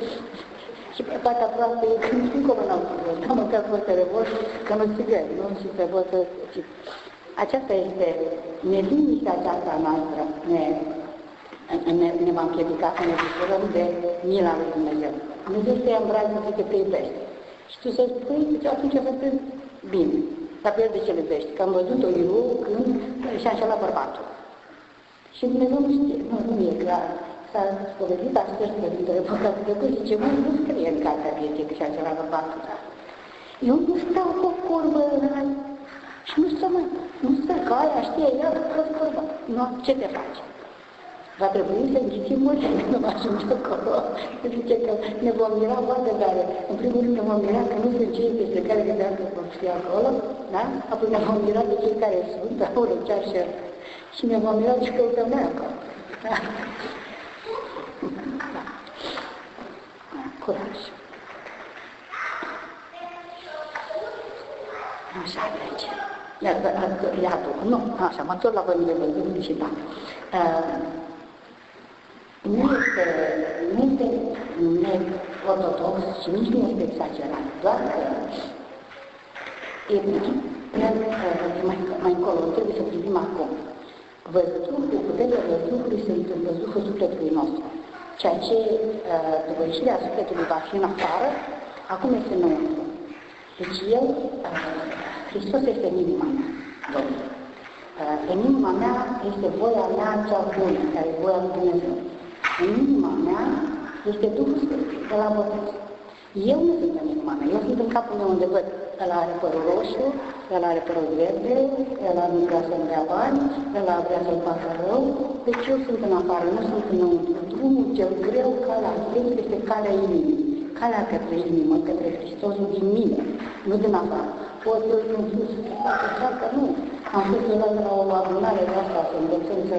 Și pe partea proastă e când încolo n-au țigări, n-am măcar fost să revolt că nu țigări, nu? Și să pot să... Aceasta este neliniștea aceasta noastră, ne, ne, ne va împiedica să ne bucurăm de mila lui Dumnezeu. Dumnezeu să-i îmbracă că te iubește. Și tu să spui, atunci să spui, bine, dar pe el de ce îl iubești? Că am văzut-o eu când și-a înșelat bărbatul. Și Dumnezeu nu știe, nu, nu e clar. S-a spovedit astăzi Părintele Păcatul de Băi, zice, măi, nu scrie în cartea vieții că și-a înșelat bărbatul. Eu nu stau cu o corbă în rai. Și nu stă, mă, nu stă, că aia știe, ea că vorba. Nu, ce te faci? Va trebui să înghițim mult când nu ajunge acolo. Zice că ne vom mira foarte tare. În primul rând ne vom mira că nu sunt cei peste care gândească vom fi acolo, da? Apoi ne vom mira de cei care sunt, acolo, chiar și și ne vom mira și căutăm noi acolo. Da? Da. Curaj. Așa, deci, iadul, nu, așa, mă întorc la vămile văzului și da. Uh, nu este, nu este neortodox și nici nu este exagerat, doar că e prea, mai, mai încolo, trebuie să privim acum. Văzătul, cu puterea văzutului sunt în văzutul sufletului nostru. Ceea ce, uh, după ieșirea sufletului va fi în afară, acum este înăuntru. Deci eu, uh, Hristos este în inima mea, Domnul. Uh, în inima mea este voia mea cea bună, care e voia lui Dumnezeu. În inima mea este Duhul Sfânt, de la botez. Eu nu sunt în inima mea, eu sunt în capul meu unde văd, ăla are părul roșu, ăla are părul verde, ăla nu vrea să-mi dea bani, ăla vrea să-mi facă rău, deci eu sunt în afară, nu sunt înăuntru. Drumul cel greu, calea Sfânt, este calea inimii. Calea către inimă, către Hristosul din mine, nu din afară. Poți să nu știu să se facă ceacă, nu. Am fost la o adunare de asta, să învățăm să...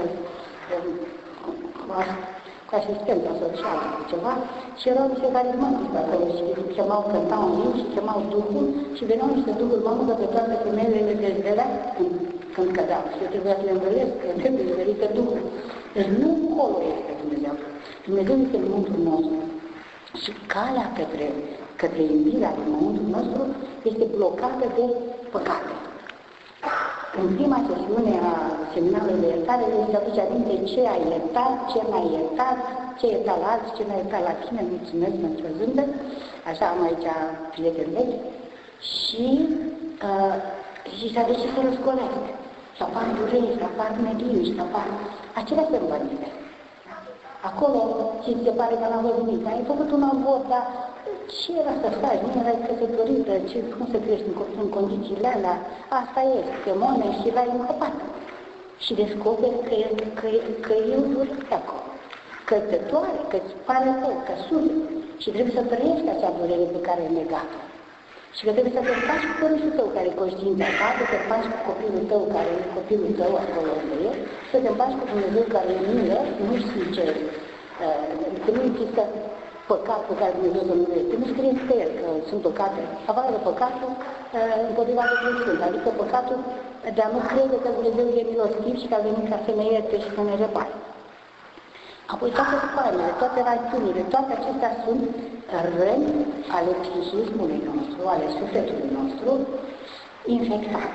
cu asistența socială, cu ceva, și erau niște carismatici acolo și chemau, cântau în limbi și chemau Duhul și veneau niște Duhuri, mamă, că pe toate femeile le dezvelea când, când cădeau și eu trebuia să le învălesc, că trebuie dezvelită Duhul. Deci nu acolo este Dumnezeu. Dumnezeu este în mântul nostru. Și calea către, către iubirea din măuntul nostru este blocată de păcate. în prima sesiune a seminarului de iertare, îți aduce aminte ce ai iertat, ce n-ai iertat, ce ai iertat la alții, ce n-ai iertat la tine, mulțumesc pentru zâmbet, așa am aici prieteni vechi, și, uh, și s-a decis să răscolească, să apar dureri, să apar neliniști, să apar... Acelea sunt bănile. Acolo, ți se pare că n-am văzut nimic, ai făcut un avort, dar ce era să faci? Nu erai căsătorită, ce, cum să crești în, în condițiile alea? Asta este, mone și l-ai încăpat. Și descoperi că, că, că e o durere acolo, că te doare, că îți pare rău, că suferi. Și trebuie să trăiești acea durere pe care ai negat-o. Și că trebuie să te faci cu părinții tău care e conștiința ta, să te faci cu copilul tău care e copilul tău acolo unde e, să te faci cu Dumnezeu care e milă, nu știi ce, că nu există păcat pe care Dumnezeu să nu este. Nu scrie pe el că sunt păcate. Afară de păcatul împotriva de Sfânt, adică păcatul de a nu crede că Dumnezeu e milostiv și că a venit ca să ne ierte și să ne repare. Apoi toate spaimele, toate rațiunile, toate acestea sunt răni ale psihismului nostru, ale sufletului nostru, infectate.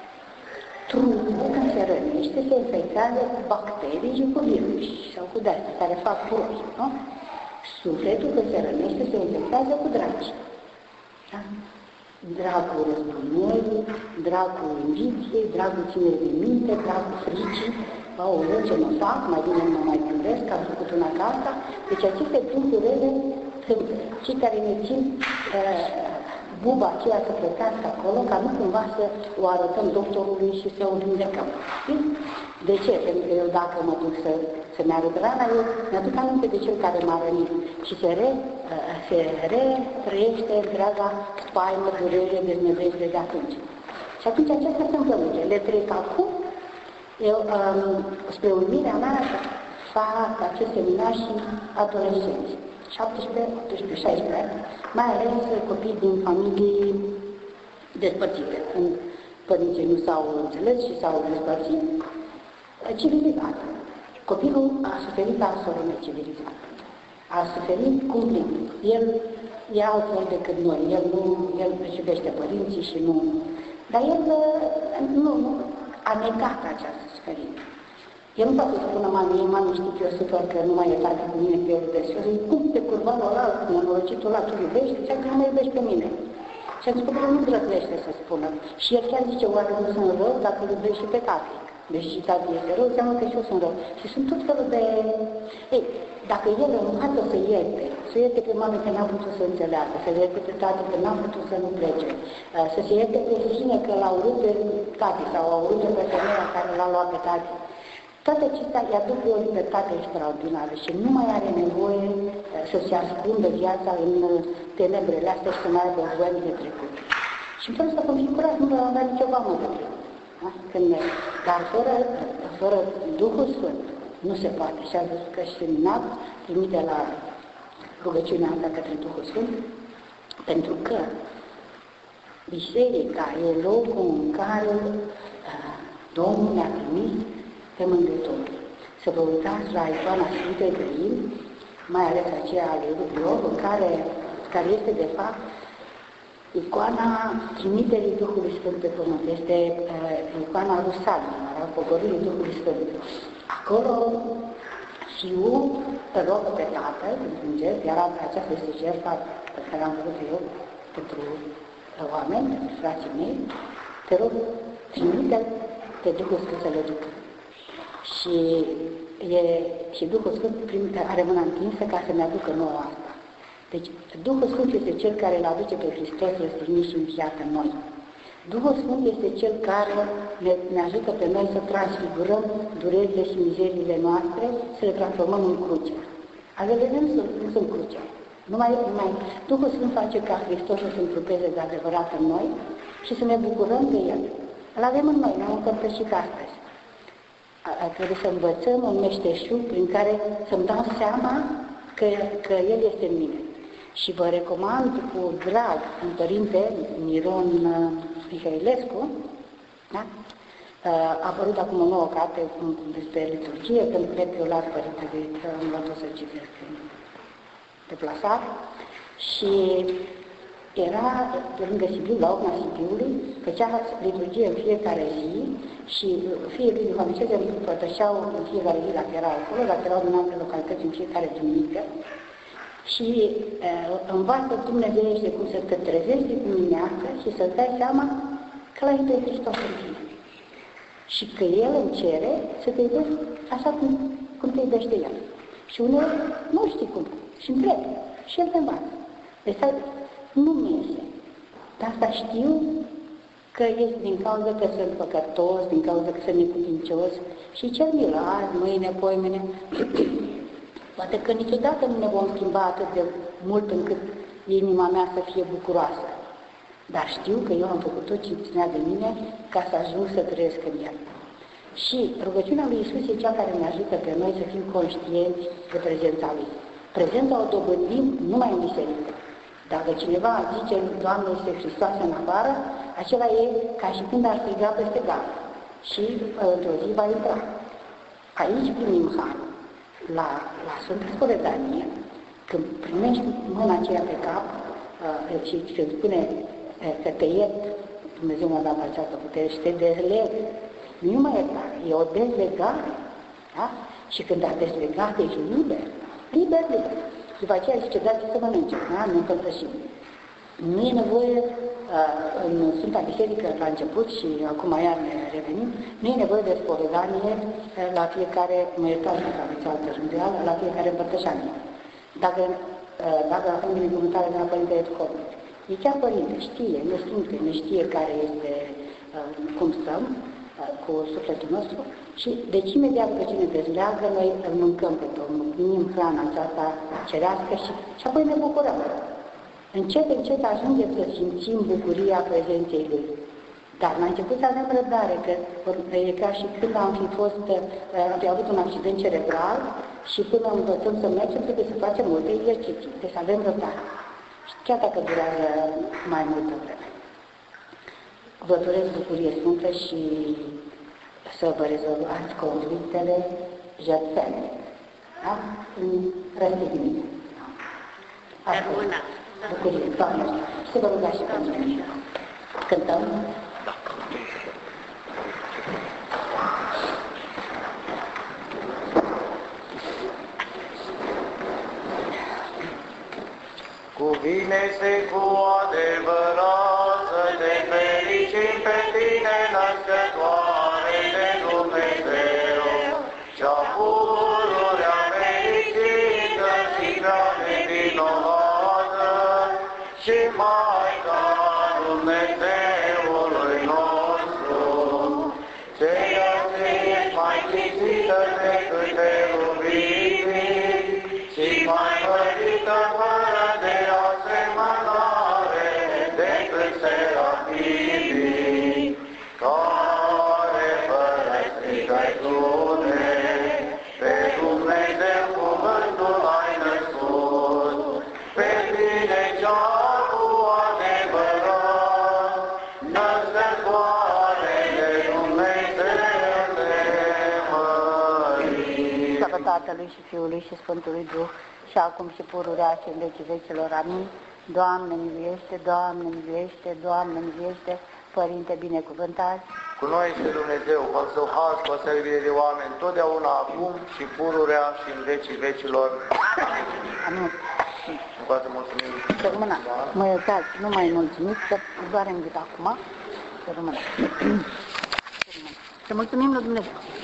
Trupul, când se rănește, se infectează cu bacterii și cu virus sau cu de-astea care fac purori, nu? Sufletul, când se rănește, se infectează cu dragi. Da? Dragul răzbunării, dragul invidiei, dragul ținerii de minte, dragul fricii, au o ce mă fac, mai bine mă mai gândesc, că am făcut una ca asta. Deci aceste puncturi rele sunt cei care ne țin uh, buba aceea să plătească acolo, ca nu cumva să o arătăm doctorului și să o vindecăm. De ce? Pentru că eu dacă mă duc să, să-mi arăt rana, eu mi-aduc aminte de cel care m-a rănit și se, re, uh, se retrăiește întreaga spaimă, durere, deznădejde de atunci. Și atunci acestea sunt lucrurile. Le trec acum. Eu, um, spre urmirea mea, fac acest seminar și adolescenți, șaptesprezece, optsprezece, șaisprezece ani, mai ales copii din familii despărțite, când părinții nu s-au înțeles și s-au despărțit, civilizat. Copilul a suferit absolut necivilizat. A suferit cumplit. El e altfel decât noi. El nu, el își iubește părinții și nu... Dar el nu, nu a negat această suferință. El nu poate să spună, mami, mami, știi că eu sufăr că nu mai e tată cu mine, că eu iubesc. Eu zic, cum te curvanul ăla, nenorocitul ăla, tu iubești? Zicea că nu mă iubești pe mine. Și am zis, copilul nu drăznește să spună. Și el chiar zice, oare nu sunt rău dacă îl iubești și pe tati? Deci și tati este rău, înseamnă că și eu sunt rău. Și sunt tot felul de... Ei, dacă el învață să ierte, să ierte pe mame că n-a putut să înțeleagă, să ierte pe tati că n-a putut să nu plece, să se ierte pe sine că l-a urât pe tati sau a urât pe femeia care l-a luat pe tati. Toate acestea îi aduc o libertate extraordinară și nu mai are nevoie să-și ascundă viața în tenebrele astea și să mai aibă voie de trecut. Și în felul ăsta configurat nu va avea nicio vamă de trecut. Când, dar fără, fără Duhul Sfânt nu se poate. Și am văzut că și semnat trimite la rugăciunea asta către Duhul Sfânt, pentru că biserica e locul în care uh, Domnul ne-a trimis pe Mângâietorul. Să vă uitați la icoana Sfintei Trăimi, mai ales aceea a lui Iov, în care, care este de fapt icoana trimiterii Duhului Sfânt pe pământ. Este uh, icoana Rusalii, a pogorârii Duhului Sfânt. Acolo Fiul te rogă pe Tatăl, în gest, iar aceasta este jertfa pe care am văzut eu pentru oameni, pentru frații mei, te rog, trimite pe Duhul Sfânt să le ducă. Și, e, și Duhul Sfânt primite, are mâna întinsă ca să ne aducă nouă asta. Deci, Duhul Sfânt este Cel care îl aduce pe Hristos răstignit și înviat în noi. Duhul Sfânt este Cel care ne, ne ajută pe noi să transfigurăm durerile și mizeriile noastre, să le transformăm în cruce. Altele nu sunt, nu sunt cruce. Numai, numai Duhul Sfânt face ca Hristos să se întrupeze de adevărat în noi și să ne bucurăm de El. Îl avem în noi, ne-am împărtășit astăzi. Trebuie să învățăm un meșteșug prin care să-mi dau seama că, că El este în mine. Și vă recomand cu drag un părinte, Miron Mihailescu, da? A apărut acum o nouă carte despre liturghie, pentru că eu las părintele, am luat-o să citesc în deplasat. Și era lângă Sibiu, la urma Sibiului, făcea liturgie în fiecare zi și fie din familie împărtășeau în fiecare zi dacă era acolo, dacă erau în alte localități în fiecare duminică. Și uh, învață Dumnezeiește cum să te trezești dimineața și să-ți dai seama că l-ai iubit Hristos în tine. Și că El îmi cere să te iubesc așa cum, cum te iubește El. Și uneori nu știi cum și întreb și El te învață. Deci nu mi iese. Dar asta știu că este din cauza că sunt păcătos, din cauza că sunt neputincios și cer milă azi, mâine, poimine. Poate că niciodată nu ne vom schimba atât de mult încât inima mea să fie bucuroasă. Dar știu că eu am făcut tot ce ținea de mine ca să ajung să trăiesc în El. Și rugăciunea lui Iisus e cea care ne ajută pe noi să fim conștienți de prezența Lui. Prezența o dobândim numai în biserică. Dacă cineva zice, Doamne, este Hristos în afară, acela e ca și când ar striga peste gard. Și într-o zi va intra. Aici primim harul. La, la Sfânta Spovedanie, când primești mâna aceea pe cap uh, și când spune uh, că te iert, Dumnezeu m-a dat această putere și te dezleg, nu e mai iertare, e o dezlegare. Da? Și când a dezlegat, ești liber, liber, liber. După aceea zice, dați să mănânce, da? Nu împărtășim. Nu e nevoie, uh, în Sfânta Biserică, la început și acum iar ne revenim, nu e nevoie de spovedanie uh, la fiecare, mă iertați că aveți altă rânduială, la fiecare împărtășanie. Dacă, uh, dacă avem binecuvântare de la Părintele Duhovnic, e chiar Părinte, știe, ne sfinte, ne știe care este, uh, cum stăm uh, cu sufletul nostru și deci imediat după ce ne dezleagă, noi îl mâncăm pe Domnul, primim hrana aceasta cerească și, și apoi ne bucurăm. Încet, încet ajungem să simțim bucuria prezenței Lui. Dar la început să avem răbdare, că e ca și când am fi fost, am fi avut un accident cerebral și până învățăm să mergem, trebuie să facem multe exerciții. Deci să avem răbdare. Și chiar dacă durează mai multă vreme. Vă doresc bucurie sfântă și să vă rezolvați conflictele jertfene. Da? În răstignire. Rămână. Bucurie, Doamne, și să vă rugați și pentru mine. Cântăm. Cuvine-se cu adevărat să te fericim pe tine, născătoare de Dumnezeu, cea pururea fericită și prea nevinovată, și Maica Dumnezeului nostru, ceea ce ești mai cinstită decât de rubinii și mai mărită fără de asemănare decât serafimii, care fără strigătune pe Dumnezeu cuvântul ai născut, pe tine cea cu adevărat, născătoare de Dumnezeu de mărit. Slavă Tatălui și Fiului și Sfântului Duh, și acum și pururea și în vecii vecilor. Amin. Doamne miluiește, Doamne miluiește, Doamne miluiește, Părinte binecuvântat. Cu noi este Dumnezeu, cu al Său har, cu servire de oameni, totdeauna acum și pururea și în vecii vecilor. Amin. Încă să mulțumim. Să rămână. Mă iertați, nu mai mulțumit, că doar îmi zic acum. Să rămână. Să mulțumim lui Dumnezeu.